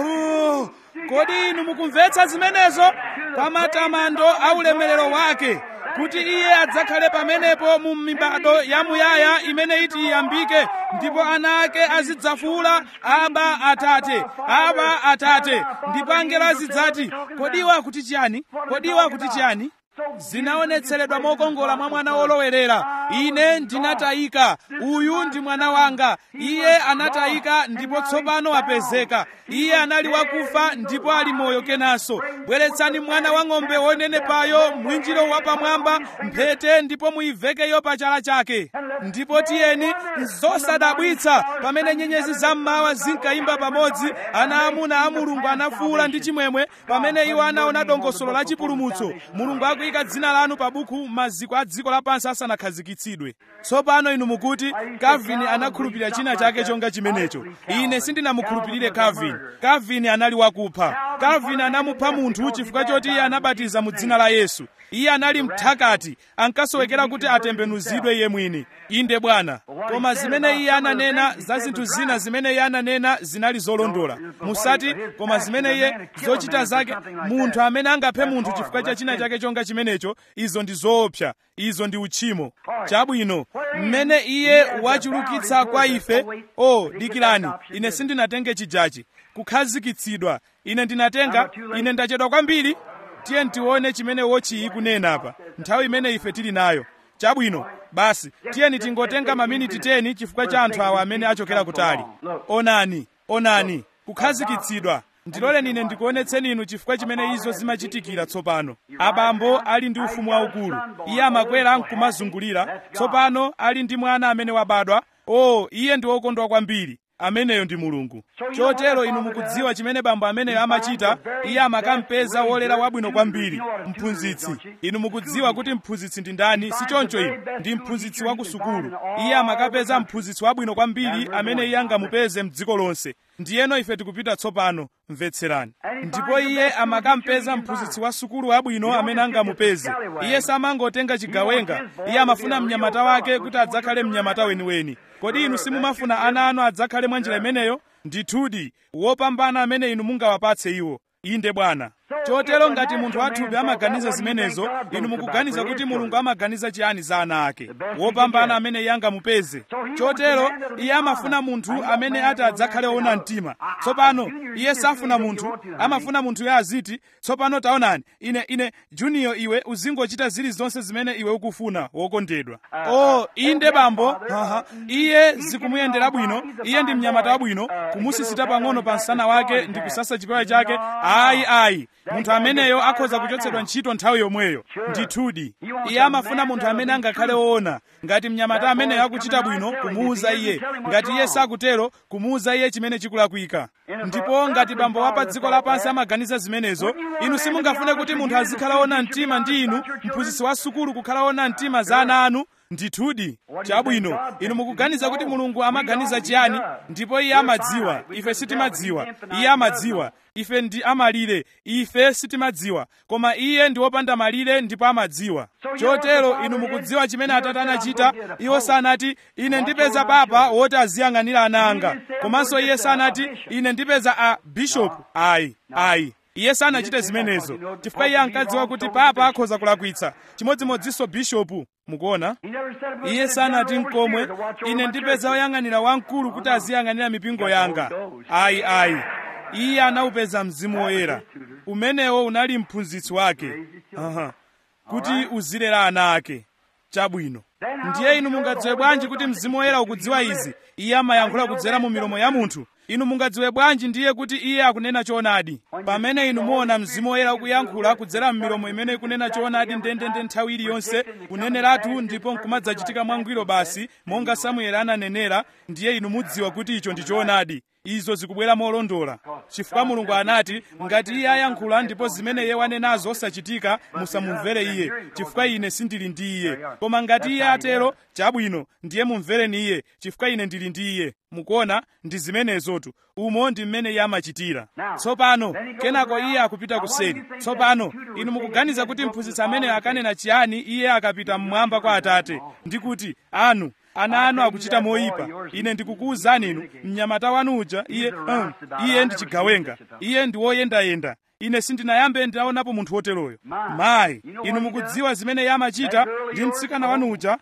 S1: Kodi inu mukumvetsa zimenezo? Kwa matamando a ulemerero wake, kuti iye adzakhale pamenepo mu mibado yamuyaya imene iti iyambike, ndipo ana ake azidzafuula, Aba Atate, Aba Atate. Ndipo angelo azidzati, kodi akuti chiyani? Kodi akuti chiyani? Zinaonetseredwa mokongola mwa mwana wolowerera. Ine ndinatayika, uyu ndi mwana wanga. Iye anatayika ndipo tsopano apezeka. Iye anali wakufa ndipo ali moyo kenanso. Bweretsani mwana wa ng'ombe wonenepayo, mwinjiro wapamwamba, mphete, ndipo muivekeyo pa chala chake. Ndipo tiyeni, zosadabwitsa, pamene nyenyezi zammawa zinkayimba pamodzi, ana amuna a Mulungu anafuula ndi chimwemwe, pamene iwo anaona dongosolo la chipulumutso. Mulungu kuyika dzina lanu pa buku maziko a dziko lapansi asanakhazikitsidwe. Tsopano inu mukuti Calvin anakhulupirira china chake chonga chimenecho. Ine sindinamukhulupirire Calvin. Calvin anali wakupha. Calvin anamupha munthu chifukwa choti iye anabatiza mu dzina la Yesu. Iye anali mthakati, ankasowekera kuti atembenuzidwe iye mwini. Inde Bwana. Koma zimene iye ananena za zinthu zina zimene iye ananena zinali zolondola. Musati koma zimene iye zochita zake, munthu amene angaphe munthu chifukwa cha china chake chonga chimenecho, izo ndi zoopsa, izo ndi uchimo. Chabwino, mmene iye wachulukitsa kwa ife, dikirani, ine sindinatenge chijachi, kukhazikitsidwa. Ine ndinatenga, ine ndachedwa kwambiri. Tiye ntione chimene wochi kunena apa. Nthawi imene ife tili nayo. Chabwino, basi, tiyeni tingotenga maminiti 10 chifukwa cha anthu awa amene achokera kutali. Onani, kukhazikitsidwa. Ndiloleni ine ndikuonetseni inu chifukwa chimene izo zimachitikira tsopano. Abambo ali ndi ufumu waukulu. Iye amakwera nkumazungulira. Tsopano ali ndi mwana amene wabadwa. Iye ndi wokondwa kwambiri. Ameneyo ndi Mulungu. Chotero inu mukudziwa chimene bambo ameneyo amachita. Iye amakampeza wolera wabwino kwambiri, mphunzitsi. Inu mukudziwa kuti mphunzitsi ndi ndani? Si choncho inu, ndi mphunzitsi wa ku sukulu. Iye amakapeza mphunzitsi wabwino kwambiri amene iye angamupeze m'dziko lonse. Ndiyeno ife tikupita tsopano, mvetserani. Ndipo iye amakampeza mphunzitsi wa sukulu wabwino amene angamupeze. Iye samangotenga chigawenga. Iye amafuna mnyamata wake kuti adzakhale mnyamata weniweni. Kodi inu simumafuna ana anu adzakhale mwa njira imeneyo? Ndithudi, wopambana amene inu mungawapatse iwo. Inde Bwana. Chotero ngati munthu wathupi amaganiza zimenezo, inu mukuganiza kuti Mulungu amaganiza chiyani za ana ake? Wopambana amene iye angamupeze. Chotero iye amafuna munthu amene ati adzakhale woona mtima. Tsopano iye safuna munthu, amafuna munthu ya aziti. Tsopano taonani, ine Junior, iwe uzingochita zilizonse zimene iwe ukufuna, wokondedwa. Inde bambo, iye zikumuyendera bwino, iye ndi mnyamata wabwino, kumusisita pang'ono pa msana wake ndi kusasa chipewa chake. Ayi. Munthu ameneyo akhoza kuchotsedwa ntchito nthawi yomweyo. Ndithudi, iye amafuna munthu amene angakhale woona. Ngati mnyamata ameneyo akuchita bwino, kumuwuza iye. Ngati iye sakutero, kumuwuza iye chimene chikulakwika. Ndipo ngati bambo wa pa dziko lapansi amaganiza zimenezo, inu simungafune kuti munthu azikhala woona mtima ndi inu, mphunzitsi wa sukulu kukhala woona mtima za ana anu. Ndithudi, chabwino, inu mukuganiza kuti Mulungu amaganiza chiyani? Ndipo iye amadziwa, ife sitimadziwa. Iye amadziwa, ife ndi amalire, ife sitimadziwa. Koma iye ndi wopanda malire ndipo amadziwa. Chotero inu mukudziwa chimene Atate anachita. Iwo sanati, ine ndipeza papa woti aziyang'anira ana anga. Komanso iye sanati, ine ndipeza a bishop. Ayi. Iye sanachite zimenezo, chifukwa iye ankadziwa kuti papa akhoza kulakwitsa. Chimodzimodzinso bishopu. Mukuona? Iye sanati nkomwe, ine ndipeza woyang'anira wamkulu kuti aziyang'anira mipingo yanga. Ayi. Iye anawupeza Mzimu Woyera. Umenewo unali mphunzitsi wake. Kuti uzilera ana ake. Chabwino. Ndiye inu mungadziwe bwanji kuti Mzimu Woyera ukudziwa izi? Iye amayankhula kudzera mu milomo ya munthu. Inu mungadziwe bwanji ndiye kuti iye akunena choonadi? Pamene inu muona Mzimu Woyera ukuyankhula kudzera m'milomo imene ikunena choonadi ndendende nthawi iliyonse, kuneneratu ndipo nkumadzachitika mwangwiro basi, monga Samueli ananenera, ndiye inu mudziwa kuti icho ndi choonadi. Izo zikubwera molondola. Chifukwa Mulungu anati, ngati iye ayankhula ndipo zimene iye wanenazo osachitika, musamumvere iye, chifukwa ine sindili ndi iye. Koma ngati iye atero, chabwino, ndiye mumvereni iye, chifukwa ine ndili ndi iye. Mukuona, ndi zimenezotu. Umo ndi mmene iye amachitira. Tsopano, kenako iye akupita kuseri. Tsopano, inu mukuganiza kuti mphunzitsi amene akanena chiyani iye akapita mmwamba kwa Atate, ndikuti, ana anu akuchita moyipa. Ine ndikukuwuzani inu, mnyamata wanu uja, iye ndi chigawenga. Iye ndi woyendayenda. Ine sindinayambe ndaonapo munthu woteroyo. Mayi, inu mukudziwa zimene iye amachita ndi mtsikana wanu uja?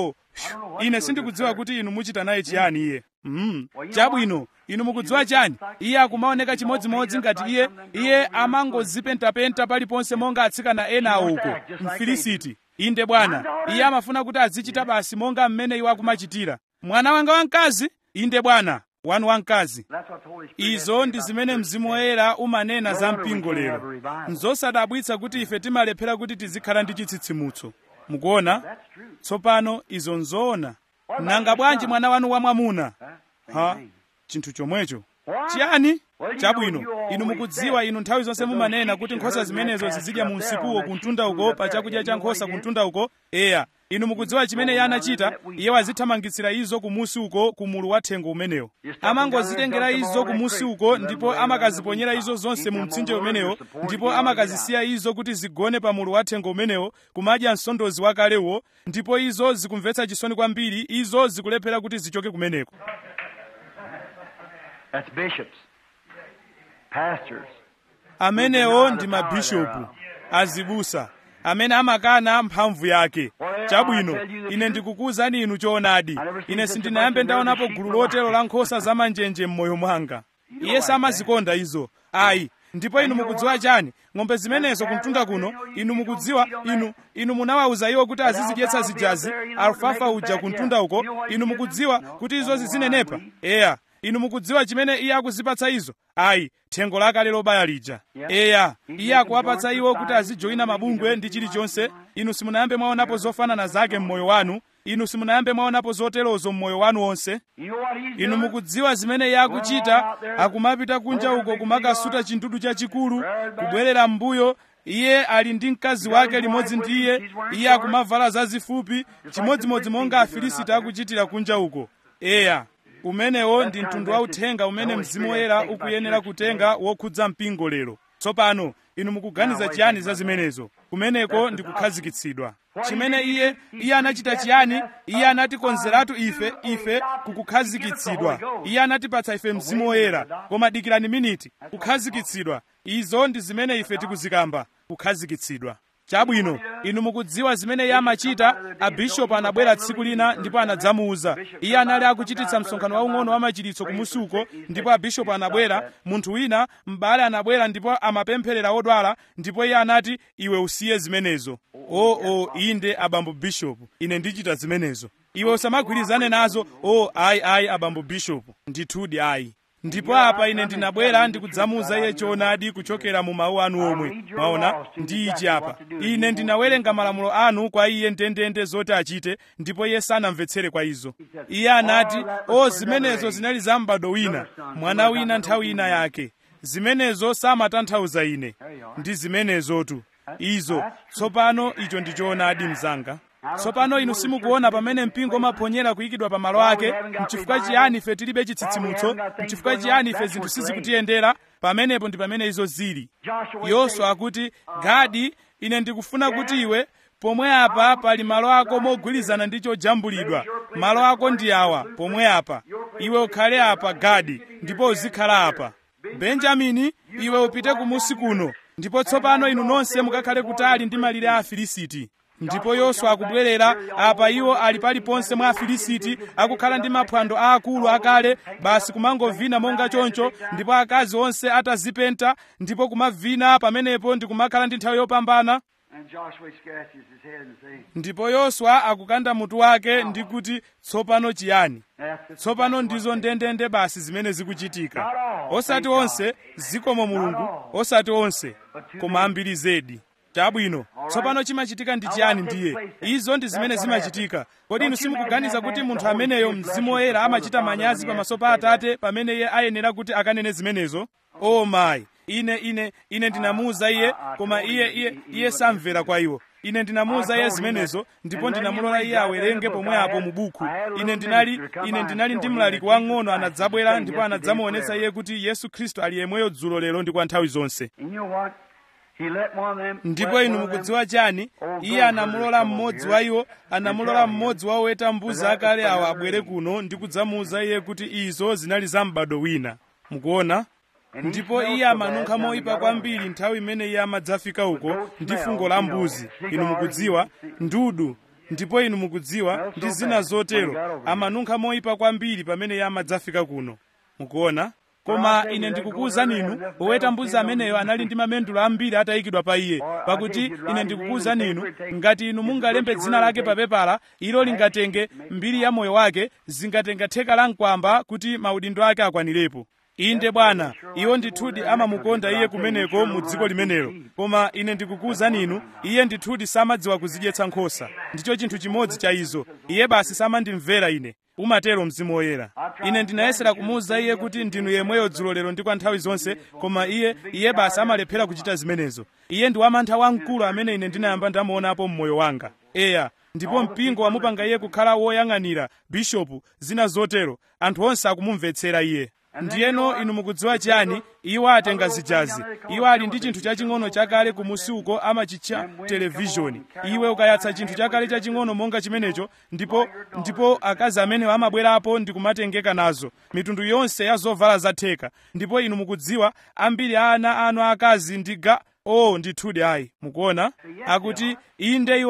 S1: Ine sindikudziwa kuti inu muchita naye chiyani iye. Chabwino, inu mukudziwa chani? Iye akumaoneka chimodzimodzi ngati iye amangozipentapenta paliponse monga atsikana ena awo uko, Mfilisiti. Inde Bwana, iye amafuna kuti azichita basi monga mmene iwo akumachitira. Mwana wanga wamkazi? Inde Bwana, wanu wamkazi. Izo ndi zimene Mzimu Woyera umanena za mpingo lero. Nzosadabwitsa kuti ife timalephera kuti tizikhala ndi chitsitsimutso. Mukuona? Tsopano izo nzoona. Nanga bwanji mwana wanu wamwamuna? Chinthu chomwecho. chiyani? Chabwino, inu mukudziwa, inu nthawi zonse mumanena kuti nkhosa zimenezo zizidya mu msikuwo kuntunda uko pa chakudya cha nkhosa kuntunda uko. Eya, inu mukudziwa chimene iye anachita? Iye wazithamangitsira izo kumusi uko ku mulu wa thengo umenewo. Amangozitengera izo kumusi uko ndipo amakaziponyera izo zonse mu mtsinje umenewo, ndipo amakazisiya izo kuti zigone pa mulu wa thengo umenewo kumadya msondozi wakalewo, ndipo izo zikumvetsa chisoni kwambiri, izo zikulephera kuti zichoke kumeneko.
S2: That's bishops, pastors.
S1: Amenewo ndi mabishopu, azibusa, amene amakana mphamvu yake. Chabwino, ine ndikukuwuzani inu choonadi, ine sindinayambe ndaonapo gulu lotero la nkhosa zamanjenje m'moyo mwanga. Iye samazikonda izo. Ayi. Ndipo inu mukudziwa chani? Ng'ombe zimenezo kumtunda kuno, inu mukudziwa, inu munawawuza iwo kuti azizidyetsa zijazi, alfafa uja kumtunda uko, inu mukudziwa kuti izo zizinenepa. Eya. Inu mukudziwa chimene iye akuzipatsa izo? Ayi, thengo lakale lobaya lija. Eya, iye akuwapatsa iwo kuti azijoyina mabungwe ndi chilichonse. Inu simunayambe mwaonapo zofanana zake m'moyo wanu. Inu simunayambe mwaonapo zoterozo m'moyo wanu wonse. Inu mukudziwa zimene iye akuchita? Akumapita kunja uko kumakasuta chindudu chachikulu, kubwerera m'mbuyo. Iye ali ndi mkazi wake limodzi ndi iye akumavala zazifupi, chimodzimodzi monga Afilisiti akuchitira kunja uko. Eya. Umenewo ndi mtundu wa uthenga umene Mzimu Woyera ukuyenera kutenga wokhudza mpingo lero. Tsopano, inu mukuganiza chiyani za zimenezo? Kumeneko ndi kukhazikitsidwa. Chimene iye anachita chiyani? Iye anatikonzeratu ife kukukhazikitsidwa. Iye anatipatsa ife Mzimu Woyera. Koma dikirani miniti, kukhazikitsidwa. Izo ndi zimene ife tikuzikamba, kukhazikitsidwa. Chabwino, inu mukudziwa zimene iye amachita? Abishopu anabwera tsiku lina ndipo anadzamuwuza. Iye anali akuchititsa msonkhano waung'ono wa machiritso kumusi uko, ndipo abishopu anabwera, munthu wina, m'bale anabwera ndipo amapempherera odwala, ndipo iye anati, iwe usiye zimenezo. Inde abambo bishopu, ine ndichita zimenezo. Iwe usamagwirizane nazo. Ayi abambo bishopu, ndithudi ayi. Ndipo apa ine ndinabwera ndikudzamuwuza iye choonadi kuchokera mu mawu anu omwe. Mwaona, ndi ichi apa. Ine ndinawerenga malamulo anu kwa iye ndendende zoti achite, ndipo iye sanamvetsere kwa izo. Iye anati, zimenezo zinali za m'bado wina, mwana wina nthawi ina yake. Zimenezo samatanthauza ine. Ndi zimenezotu. Izo. Tsopano icho ndi choonadi mzanga. Tsopano inu simukuona pamene mpingo umaponyera kuyikidwa pa malo ake? N'chifukwa chiyani ife tilibe chitsitsimutso? N'chifukwa chiyani ife zinthu sizikutiyendera? Pamenepo ndi pamene izo zili. Yoswa akuti, Gadi, ine ndikufuna kuti iwe, pomwe apa pali malo ako mogwirizana ndi chojambulidwa. Malo ako ndi awa, pomwe apa. Iwe ukhale apa, Gadi, ndipo uzikhala apa. Benjamini, iwe upite kumusi kuno. Ndipo tsopano inu nonse mukakhale kutali ndi malire a Afilisiti. Ndipo Yoswa akubwerera apa, iwo ali paliponse mwa Afilisiti, akukhala ndi maphwando aakulu akale, basi kumangovina monga choncho, ndipo akazi onse atazipenta, ndipo kumavina pamenepo ndi kumakhala ndi nthawi yopambana. Ndipo Yoswa akukanda mutu wake ndi kuti, tsopano chiyani? Tsopano ndizo ndendende basi zimene zikuchitika. Osati onse, zikomo Mulungu, osati onse, koma ambiri zedi. Chabwino, tsopano chimachitika ndi chiyani ndiye? Izo ndi zimene zimachitika. Kodi inu simukuganiza kuti munthu ameneyo Mzimu Woyera amachita manyazi pamaso pa Atate pamene iye ayenera kuti akanene zimenezo? Mayi, ine ndinamuwuza iye, koma iye samvera kwa iwo. Ine ndinamuwuza iye zimenezo, ndipo ndinamulola iye awerenge pomwe apo mu buku. Ine ndinali ndi mlaliki wang'ono anadzabwera, ndipo anadzamuonetsa iye kuti Yesu Khristu ali yemweyo dzulo lero ndi kwa nthawi zonse. Ndipo inu mukudziwa chani? Iye anamulola mmodzi wa iwo, anamulola mmodzi wa oweta mbuzi akale awa abwere kuno ndi kudzamuwuza iye kuti izo zinali za m'bado wina. Mukuona? Ndipo iye amanunkha moyipa kwambiri nthawi imene iye amadzafika uko ndi fungo la mbuzi. Inu mukudziwa, ndudu, ndipo inu mukudziwa ndi zina zotero, amanunkha moyipa kwambiri pamene iye amadzafika kuno. Mukuona? Koma ine ndikukuwuzani inu, oweta mbuzi ameneyo anali ndi mamendulo ambiri atayikidwa pa iye. Pakuti ine ndikukuwuzani inu, ngati inu mungalembe dzina lake pa pepala, ilo lingatenge mbiri ya moyo wake, zingatenga theka la mkwamba kuti maudindo ake akwanirepo. Inde Bwana, iwo ndithudi amamukonda iye kumeneko mu dziko limenelo. Koma ine ndikukuwuzani inu, iye ndithudi samadziwa kuzidyetsa nkhosa. Ndicho chinthu chimodzi cha izo. Iye basi samandimvera ine. umatero mzimu woyera. Ine ndinayesera kumuwuza iye kuti ndinu yemweyo dzulo lero ndi kwa nthawi zonse, koma iye basi amalephera kuchita zimenezo. Iye ndi wamantha wamkulu amene ine ndinayamba ndamuonapo mmoyo wanga. Eya, ndipo mpingo wamupanga iye kukhala woyang'anira, bishopu, zina zotero. Anthu onse akumumvetsera iye. Ndiyeno inu mukudziwa chiyani? Iwo atenga zijazi. Iwo ali ndi chinthu chaching'ono chakale kumusi uko amachitcha televishoni. Iwe ukayatsa chinthu chakale chaching'ono monga chimenecho, ndipo akazi amene amabwerapo ndi kumatengeka nazo mitundu yonse ya zovala zatheka. Ndipo inu mukudziwa ambiri a ana anu akazi ndiga ndithudi ayi. Mukuona? Akuti inde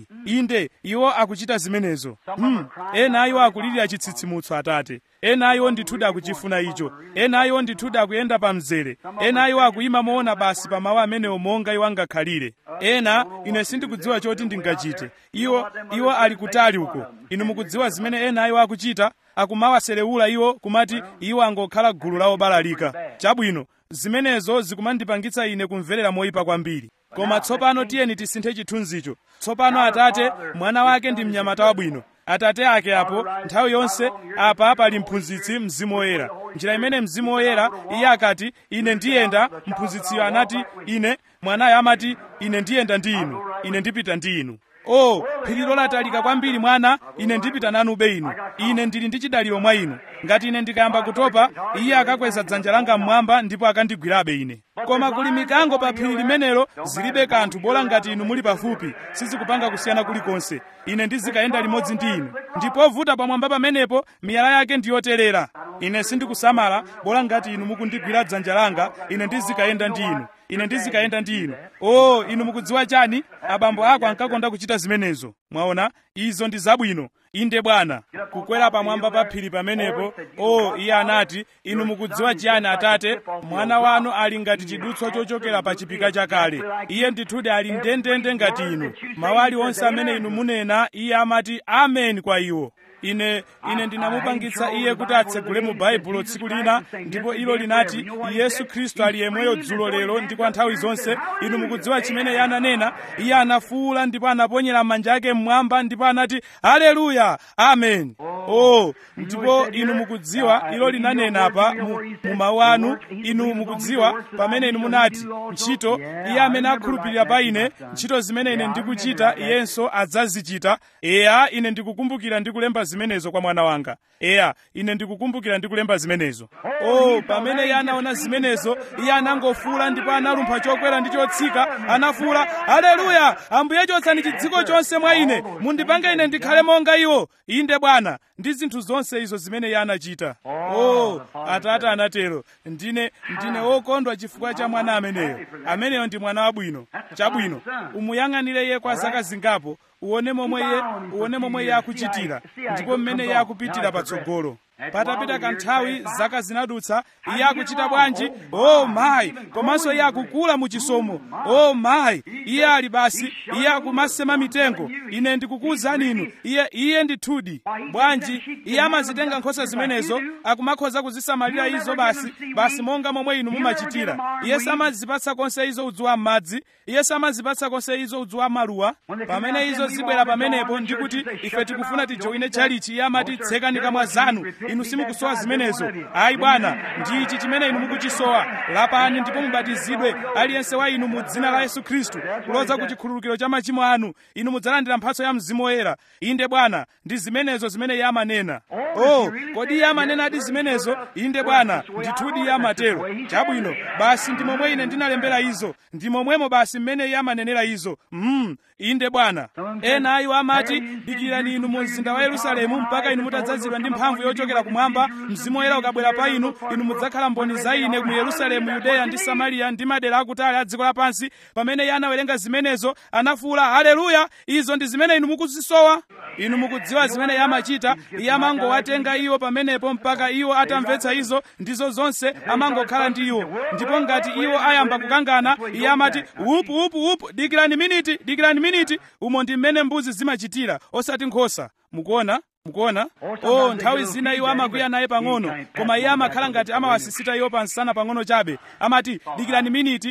S1: iwo akuchita zimenezo. Ena iwo akulirira chitsitsimutso Atate. Ena iwo ndithudi akuchifuna icho. Ena iwo ndithudi akuyenda pa mzere. Ena iwo akuyima moona basi pa mawu amenewo monga iwo angakhalire. Ena ine sindikudziwa choti ndingachite. Iwo ali kutali uko. Inu mukudziwa zimene ena iwo akuchita? Akumawaselewula iwo kumati iwo angokhala gulu la obalalika. Chabwino, zimenezo zikumandipangitsa ine kumverera moyipa kwambiri. Koma tsopano tiyeni tisinthe chithunzicho. Tsopano Atate, mwana wake ndi mnyamata wabwino. Atate ake apo nthawi yonse apa pali mphunzitsi Mzimu Woyera. Njira imene Mzimu Woyera iye akati ine ndiyenda, mphunzitsiyo anati ine, mwanayo amati ine ndiyenda ndi inu, ine ndipita ndi inu. Phiri latalika kwambiri mwana, ine ndipita nanube inu. Ine ndili ndi chidaliro mwa inu. Ngati ine ndikayamba kutopa, iye akakweza dzanja langa mmwamba ndipo akandigwirabe ine. Koma kuli mikango pa phiri limenelo zilibe kanthu bola ngati inu muli pafupi, sizikupanga kusiyana kulikonse. Ine ndizikayenda limodzi ndi inu. Ndipo vuta pamwamba pamenepo miyala yake ndiyoterera. Ine sindikusamala bola ngati inu mukundigwira dzanja langa, ine ndizikayenda ndi inu. Ine ndizikayenda ndi inu. Inu mukudziwa chani? Abambo ako ankakonda kuchita zimenezo. Mwaona, izo ndi zabwino. Inde Bwana, kukwera pamwamba pa phiri pamenepo. Iye anati, inu mukudziwa chiyani Atate? Mwana wanu ali ngati chidutswa chochokera pa chipika chakale. Iye ndithudi ali ndendende ngati inu. Mawu aliwonse amene inu munena, iye amati amen kwa iwo. Ine ndinamupangitsa iye kuti atsegule mu Baibulo tsiku lina, ndipo ilo linati Yesu Khristu ali yemweyo dzulo lero ndi kwa nthawi zonse. Inu mukudziwa chimene iye ananena? Iye anafuwula ndipo anaponyera manja ake mmwamba ndipo anati haleluya, amen. Ndipo inu mukudziwa ilo linanena apa mu mawu anu. Inu mukudziwa pamene inu munati ntchito iye amene akhulupirira pa ine, ntchito zimene ine ndikuchita iyenso adzazichita. Ine ndikukumbukira ndikulemba zimenezo kwa mwana wanga. Ine ndikukumbukira ndikulemba zimenezo. Pamene iye anaona zimenezo, iye anangofuwula ndipo analumpha chokwera ndi chotsika, anafuwula haleluya, Ambuye chotsani chidziko chonse mwa ine, mundipange ine ndikhale monga iwo. Inde Bwana, ndi zinthu zonse izo zimene iye anachita. Atate anatero, ndine wokondwa chifukwa cha mwana ameneyo ndi mwana wabwino. Chabwino, umuyang'anire iye kwa zaka zingapo, uone momwe iye akuchitira, ndipo mmene iye akupitira patsogolo. Patapita kanthawi zaka zinadutsa, iye akuchita bwanji? Mayi, komanso iye akukula mu chisomo. Mayi, iye ali basi, iye akumasema mitengo. Ine ndikukuwuzani inu, iye ndithudi. Bwanji, iye amazitenga nkhosa zimenezo, akumakhoza kuzisamalira izo basi monga momwe inu mumachitira. Iye samazipatsa konse izo udzu wa madzi, iye samazipatsa konse izo udzu wa maluwa. Pamene izo zibwera pamenepo ndikuti ife tikufuna tijoine chalichi, iye amati tsekani kamwa zanu. Inu simukusowa zimenezo. Ayi Bwana, ndi ichi chimene inu mukuchisowa. Lapani ndipo mubatizidwe aliyense wa inu mu dzina la Yesu Khristu, kuloza ku chikhululukiro cha machimo anu. Inu mudzalandira mphatso ya Mzimu Woyera. Inde Bwana, ndi zimenezo zimene iye amanena. Kodi iye amanena adi zimenezo? Inde Bwana, ndithudi iye amatero. Chabwino, basi ndi momwe ine ndinalembera izo, ndi momwemo basi mmene iye amanenera izo. Inde Bwana. Ena iwo amati dikirani inu mu mzinda wa Yerusalemu mpaka inu mutadzazidwa ndi mphamvu yochokera kumwamba. Mzimu Woyera ukabwera pa inu, inu mudzakhala mboni za ine mu Yerusalemu, Yudeya ndi Samariya ndi madera akutali a dziko lapansi. Pamene iye anawerenga zimenezo, anafuwula haleluya. Izo ndi zimene inu mukuzisowa. Inu mukudziwa zimene iye amachita. Iye amangowatenga iwo pamenepo mpaka iwo atamvetsa izo, ndizo zonse amangokhala ndi iwo. Ndipo ngati iwo ayamba kukangana, iye amati upu, dikirani miniti. Umo ndi mmene mbuzi zimachitira, osati nkhosa. Mukuona? mukuona. Nthawi zina iwo amakwiya naye pang'ono, koma iye amakhala ngati amawasisita iwo pansana pang'ono chabe, amati dikirani miniti,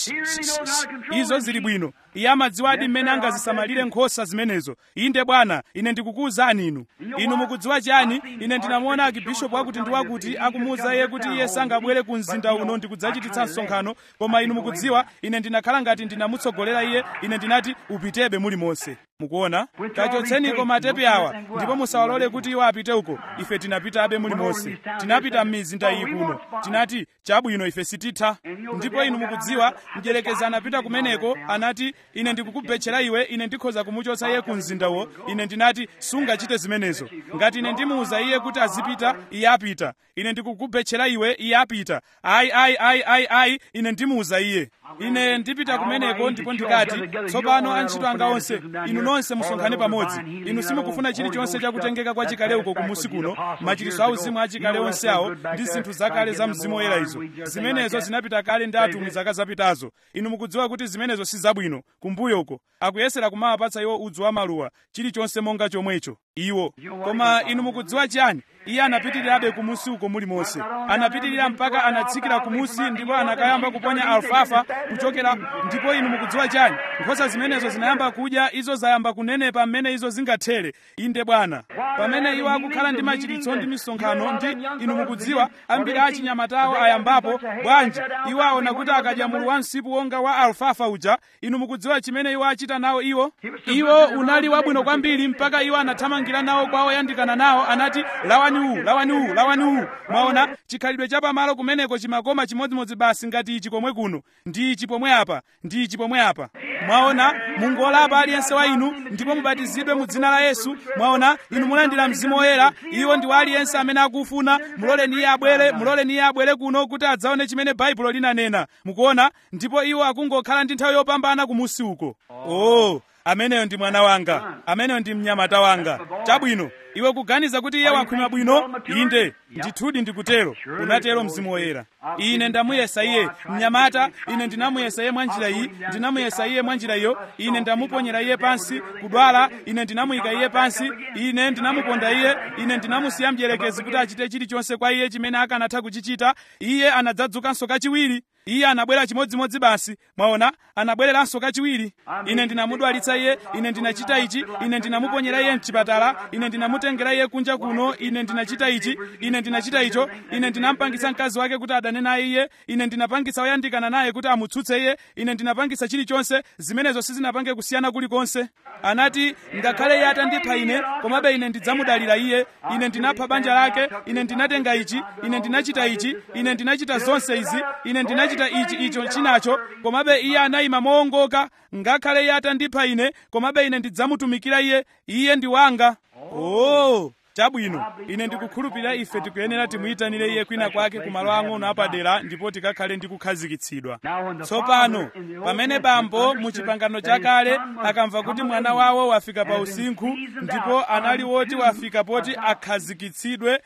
S1: izo zili bwino. Iye amadziwadi mmene angazisamalire nkhosa zimenezo. Inde bwana, ine ndikukuwuzani inu mukudziwa chiyani? Ine ndinamuona akibishopu akuti ndi wakuti akumuwuza iye kuti iye sangabwere ku mzinda uno ndikudzachititsa msonkhano, koma inu mukudziwa ine ndinakhala ngati ndinamutsogolera iye. Ine ndinati upitebe muli monse. Mukuona, kachotseniko matepi awa ndipo musawalole kuti iwo apite uko. Ife tinapitabe muli monse, tinapita m'mizinda iyi kuno, tinati chabwino ife sititha. Ndipo inu mukudziwa mdierekezi anapita kumeneko, anati ine ndikukubetchera iwe, ine ndikhoza kumuchotsa iye ku mzindawo. Ine ndinati sungachite zimenezo. Ngati ine ndimuwuza iye kuti azipita, iye apita. Ine ndikukubetchera iwe, iye apita. Ayi, ine ndimuwuza iye. Ine ndipita kumeneko ndipo ndikati, tsopano antchito anga onse, inu nonse musonkhane pamodzi. Inu simukufuna chilichonse chakutengeka kwa chikale uko kumusi kuno, machiritso auzimu achikale onse awo ndi zinthu zakale za Mzimu Woyera izo. Zimenezo zinapita kale ndi atumwi zaka zapitazo. Inu mukudziwa kuti zimenezo si zabwino. Kumbuyo uko akuyesera kumawapatsa iwo udzu wa maluwa, chilichonse monga chomwecho iwo. Koma inu mukudziwa chiyani? Iye anapitirirabe kumusi uko muli monse. Anapitirira mpaka anatsikira kumusi ndipo anakayamba kuponya alfafa kuchokera. Ndipo inu mukudziwa chani? Nkhosa zimenezo zinayamba kudya, izo zayamba kunenepa mmene izo zingathere. Inde bwana, pamene iwo akukhala ndi machiritso ndi misonkhano, ndi inu mukudziwa ambiri achinyamatawo ayambapo bwanji iwo aona kuti akadya mulu wa msipu wonga wa alfafa uja. Inu mukudziwa chimene iwo achita nawo iwo unali wabwino kwambiri mpaka iwo anathamangira nawo kwawo yandikana nawo, anati lawani uwu. Mwaona chikhalidwe cha pamalo kumeneko chimakoma chimodzimodzi basi ngati ichi komwe kuno, ndi ichi pomwe apa. Mwaona, mungolapa aliyense wa inu ndipo mubatizidwe mu dzina la Yesu. Mwaona, inu mulandira Mzimu Woyera. Iwo ndi aliyense amene akufuna, muloleni iye abwere kuno kuti adzaone chimene Baibulo linanena. Mukuona, ndipo iwo akungokhala ndi nthawi yopambana kumusi uko. Ameneyo ndi mwana wanga, ameneyo ndi mnyamata wanga. Chabwino, iwe kuganiza kuti iye wakhwima bwino? Inde, ndithudi ndikutero. Unatero Mzimu Woyera. Ine ndamuyesa iye mnyamata, ine ndinamuyesa iye mwanjira iyi, ndinamuyesa iye mwanjira iyo. Ine ndamuponyera iye pansi kudwala, ine ndinamuyika iye pansi, ine ndinamuponda iye, ine ndinamusiya mdierekezi kuti achite chilichonse kwa iye chimene akanatha kuchichita. Iye anadzadzukanso kachiwiri. Iye anabwera chimodzimodzi basi. Mwaona, anabwereranso kachiwiri. Ine ndinamudwalitsa iye, ine ndinachita ichi, ine ndinamuponyera iye mchipatala, ine ndinamutengera iye kunja kuno, ine ndinachita ichi, ine ndinachita icho, ine ndinampangitsa mkazi wake kuti adane naye iye, ine ndinapangitsa oyandikana naye kuti amutsutse iye, ine ndinapangitsa chilichonse. Zimenezo sizinapange kusiyana kulikonse. Anati ngakhale iye atandipha ine, komabe ine ndidzamudalira iye. Ine ndinapha banja lake, ine ndinatenga ichi, ine ndinachita ichi, ine ndinachita zonse izi, ine ndinachita icho chinacho, komabe iye anayima moongoka. Ngakhale iye atandipha ine, komabe ine ndidzamutumikira iye. Iye ndi wanga. Chabwino, ine ndikukhulupirira ife tikuyenera timuyitanire iye kwina kwake kumalo ang'ono apadera ndipo tikakhale ndi kukhazikitsidwa. Tsopano pamene bambo mu chipangano chakale akamva kuti mwana wawo wafika pa usinkhu ndipo anali woti wafika poti akhazikitsidwe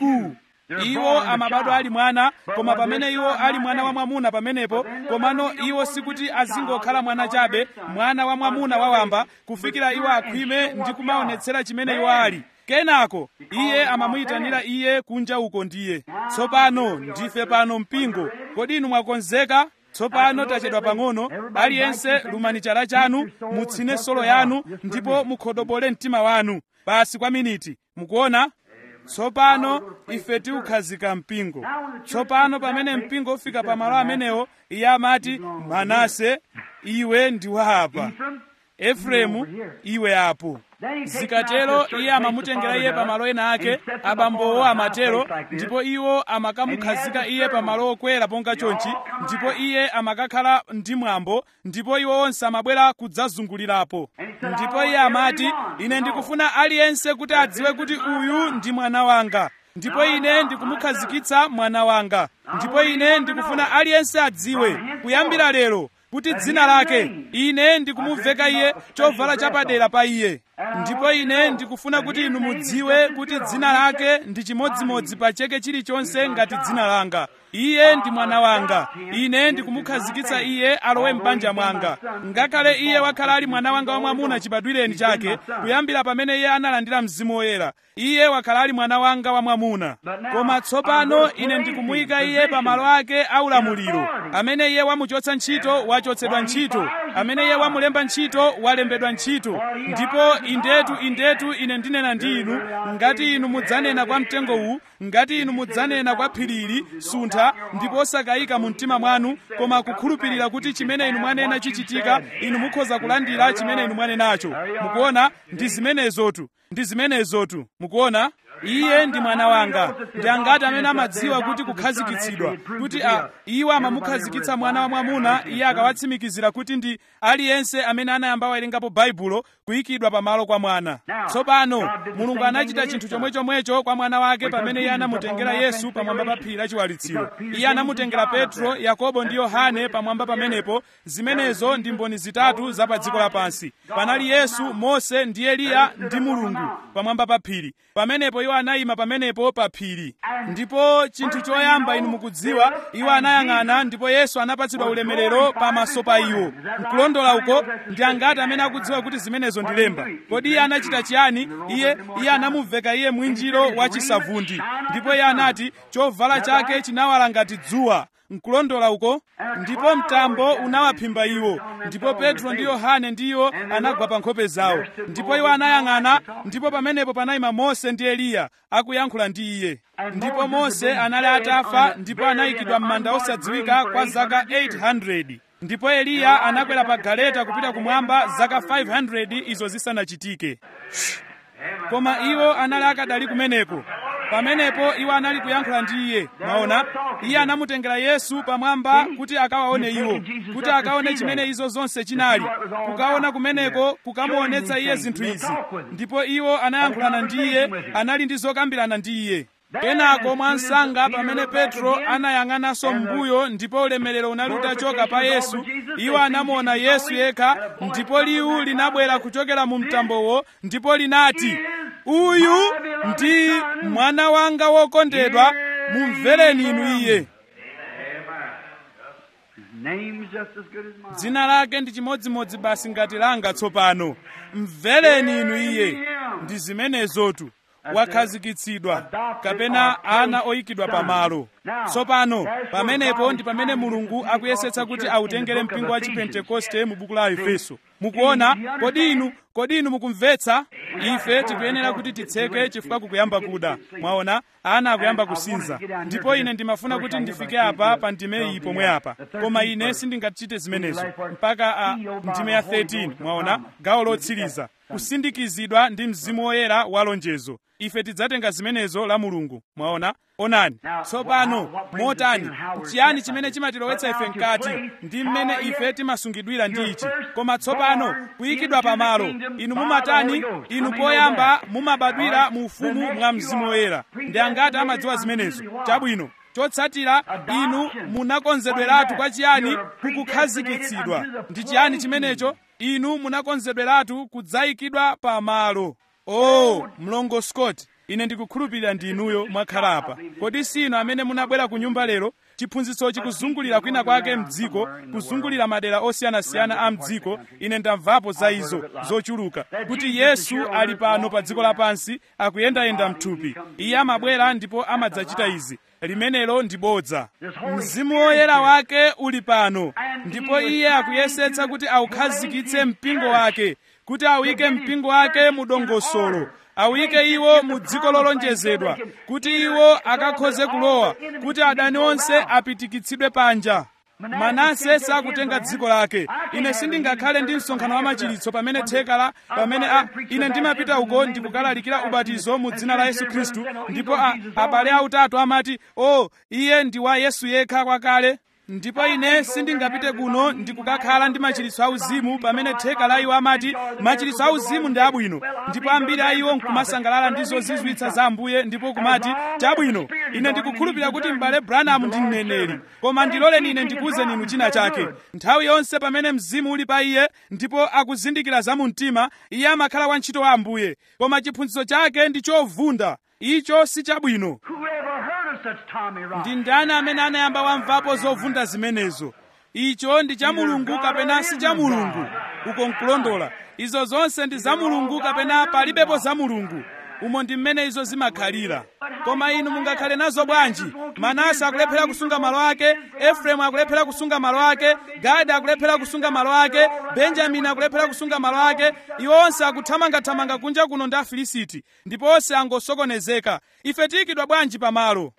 S1: iwo amabadwa ali mwana, koma pamene iwo ali mwana wa mwamuna pamenepo, komano iwo sikuti azingokhala mwana chabe, mwana wa mwamuna wawamba kufikira iwo akhwime ndi kumaonetsera chimene iwo ali. Kenako iye amamuyitanira iye kunja uko ndiye. Tsopano ndife pano mpingo, kodi inu mwakonzeka? Tsopano tachedwa pang'ono, aliyense lumani chala chanu, mutsine solo yanu ndipo mukhodobole mtima wanu basi kwa miniti. Mukuona? Tsopano ife tiukhazika mpingo. Tsopano pamene mpingo ufika pamalo amenewo, iye amati, Manase, iwe ndi wa apa. Efraimu, iwe apo. Zikatero iye amamutengera iye pamalo ena ake, abambowo amatero, ndipo iwo amakamukhazika iye pamalo okwera ponga chonchi, ndipo iye amakakhala ndi mwambo, ndipo iwo onse amabwera kudzazungulirapo. Ndipo iye amati, ine ndikufuna aliyense kuti adziwe kuti uyu ndi mwana wanga, ndipo ine ndikumukhazikitsa mwana wanga. Ndipo ine ndikufuna aliyense adziwe kuyambira lero kuti dzina lake, ine ndikumuveka iye chovala chapadera pa iye. Ndipo ine ndikufuna kuti inu mudziwe kuti dzina lake ndi chimodzimodzi pa cheke chilichonse ngati dzina langa. iye ndi mwana wanga, ine ndikumukhazikitsa iye alowe m'banja mwanga. Ngakhale iye wakhala ali mwana wanga wamwamuna chibadwireni chake, kuyambira pamene iye analandira Mzimu Woyera, iye wakhala ali mwana wanga wamwamuna. Koma tsopano ine ndikumuyika iye pa malo ake aulamuliro. Amene iye wamuchotsa ntchito wachotsedwa ntchito, amene iye wamulemba ntchito walembedwa ntchito. Ndipo indetu ine ndinena ndi inu, ngati inu mudzanena kwa mtengo uwu, ngati inu mudzanena kwa phirili, suntha, ndipo osakayika mu mtima mwanu, koma kukhulupirira kuti chimene inu mwanena chichitika, inu mukhoza kulandira chimene inu mwanenacho. Mukuona, ndi zimenezotu. Mukuona? Iye ndi mwana wanga. Ndi angati amene amadziwa kuti kukhazikitsidwa, kuti iwo amamukhazikitsa mwana wamwamuna iye akawatsimikizira kuti ndi aliyense amene anayamba wawerengapo baibulo kuyikidwa pamalo kwa mwana. Tsopano Mulungu anachita chinthu chomwecho kwa mwana wake pamene iye anamutengera Yesu pamwamba pa phiri la chiwalitsiro. Iye anamutengera Petro, Yakobo ndi Yohane pamwamba pamenepo. Zimenezo ndi mboni zitatu za pa dziko lapansi. Panali Yesu, Mose ndi Eliya ndi Mulungu pamwamba pa phiri. Pamenepo iwo anayima pamenepo pa phiri. Ndipo chinthu choyamba inu mukudziwa, iwo anayang'ana ndipo Yesu anapatsidwa ulemerero pamaso pa iwo. Nkulondola uko, ndi angati amene akudziwa kuti zimenezo ndi lemba. Kodi iye anachita chiyani? Iye anamuveka iye mwinjiro wachisavundi. Ndipo iye anati chovala chake chinawala ngati dzuwa. Nkulondola uko, ndipo mtambo unawaphimba iwo. Ndipo Petro ndi Yohane ndiwo anagwa pa nkhope zawo. Ndipo iwo anayang'ana, ndipo pamenepo panayima Mose ndi Eliya akuyankhula ndi iye. Ndipo Mose anali atafa ndipo anayikidwa m'manda osadziwika kwa zaka 800. Ndipo Eliya anakwera pa galeta kupita kumwamba zaka 500 izo zisanachitike. Koma iwo anali akadali kumeneko. Pamenepo iwo anali kuyankhula ndi iye. Maona, iye anamutengera Yesu pamwamba kuti akawaone iwo, kuti akaone chimene izo zonse chinali, kukaona kumeneko kukamuonetsa iye zinthu izi. Ndipo iwo anayankhulana ndi iye, anali ndi zokambirana ndi iye. Kenako mwansanga pamene Petro anayang'ananso m'mbuyo ndipo ulemerero unali utachoka pa Yesu, iwo anamuona Yesu yekha, ndipo liwu linabwera kuchokera mu mtambowo ndipo linati, uyu ndi mwana wanga wokondedwa, mumvereni inu iye. Dzina lake ndi chimodzimodzi basi ngati langa tsopano. Mvereni inu iye. Ndi zimenezotu. Wakhazikitsidwa kapena ana oyikidwa pamalo. Tsopano pamenepo ndi pamene Mulungu akuyesetsa kuti awutengere mpingo wa Chipentekoste mu buku la Efeso. Mukuona, kodi inu mukumvetsa? Ife tikuyenera kuti titseke chifukwa kukuyamba kuda. Mwaona, ana akuyamba kusinza. Ndipo ine ndimafuna kuti ndifike apa pa ndime iyi pomwe apa. Koma ine sindingachite zimenezo mpaka ndime ya 13. Mwaona, gawo lotsiriza. Kusindikizidwa ndi Mzimu Woyera wa lonjezo. Ife tidzatenga zimenezo la Mulungu. Mwaona? Onani. Tsopano motani, chiyani chimene chimatilowetsa ife mkati, ndi mmene ife timasungidwira ndi ichi. Koma tsopano kuyikidwa pamalo, inu mumatani? Inu poyamba mumabadwira mu ufumu mwa Mzimu Woyera. Ndi angati amadziwa zimenezo? Chabwino. Chotsatira, inu munakonzedweratu kwa chiyani? Kukukhazikitsidwa. Ndi chiyani chimenecho? Inu munakonzedweratu kudzayikidwa pamalo. Mlongo Scott, ine ndikukhulupirira ndi inuyo mwakhala apa. Kodi si inu amene munabwera ku nyumba lero? Chiphunzitso chikuzungulira kwina kwake mdziko, kuzungulira madera osiyanasiyana a mdziko. Ine ndamvapo za izo zochuluka, kuti Yesu ali pano pa dziko lapansi akuyendayenda mthupi. Iye amabwera ndipo amadzachita izi. Limenelo ndi bodza. Mzimu Woyera wake uli pano, ndipo iye akuyesetsa kuti awukhazikitse mpingo wake, kuti awike mpingo wake mu dongosolo, awike iwo mu dziko lolonjezedwa, kuti iwo akakhoze kulowa, kuti adani onse apitikitsidwe panja. Manase sakutenga dziko lake. Ine sindingakhale ndi msonkhano wa machiritso pamene ine ndimapita uko ndikukalalikira ubatizo mu dzina la Yesu Khristu, ndipo abale autatu amati, iye ndi wa Yesu yekha kwakale. Ndipo ine sindingapite kuno ndikukakhala ndi machiritso auzimu pamene theka la iwo amati machiritso auzimu ndi abwino, ndipo ambiri a iwo nkumasangalala ndi zozizwitsa za Ambuye, ndipo kumati chabwino. Ine ndikukhulupirira kuti m'bale Branham ndi mneneri, koma ndiloleni ine ndikuwuzeni inu china chake. Nthawi yonse pamene mzimu uli pa iye ndipo akuzindikira za mu mtima, iye amakhala wantchito wa Ambuye, koma chiphunzitso chake ndi chovunda. Icho si chabwino. ndi ndani amene anayamba wamvapo zovunda zimenezo? Icho ndi cha Mulungu kapena si cha Mulungu? Uko nkulondola. Izo zonse ndi za Mulungu kapena palibepo za Mulungu? Umo ndi mmene izo zimakhalira. Koma inu mungakhale nazo bwanji? Manase akulephera kusunga malo ake, Efereimu akulephera kusunga malo ake, Gadi akulephera kusunga malo ake, Benjamini akulephera kusunga malo ake. Iwo onse akuthamangathamanga kunja kuno ndi Afilisiti, ndipo onse angosokonezeka. Ife tiyikidwa bwanji pamalo?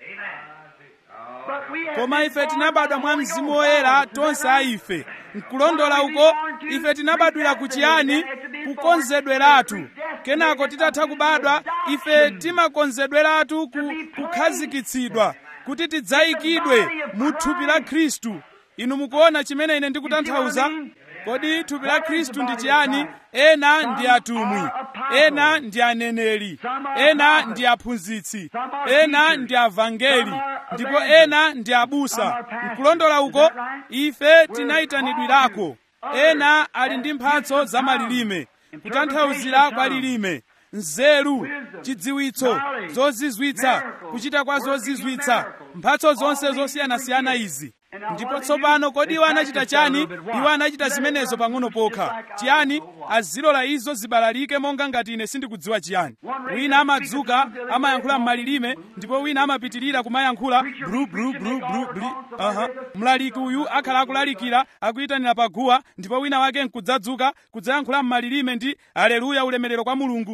S1: Koma ife tinabadwa mwa Mzimu Woyera tonse a ife. Nkulondola uko, ife tinabadwira kuchiyani? Kukonzedweratu. Kenako titatha kubadwa, ife timakonzedweratu kukhazikitsidwa, kuti tidzayikidwe mu thupi la Khristu. Inu mukuona chimene ine ndikutanthauza? Kodi thupi la Khristu ndi chiyani? Ena ndi atumwi, ena ndi aneneri, ena ndi aphunzitsi, ena ndi avangeli, ndipo ena ndi abusa. Nkulondola uko, ife tinayitanidwirako. Ena ali ndi mphatso za malilime, kutanthauzira kwa lilime, nzeru, chidziwitso, zozizwitsa, kuchita kwa zozizwitsa, mphatso zonse zosiyanasiyana izi. Ndipo tsopano kodi iwo anachita chani? Iwo anachita zimenezo pang'ono pokha. Chiyani? Azilola izo zibalalike monga ngati ine sindikudziwa chiyani. Wina amadzuka amayankhula m'malilime, ndipo wina amapitirira kumayankhula blu blu blu blu blu. Mlaliki uyu akhala akulalikira akuyitanira paguwa, ndipo wina wake nkudzadzuka kudzayankhula m'malilime ndi haleluya, ulemerero kwa Mulungu.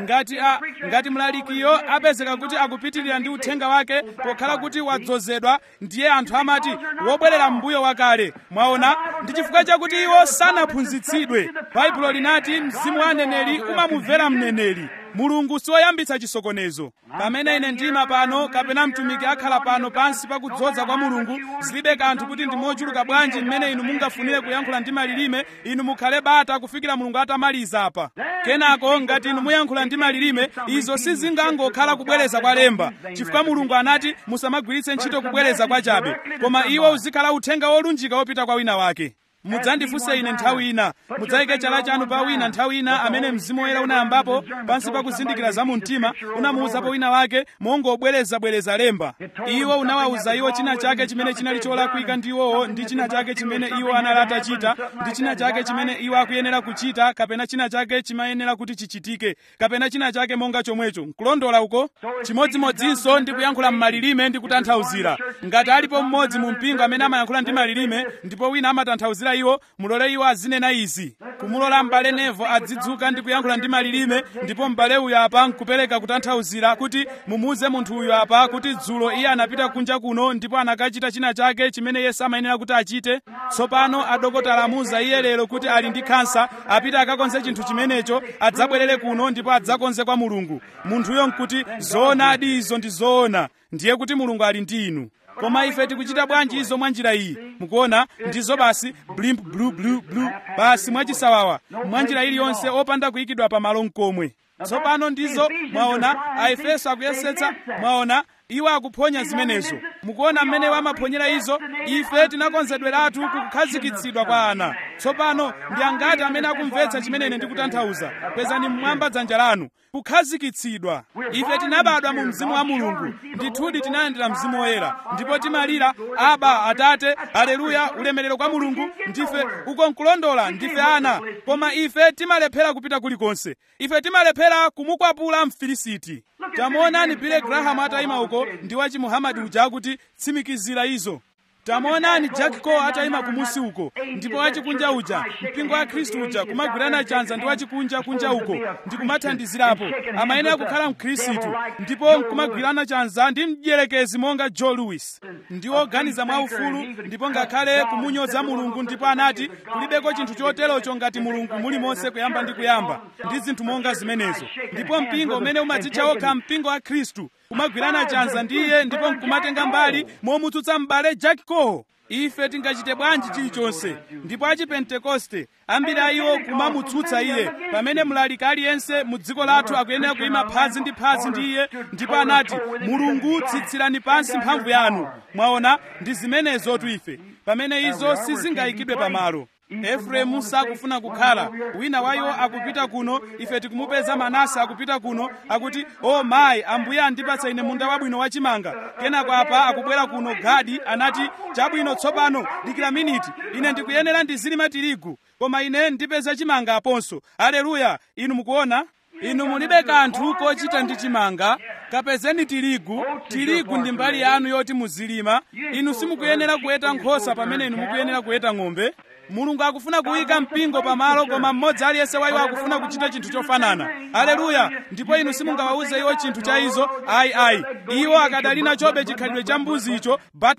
S1: Ngati mlalikiyo apezeka kuti akupitirira ndi uthenga wake pokhala kuti wadzozedwa, ndiye anthu amati wobwerera mbuyo wakale. Mwaona, ndi chifukwa chakuti iwo sanaphunzitsidwe. Baibulo linati mzimu wa aneneri umamumvera mneneri. Mulungu siwoyambitsa chisokonezo. Pamene ine ndima pano kapena mtumiki akhala pano pansi pakudzoza kwa Mulungu, zilibe kanthu kuti ndi mochuluka bwanji mmene inu mungafunire kuyankhula ndi malilime, inu mukhale bata kufikira Mulungu atamaliza apa. Kenako ngati inu muyankhula ndi malilime, izo sizingangokhala kubwereza kwa lemba, chifukwa Mulungu anati musamagwiritse ntchito kubwereza kwa chabe, koma iwo uzikhala uthenga wolunjika wopita kwa wina wake. Mudzandifunse ine nthawi ina, mudzayike chala chanu pa wina nthawi ina amene Mzimu Woyera unayambapo pansi pa kuzindikira za mumtima, unamuwuzapo wina wake mongobwereza lemba. Iwo unawawuza iwo china chake chimene chinali cholakwika ndi iwowo, ndi china chake chimene iwo anali atachita, ndi china chake chimene iwo akuyenera kuchita, kapena china chake chimayenera kuti chichitike, kapena china chake monga chomwecho. Nkulondola uko? Chimodzimodzinso ndi kuyankhula m'malilime ndi kutanthauzira. Ngati alipo mmodzi mu mpingo amene amayankhula ndi malilime, ndipo wina amatanthauzira iwo, mulole iwo azinena izi. Kumulola m'bale Nevo adzidzuka ndi kuyankhula ndi malilime, ndipo m'bale uyu apa nkupereka kutanthauzira kuti mumuuze munthu uyu apa kuti dzulo iye anapita kunja kuno ndipo anakachita china chake chimene Yesu amayenera kuti achite. Tsopano adokotala amuuza iye lero kuti ali ndi kansa, apita akakonze chinthu chimenecho, adzabwerere kuno ndipo adzakonze kwa Mulungu. Munthuyo nkuti zoonadi izo ndi zoona, ndiye kuti Mulungu ali ndi inu. Koma ife tikuchita bwanji izo mwa njira iyi? Mukuona, ndizo basi blimp blu blu blu, basi mwachisawawa, mwa njira iliyonse opanda kuyikidwa pa malo nkomwe. Tsopano ndizo, mwaona, Aefeso akuyesetsa, mwaona, iwo akuphonya zimenezo. Mukuona mmene wamaphonyera izo? Ife tinakonzedweratu kukhazikitsidwa kwa ana. Tsopano ndi angati amene akumvetsa chimene ine ndikutanthauza? Pezani mmwamba dzanja lanu. Kukhazikitsidwa. Ife tinabadwa mu Mzimu wa Mulungu, ndithudi tinayendera Mzimu Woyera, ndipo timalira Aba, Atate, haleluya, ulemerero kwa Mulungu. Ndife uko nkulondola, ndife ana. Koma ife timalephera kupita kulikonse. Ife timalephera kumukwapula Mfilisiti. Tamuonani Billy Graham atayima uko ndi wachi Muhammad uja akuti tsimikizira izo. Tamuonani Jack Cole atayima kumusi uko, ndipo wachikunja uja, mpingo wa Khristu uja kumagwirana chanza ndi wachikunja uko, ndi kumathandizirapo. Amayenera kukhala Mkhristu, ndipo kumagwirana chanza ndi mdierekezi monga Joe Louis. Ndiwo oganiza mwaufulu, ndipo ngakhale kumunyoza Mulungu, ndipo anati kulibeko chinthu choterocho ngati Mulungu muli monse kuyamba ndi kuyamba, ndi zinthu monga zimenezo. Ndipo mpingo umene umadzitcha okha mpingo wa Khristu kumagwirana chanza ndiye, ndipo nkumatenga mbali momutsutsa m'bale Jack Cole. Ife tingachite bwanji chilichonse? Ndipo achipentekoste ambiri a iwo kumamutsutsa iye, pamene mlaliki aliyense mu dziko lathu akuyenera kuyima phazi ndi phazi ndi iye, ndipo anati Mulungu tsitsirani pansi mphamvu yanu. Mwaona, ndi zimenezotu ife, pamene izo sizingayikidwe pamalo. Efereimu sakufuna kukhala, wina wa iwo akupita kuno, ife tikumupeza Manase akupita kuno, akuti o mayi Ambuye andipatsa ine munda wabwino wachimanga. Kenako apa akubwera kuno Gadi anati chabwino tsopano dikira miniti, ine ndikuyenera ndizilima tirigu, koma ine ndipeza chimanga aponso. Haleluya! Inu mukuona, inu mulibe kanthu kochita ndi chimanga, kapezeni tirigu. Tirigu ndi mbali yanu yoti muzilima. Inu simukuyenera kuweta nkhosa pamene inu mukuyenera kuweta ng'ombe. Mulungu akufuna kuyika mpingo pamalo, koma mmodzi aliyense wa iwo akufuna kuchita chinthu chofanana. Haleluya! Ndipo inu simungawawuze iwo chinthu cha izo. Ayi. Iwo akadalina chobe chikhalidwe cha mbuzi icho,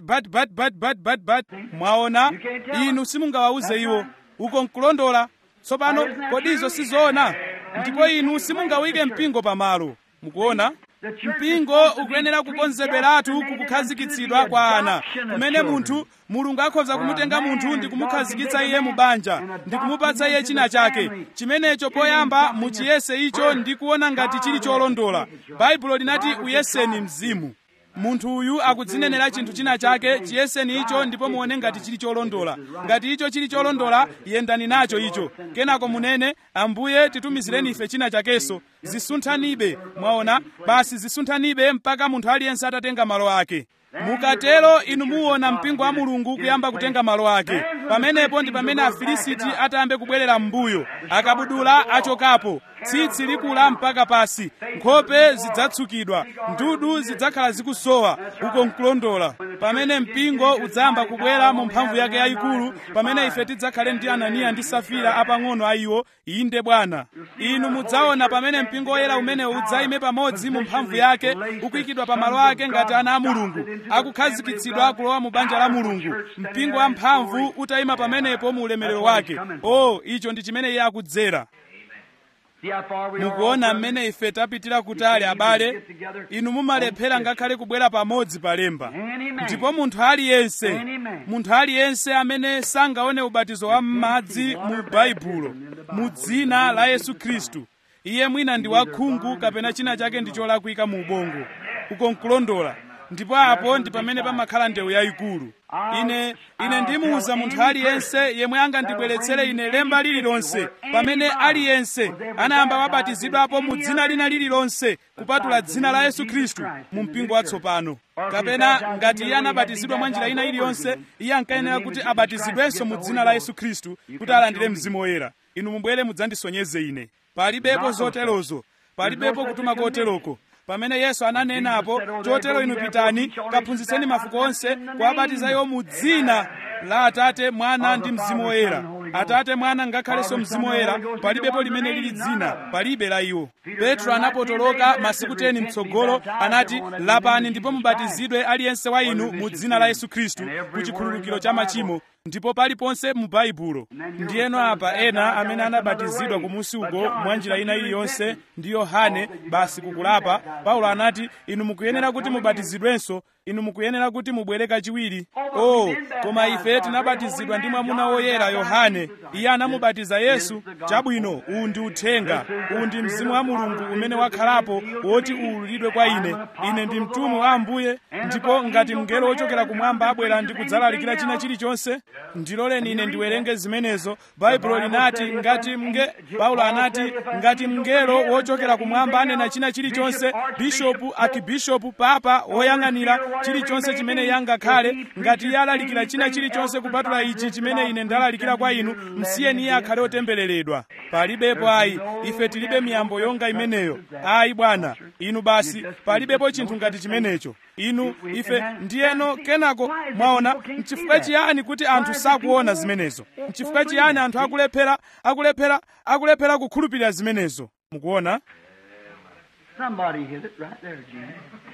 S1: but. Mwaona, inu simungawawuze iwo. Uko nkulondola. Tsopano kodi izo sizoona? Ndipo inu simungawike mpingo pamalo. Mukuona? Mpingo ukuyenera kukonzedweratu kukukhazikitsidwa kwa ana, kumene Mulungu akhoza kumutenga munthu ndi kumukhazikitsa iye mu banja, ndi kumupatsa iye china chake. Chimenecho poyamba muchiyese icho ndi kuona ngati chili cholondola. Baibulo linati uyeseni mzimu. Munthu uyu akudzinenera chinthu china chake, chiyeseni icho ndipo muone ngati chili cholondola. Ngati icho chili cholondola, yendani nacho icho. Kenako munene, Ambuye titumizireni ife china chakenso. Zisunthanibe, mwaona? Basi zisunthanibe mpaka munthu aliyense atatenga malo ake. Mukatero inu muona mpingo wa Mulungu kuyamba kutenga malo ake. Pamenepo ndi pamene Afilisiti atayambe kubwerera m'mbuyo, akabudula achokapo, tsitsi likula mpaka pasi, nkhope zidzatsukidwa, ndudu zidzakhala zikusowa. Uko nkulondola. Pamene mpingo udzayamba kubwera mu mphamvu yake yayikulu, pamene ife tidzakhale ndi Ananiya ndi Safira apang'ono a iwo, inde Bwana. Inu mudzaona pamene mpingo woyera umene udzayime pamodzi mu mphamvu yake, ukuyikidwa pa malo ake ngati ana a Mulungu, akukhazikitsidwa kulowa mu banja la Mulungu. Mpingo wa mphamvu utayima pamenepo mu ulemerero wake. Icho ndi chimene iye akudzera. Mukuona mmene ife tapitira kutali abale, inu mumalephera ngakhale kubwera pamodzi palemba. Ndipo munthu aliyense amene sangaone ubatizo wa m'madzi mu Baibulo, mu dzina la Yesu Khristu, iye mwina ndi wakhungu kapena china chake ndi cholakwika mu ubongo. Uko nkulondola. Ndipo apo ndi pamene pamakhala ndewu yayikulu. Ine ndimuwuza munthu aliyense yemwe angandibweretsere ine lemba lililonse, pamene aliyense anayamba wabatizidwapo mu dzina lina lililonse kupatula dzina la Yesu Khristu mu mpingo watsopano. Kapena ngati iye anabatizidwa mwa njira ina iliyonse, iye ankayenera kuti abatizidwenso mu dzina la Yesu Khristu kuti alandire Mzimu Woyera. Inu mubwere mudzandisonyeze ine. Palibepo zoterozo, palibepo kutuma koteroko. Pamene Yesu ananenapo, chotero inu pitani, kaphunzitseni mafuko onse, kuwabatiza iwo mu dzina la Atate, Mwana ndi Mzimu Woyera. Atate, Mwana ngakhalenso Mzimu Woyera, palibepo limene lili dzina, palibe la iwo. Petro anapotoloka masiku 10 mtsogolo, anati, lapani ndipo mubatizidwe aliyense wa inu mu dzina la Yesu Khristu ku chikhululukiro cha machimo, ndipo paliponse mu Baibulo. Ndiyeno apa ena amene anabatizidwa kumusi uko mwa njira ina iliyonse ndi Yohane, basi kukulapa. Paulo anati, inu mukuyenera kuti mubatizidwenso, inu mukuyenera kuti mubwere kachiwiri. Koma ife tinabatizidwa ndi mwamuna woyera Yohane. Iye anamubatiza Yesu. Chabwino, uwu ndi uthenga, uwu ndi Mzimu wa Mulungu umene wakhalapo woti uwululidwe kwa ine. Ine ndi mtumwi wa Ambuye, ndipo ngati mngelo wochokera kumwamba abwera ndi kudzalalikira china chilichonse, ndiloleni ine ndiwerenge zimenezo. Baibulo linati Paulo anati, ngati mngelo wochokera kumwamba anena china chilichonse, bishopu, akibishopu, papa, woyang'anira chilichonse chimene yangakhale, ngati iye alalikira china chilichonse kupatula ichi chimene ine ndalalikira kwa inu, msiyeni iye akhale otembereredwa. Palibepo ayi, ife tilibe miyambo yonga imeneyo. Ayi Bwana, inu basi, palibepo chinthu ngati chimenecho. Ife ndiyeno kenako mwaona, nchifukwa chiyani kuti anthu sakuona zimenezo? Nchifukwa chiyani anthu akulephera kukhulupirira zimenezo? Mukuona?
S2: Somebody hit it right there, Gene.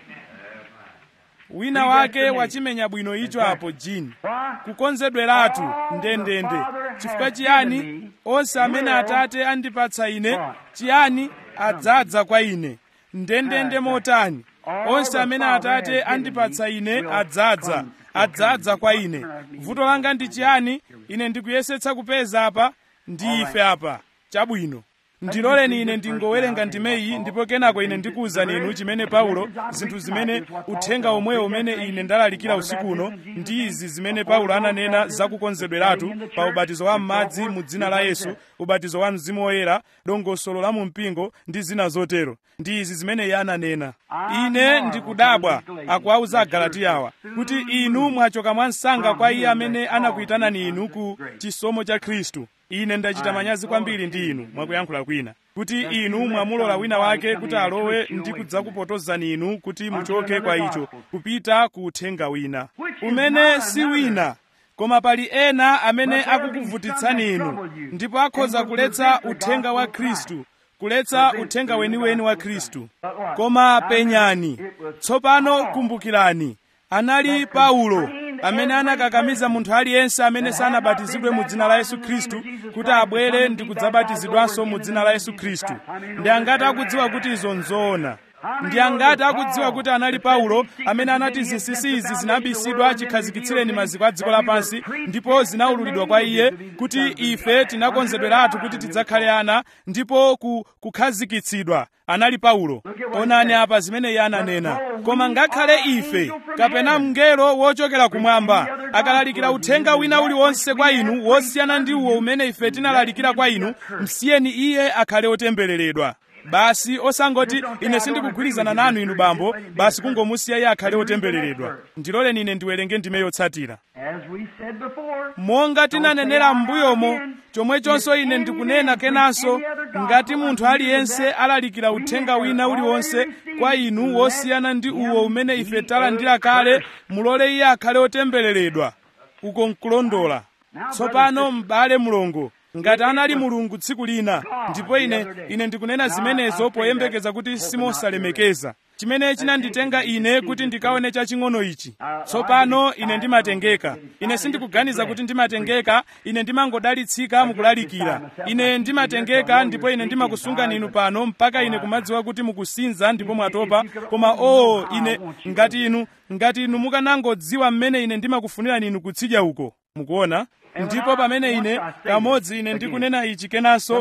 S1: Wina wake wachimenya bwino icho apo Gene. Kukonzedweratu ndendende. Chifukwa chiyani onse amene Atate andipatsa ine, chiyani adzadza kwa ine. Ndendende motani. Onse amene Atate andipatsa ine adzadza kwa ine. Vuto langa ndi chiyani? Ine ndikuyesetsa kupeza apa ndi ife apa. Chabwino. ndiloleni ine ndingowerenga ndime iyi ndipo kenako ine ndikuwuzani inu chimene Paulo, zinthu zimene uthenga omwewo umene ine ndalalikira usiku uno ndi izi zimene Paulo ananena zakukonzedweratu pa ubatizo wa m'madzi mu dzina la Yesu, ubatizo wa Mzimu Woyera, dongosolo la mu mpingo ndi zina zotero. Ndi izi zimene iye ananena. Ine ndikudabwa, akuwauza Agalatiyawa, kuti inu mwachoka mwansanga kwa iye amene anakuyitanani inu ku chisomo cha Khristu. Ine ndachita manyazi kwambiri ndi inu, mwakuyankhula kwina, kuti inu mwamulola wina wake kuti alowe ndi kudzakupotozani inu kuti muchoke kwa icho kupita ku uthenga wina umene si wina, koma pali ena amene akukuvutitsani inu, ndipo akhoza kuletsa uthenga wa Khristu, kuletsa uthenga weniweni wa Khristu. Koma penyani tsopano, kumbukirani, anali Paulo amene anakakamiza munthu aliyense amene sanabatizidwe mu dzina la Yesu Khristu kuti abwere ndi kudzabatizidwanso mu dzina la Yesu Khristu. Ndi angati akudziwa kuti izo nzoona? Ndi angati akudziwa kuti anali Paulo amene anati zinsinsi izi zinabisidwa chikhazikitsireni maziko a dziko lapansi, ndipo zinaululidwa kwa iye kuti ife tinakonzedweratu kuti tidzakhale ana ndipo kukhazikitsidwa. Anali Paulo. Onani apa zimene iye ananena. Koma ngakhale ife kapena mngelo wochokera kumwamba akalalikira uthenga wina uliwonse kwa inu wosiyana ndi uwo umene ife tinalalikira kwa inu, msiyeni iye akhale otembereredwa. Basi osangoti ine sindikugwirizana nanu inu bambo, basi kungomusiya iye akhale otembereredwa. Ndiloleni ine ndiwerenge ndime yotsatira. Monga tinanenera m'mbuyomo, chomwechonso ine ndikunena kenanso, ngati munthu aliyense alalikira uthenga wina uliwonse kwa inu wosiyana ndi uwo umene ife talandira kale, mulole iye akhale otembereredwa. Uko nkulondola. Tsopano m'bale mlongo, ngati anali Mulungu tsiku lina, ndipo ine ndikunena zimenezo poyembekeza kuti simosalemekeza, chimene chinanditenga ine kuti ndikaone chaching'ono ichi. Tsopano ine ndimatengeka. Ine sindikuganiza kuti ndimatengeka, ine ndimangodalitsika mukulalikira. Ine ndimatengeka ndipo ine ndimakusungani inu pano mpaka ine kumadziwa kuti mukusinza ndipo mwatopa, koma ine ngati inu mukanangodziwa mmene ine ndimakufunirani inu kutsidya uko. Mukuona? Ndipo pamene ine kamodzi ine ndikunena ichi kenanso,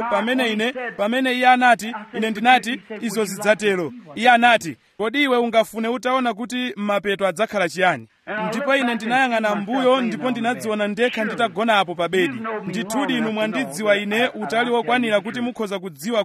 S1: pamene iye anati, ine ndinati izo zidzatero. Iye anati, kodi iwe ungafune utaona kuti m'mapeto adzakhala chiyani? Ndipo ine ndinayang'ana mbuyo ndipo ndinadziona ndekha nditagona apo pa bedi. Ndithudi inu mwandidziwa ine utali wokwanira kuti mukhoza kudziwa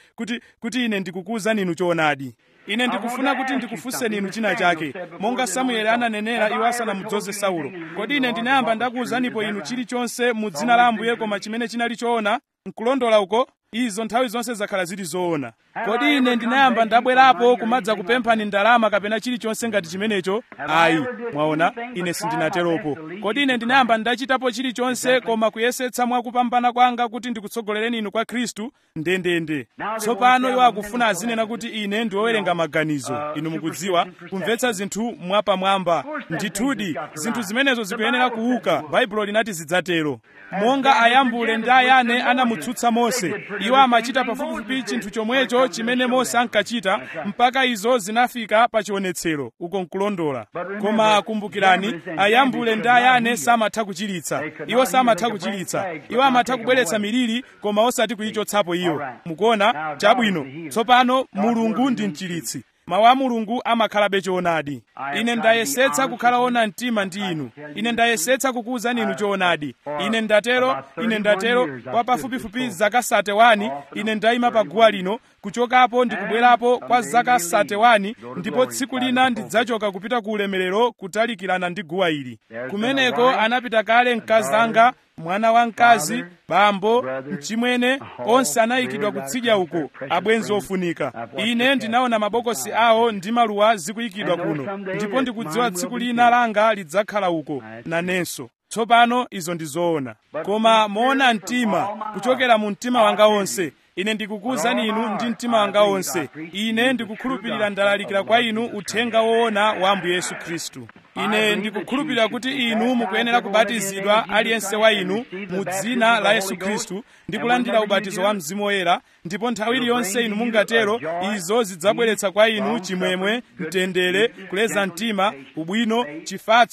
S1: kuti ine ndikukuwuzani inu choonadi. Ine ndikufuna kuti ndikufunseni inu china chake, monga Samueli ananenera iwo asanamudzoze Saulo. Kodi ine ndinayamba ndakuwuzanipo inu chilichonse mu dzina la Ambuye koma chimene chinali choona? Nkulondola uko? Izo nthawi zonse zakhala zili zoona. Kodi ine ndinayamba ndabwerapo kumadza kupemphani ndalama kapena chilichonse ngati chimenecho? Ayi, mwaona, ine sindinateropo. Kodi ine ndinayamba ndachitapo chilichonse koma kuyesetsa mwakupambana kwanga kuti ndikutsogolereni inu kwa Khristu? Ndendende. Tsopano iwo akufuna azinena kuti ine ndiwowerenga maganizo. Inu mukudziwa, kumvetsa zinthu mwapamwamba. Ndithudi, zinthu zimenezo zikuyenera kuuka. Baibulo linati zidzatero. Monga Ayambule ndi Ayane anamutsutsa Mose, iwo amachita pafupifupi chinthu chomwecho chimene Mose ankachita mpaka izo zinafika pa chionetsero. Uko nkulondola. Koma kumbukirani, Ayambule ndi Ayane samatha kuchiritsa. Iwo samatha kuchiritsa. Iwo amatha kubweretsa miliri koma osati kuyichotsapo iyo. Mukuona? Chabwino. Tsopano Mulungu ndi mchiritsi. Mawu a Mulungu amakhalabe choonadi. Ine ndayesetsa kukhala ona mtima ndi inu. Ine ndayesetsa kukuwuzani inu choonadi. Ine ndatero kwa pafupifupi zaka 31 ine ndayima pa guwa lino, kuchokapo ndikubwerapo kwa zaka 31, ndipo tsiku lina ndidzachoka kupita ku ulemerero kutalikirana ndi guwa ili. Kumeneko anapita kale mkazi anga, mwana wa mkazi, bambo, mchimwene, onse anayikidwa kutsidya uko, abwenzi ofunika. Ine ndinaona mabokosi awo ndi maluwa zikuyikidwa kuno, ndipo ndikudziwa tsiku lina langa lidzakhala uko nanenso. Tsopano izo ndi zoona. Koma moona mtima, kuchokera mu mtima wanga wonse, ine ndikukuwuzani inu ndi mtima wanga wonse, ine ndikukhulupirira ndalalikira kwa inu uthenga woona wa Ambuye Yesu Khristu. Ine ndikukhulupirira kuti inu mukuyenera kubatizidwa aliyense wa inu mu dzina la Yesu Khristu ndi kulandira ubatizo wa Mzimu Woyera, ndipo nthawi iliyonse inu mungatero, izo zidzabweretsa kwa inu chimwemwe, mtendere, kuleza mtima, ubwino, chifatso,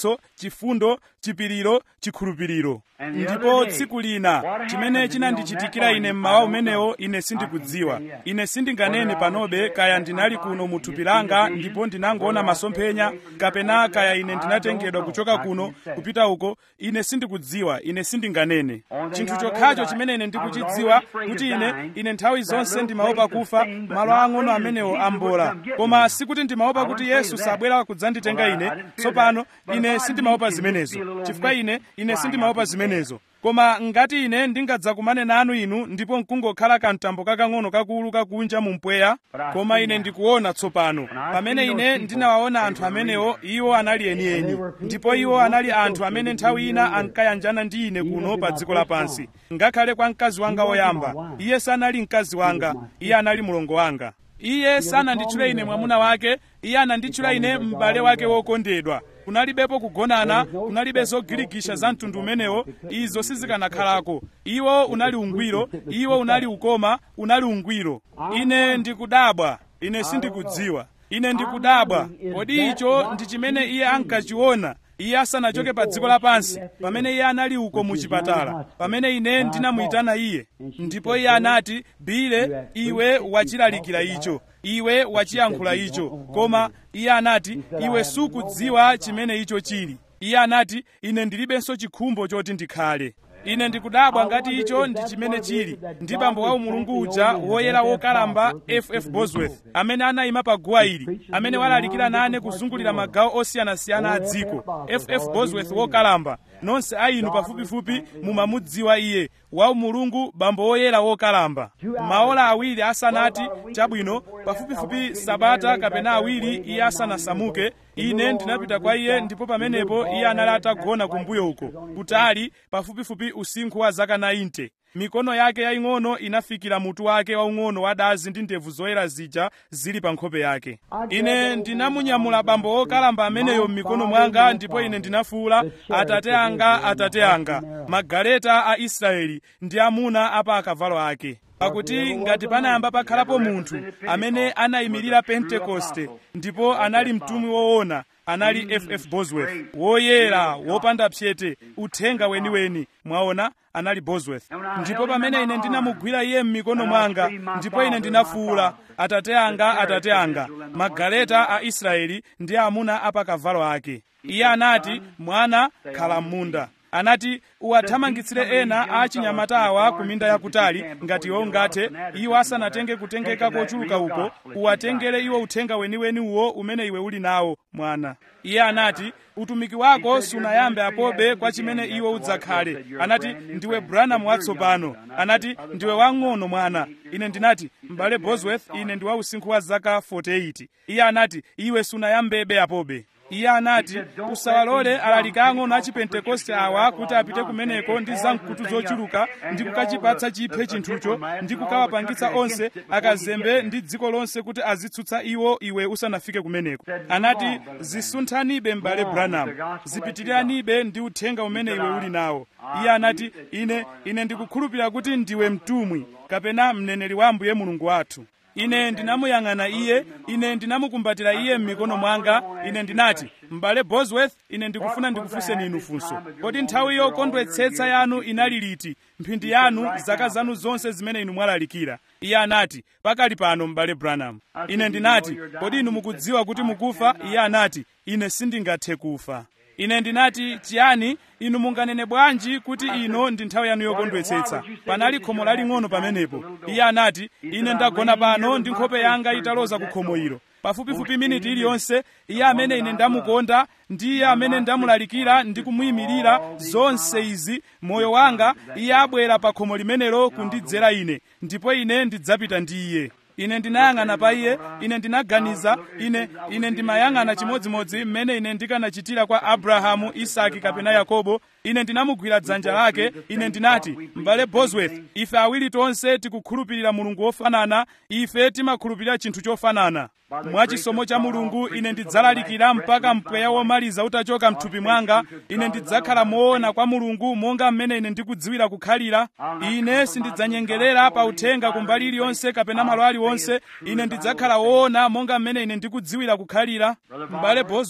S1: chifundo, chipiriro, chikhulupiriro. Ndipo tsiku lina chimene chinandichitikira ine mmawa umenewo ine sindikudziwa. Ine sindinganene panobe kaya ndinali kuno mu thupi langa ndipo ndinangoona masomphenya, kapena kaya ine ndinatengedwa kuchoka kuno kupita uko. Ine sindikudziwa, ine sindinganene. Chinthu chokhacho chimene ine ndikuchidziwa kuti ine nthawi zonse ndimaopa kufa, malo ang'ono amenewo ambola. Koma sikuti ndimaopa kuti Yesu sabwera kudzanditenga ine. Tsopano ine sindimaopa zimenezo, chifukwa ine sindimaopa zimenezo. Koma ngati ine ndingadzakumane nanu inu ndipo nkungokhala kamtambo kakang'ono kakulu kakunja mu mpweya. Koma ine ndikuona tsopano, pamene ine ndinawaona anthu amenewo, iwo anali enieni, ndipo iwo anali anthu amene nthawi ina ankayanjana ndi ine kuno pa dziko lapansi. Ngakhale kwa mkazi wanga woyamba, iye sanali mkazi wanga, iye anali mlongo wanga. Iye sananditchule ine mwamuna wake, iye ananditchula ine m'bale wake wokondedwa. Kunalibepo kugonana, kunalibe zogirigisha za mtundu umenewo, izo sizikanakhalako. Iwo unali ungwiro, iwo unali ukoma, unali ungwiro. Ine ndikudabwa, ine sindikudziwa. Ine ndikudabwa, kodi icho ndi chimene iye ankachiona iye asanachoke pa dziko lapansi, pamene iye anali uko mu chipatala, pamene ine ndinamuyitana iye. Ndipo iye anati, Bile, iwe wachilalikira icho, iwe wachiyankhula icho. Koma iye anati, iwe sukudziwa chimene icho chili. Iye anati, ine ndilibenso chikhumbo choti ndikhale. Ine ndikudabwa ngati icho ndi chimene chili. Ndi bambo wa Mulungu uja woyera wokalamba F.F. Bosworth, amene anayima pa guwa ili, amene walalikira nane kuzungulira magawo osiyanasiyana a dziko. F.F. Bosworth wokalamba, nonse a inu pafupifupi mumamudziwa iye. Wa Mulungu, bambo woyera wokalamba. Maola awiri asanati, chabwino, pafupifupi sabata kapena awiri iye asanasamuke, ine ndinapita kwa iye, ndipo pamenepo iye anali atagona kumbuyo uko, kutali pafupifupi usinkhu wa zaka 90. Mikono yake yaying'ono inafikira mutu wake waung'ono wadazi ndi ndevu zoyera zija zili pa nkhope yake. Ine ndinamunyamula bambo wokalamba ameneyo m'mikono mwanga, ndipo ine ndinafuwula, Atate anga, Atate anga, magaleta a Israeli ndi amuna apa akavalo ake. Pakuti ngati panayamba pakhalapo munthu amene anayimirira Pentekoste ndipo anali mtumwi woona, anali F.F. Bosworth, woyera, wopanda psete, uthenga weniweni. Mwaona, anali Bosworth. Ndipo pamene ine ndinamugwira iye m'mikono mwanga, ndipo ine ndinafuwula, Atate anga, Atate anga, magaleta a Israeli ndi amuna apa kavalo ake. Iye anati, mwana, khala m'munda. Anati, uwathamangitsire ena a chinyamata awa ku minda yakutali, ngati iwo ungathe, iwo asanatenge kutengeka kochuluka uko, uwatengere iwo uthenga weniweni uwo umene iwe uli nawo, mwana. Iye anati, utumiki wako sunayambe apobe kwa chimene iwo udzakhale. Anati, ndiwe Branham watsopano. Anati, ndiwe wang'ono mwana. Ine ndinati, m'bale Bosworth, ine ndi wa usinkhu wa zaka 48. Iye anati, iwe sunayambebe apobe. Iye anati, usawalole alaliki ang'ono a Chipentekoste awa kuti apite kumeneko ndi zamkutu zochuluka ndi kukachipatsa chiphe chinthucho ndi kukawapangitsa onse akazembe ndi dziko lonse kuti azitsutsa iwe usanafike kumeneko. Anati, zisunthanibe m'bale Branham, zipitiranibe ndi uthenga umene iwe uli nawo. Iye anati, ine ndikukhulupirira kuti ndiwe mtumwi kapena mneneri wa Ambuye Mulungu wathu. Ine ndinamuyang'ana iye, ine ndinamukumbatira iye m'mikono mwanga. Ine ndinati, m'bale Bosworth, ine ndikufuna ndikufunseni inu funso. Kodi nthawi yokondwetsetsa yanu inali liti, mphindi yanu, zaka zanu zonse zimene inu mwalalikira? Iye anati, pakali pano m'bale Branham. Ine ndinati, kodi inu mukudziwa kuti mukufa? Iye anati, ine sindingathe kufa. Ine ndinati, chiyani? Inu munganene bwanji kuti ino ndi nthawi yanu yokondwetsetsa? Panali khomo laling'ono pamenepo. Iye anati, ine ndagona pano ndi nkhope yanga italoza ku khomo ilo. Pafupifupi miniti iliyonse, iye amene ine ndamukonda, ndi iye amene ndamulalikira ndi kumuyimirira zonse izi, moyo wanga, iye abwera pa khomo limenelo kundidzera ine, ndipo ine ndidzapita ndi iye. Ine ndinayang'ana pa iye, ine ndinaganiza, ine ndimayang'ana chimodzimodzi mmene ine ndikanachitira kwa Abrahamu, Isaki kapena Yakobo. Ine ndinamugwira dzanja lake, ine ndinati, m'bale Bosworth, ife awiri tonse tikukhulupirira Mulungu wofanana, ife timakhulupirira chinthu chofanana. Mwachisomo cha Mulungu ine ndidzalalikira mpaka mpweya womaliza utachoka mthupi mwanga. Ine ndidzakhala moona kwa Mulungu monga mmene ine ndikudziwira kukhalira. Ine sindidzanyengerera pa uthenga kumbali iliyonse kapena malo aliwonse. Ine ndidzakhala woona monga mmene ine ndikudziwira kukhalira. M'bale Bosworth,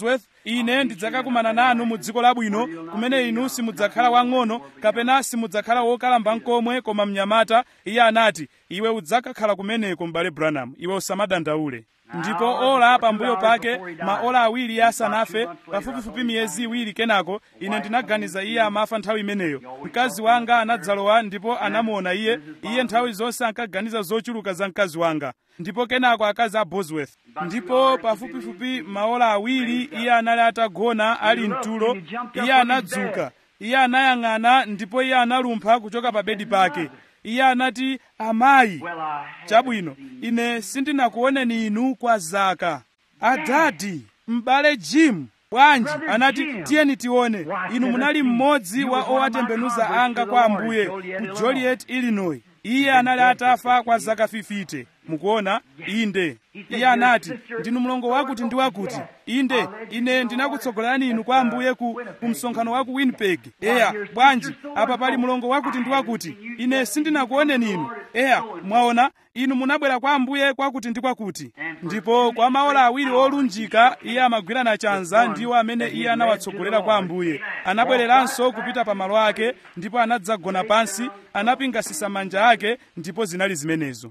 S1: ine ndidzakakumana nanu mu dziko labwino kumene inu simudzakhala wang'ono kapena simudzakhala wokalamba nkomwe koma mnyamata. Iye anati, iwe udzakakhala kumeneko m'bale Branham, iwe usamadandaule. Ndipo ola pambuyo pake, maola awiri asanafe, pafupifupi miyezi iwiri kenako, ine ndinaganiza iye amafa nthawi imeneyo. Mkazi wanga anadzalowa ndipo anamuona iye nthawi zonse ankaganiza zochuluka za mkazi wanga. Ndipo kenako akazi a Bosworth. Ndipo pafupifupi maola awiri iye anali atagona ali mtulo. Iye anadzuka, iye anayang'ana ndipo iye analumpha kuchoka pa bedi pake. Iye anati, amayi, chabwino, ine sindinakuoneni inu kwa zaka. Adadi, m'bale Jim, bwanji? Anati, tiyeni tione. Inu munali mmodzi wa owatembenuza anga kwa Ambuye ku Joliet, Illinois. Iye anali atafa kwa zaka 50. Mukuona? Inde. Iye anati, ndinu mlongo wakuti ndi wakuti. Inde, ine ndinakutsogolerani inu kwa Ambuye ku msonkhano wa ku Winnipeg. Eya, bwanji, apa pali mlongo wakuti ndi wakuti. Ine sindinakuoneni inu. Eya, mwaona, inu munabwera kwa Ambuye kwakuti ndi kwakuti. Ndipo kwa maola awiri olunjika iye amagwirana chanza, ndiwo amene iye anawatsogolera kwa Ambuye. Anabwereranso kupita pa malo ake, ndipo anadzagona pansi, anapingasisa manja ake, ndipo zinali zimenezo.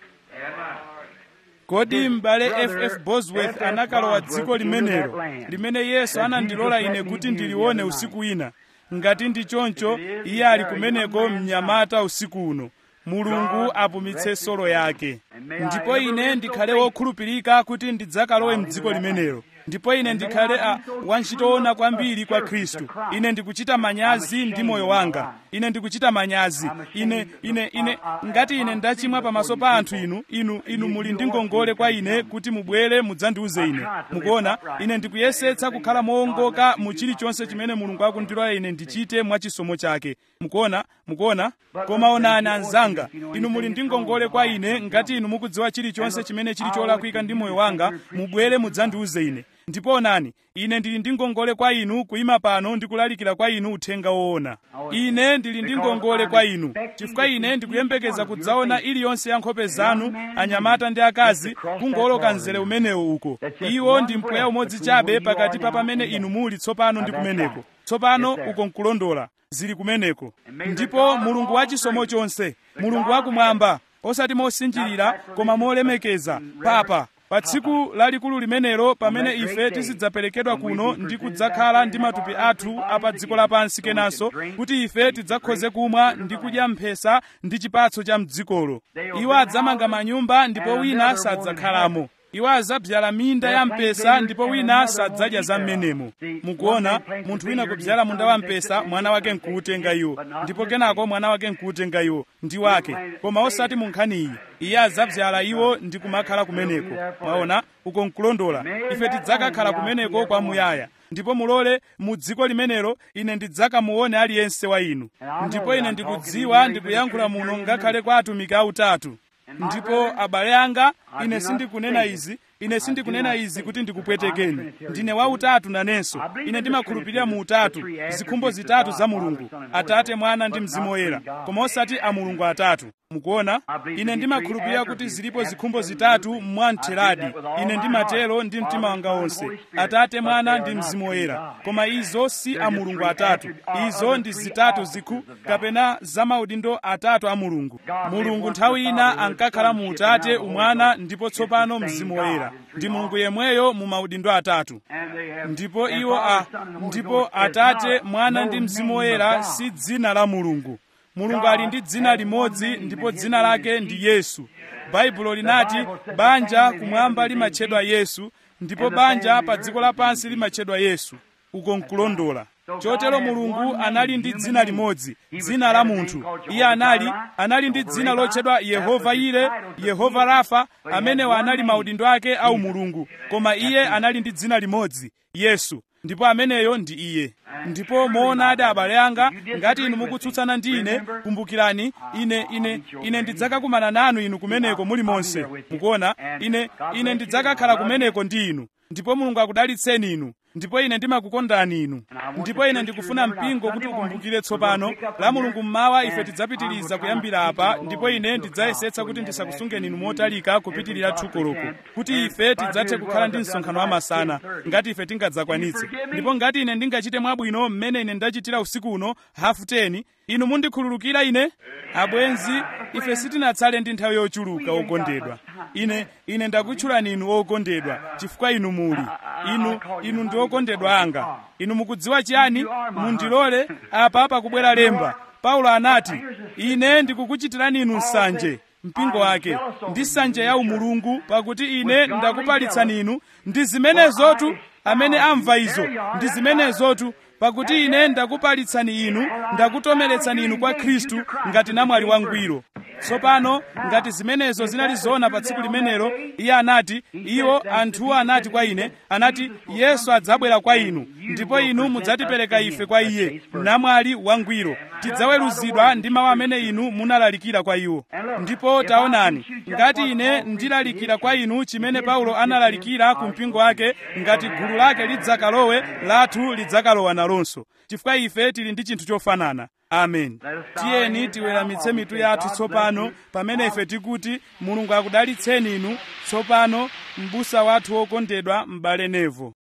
S1: Kodi m'bale F.F. Bosworth anakalowa dziko limenelo limene Yesu anandilola ine kuti ndilione usiku wina. Ngati ndi choncho, iye ali kumeneko mnyamata usiku uno. Mulungu apumitse solo yake. Ndipo ine ndikhale wokhulupirika kuti ndidzakalowe m'dziko limenelo. Ndipo ine ndikhale wantchitoona kwambiri kwa Khristu. Ine ndikuchita manyazi ndi moyo wanga. Ine ndikuchita manyazi. Ngati ine ndachimwa pamaso pa anthu inu muli ndi ngongole kwa ine kuti mubwere mudzandiuze ine. Mukuona, ine ndikuyesetsa kukhala mowongoka mu chilichonse chimene Mulungu akundilola ine ndichite mwa chisomo chake. Mukuona? Koma onani anzanga, inu muli ndi ngongole kwa ine. Ngati inu mukudziwa chilichonse chimene chili cholakwika ndi moyo wanga, mubwere mudzandiuze ine. Ndipo onani, ine ndili ndi ngongole kwa inu kuyima pano ndi kulalikira kwa inu uthenga woona. Ine ndili ndi ngongole kwa inu, chifukwa ine ndikuyembekeza kudzaona iliyonse ya nkhope zanu, anyamata ndi akazi, kungoloka mzere umenewo uko. Iwo ndi mpweya umodzi chabe pakati pa pamene inu muli tsopano ndi kumeneko. Tsopano uko nkulondola, zili kumeneko. Ndipo Mulungu wachisomo chonse, Mulungu wakumwamba, osati mosinjirira koma molemekeza, Papa, pa tsiku lalikulu limenelo pamene ife tizidzaperekedwa kuno ndi kudzakhala ndi matupi athu apa dziko lapansi kenanso, kuti ife tidzakhoze kumwa ndi kudya mphesa ndi chipatso cha mdzikolo. Iwo adzamanga manyumba ndipo wina sadzakhalamo. Iwo adzabzala minda ya mpesa ndipo wina sadzadya za mmenemo. Mukuona, munthu wina kubyala munda wa mpesa, mwana wake nkuutenga iwo, ndipo kenako mwana wake nkuutenga iwo ndi wake, koma osati mu nkhani iyi. Iye adzabzala iwo ndi kumakhala kumeneko. Mwaona, uko nkulondola. Ife tidzakakhala kumeneko kwamuyaya. Ndipo mulole mu dziko limenelo ine ndidzakamuone aliyense wa inu. Ndipo ine ndikudziwa ndikuyankhula muno ngakhale kwa atumiki autatu. Ndipo abale anga, ine sindikunena izi kuti ndikupwetekeni. Ndine wautatu nanenso. Ine ndimakhulupirira mu utatu, zikhumbo zitatu za Mulungu, Atate, Mwana ndi Mzimu Woyera, koma osati a Mulungu atatu. Mukuona, ine ndimakhulupirira kuti zilipo zikhumbo zitatu mwamtheradi. Ine ndimatero ndi mtima wanga wonse, Atate, Mwana ndi Mzimu Woyera, koma izo si a Mulungu atatu. Izo ndi zitatu zikhu kapena za maudindo atatu a Mulungu. Mulungu nthawi ina ankakhala mu Utate, Umwana ndipo tsopano Mzimu Woyera. Ndi Mulungu yemweyo mu maudindo atatu. Ndipo ndipo Atate, Mwana ndi Mzimu Woyera si dzina la Mulungu. Mulungu ali ndi dzina limodzi ndipo dzina lake ndi Yesu. Baibulo linati banja kumwamba limatchedwa Yesu ndipo banja pa dziko lapansi limatchedwa Yesu. Uko nkulondola. Chotero Mulungu anali ndi dzina limodzi, dzina la munthu. Iye anali ndi dzina lotchedwa Yehova Yire, Yehova Rafa, amenewa anali maudindo ake au Mulungu. Koma iye anali ndi dzina limodzi, Yesu, ndipo ameneyo ndi iye. Ndipo moonadi abale anga, ngati inu mukutsutsana ndi ine, kumbukirani, ine ndidzakakumana nanu inu kumeneko muli monse. Mukuona, ine ndidzakakhala kumeneko ndi inu. Ndipo Mulungu akudalitseni inu. ndipo ine ndimakukondani inu. Ndipo ine ndikufuna mpingo kuti ukumbukire tsopano la Mulungu mmawa ife tidzapitiriza kuyambira apa, ndipo ine ndidzayesetsa kuti ndisakusungeni inu motalika kupitirira 2 koloko, kuti ife tidzathe kukhala ndi msonkhano wa masana ngati ife tingadzakwanitse. Ndipo ngati ine ndingachite mwabwino mmene ine ndachitira usiku uno 10:30, inu mundikhululukira ine? Abwenzi, ife sitinatsale ndi nthawi yochuluka okondedwa. Ine ndakutchulani inu okondedwa chifukwa inu muli. Inu ndi okondedwa anga. Inu mukudziwa chiyani? Mundilole apa pakubwera lemba. Paulo anati, ine ndikukuchitirani inu nsanje, mpingo wake, ndi nsanje ya umulungu, pakuti ine ndakupalitsani inu. Ndi zimenezotu amene amva izo, ndi zimenezotu, pakuti ine ndakupalitsani inu, ndakutomeretsani inu kwa Khristu ngati namwali wangwiro. Tsopano ngati zimenezo zinali zoona pa tsiku limenelo, iye anati, anthuwo anati kwa ine, anati, Yesu adzabwera kwa inu, ndipo inu mudzatipereka ife kwa iye, namwali wangwiro. Tidzaweruzidwa ndi mawu amene inu munalalikira kwa iwo. Ndipo taonani, ngati ine ndilalikira kwa inu chimene Paulo analalikira ku mpingo wake, ngati gulu lake lidzakalowe, lathu lidzakalowa nalonso, chifukwa ife tili ndi chinthu chofanana. Amen. Tiyeni tiweramitse mitu yathu tsopano pamene ife tikuti Mulungu akudalitseni inu tsopano, m'busa wathu wokondedwa m'bale Nevo.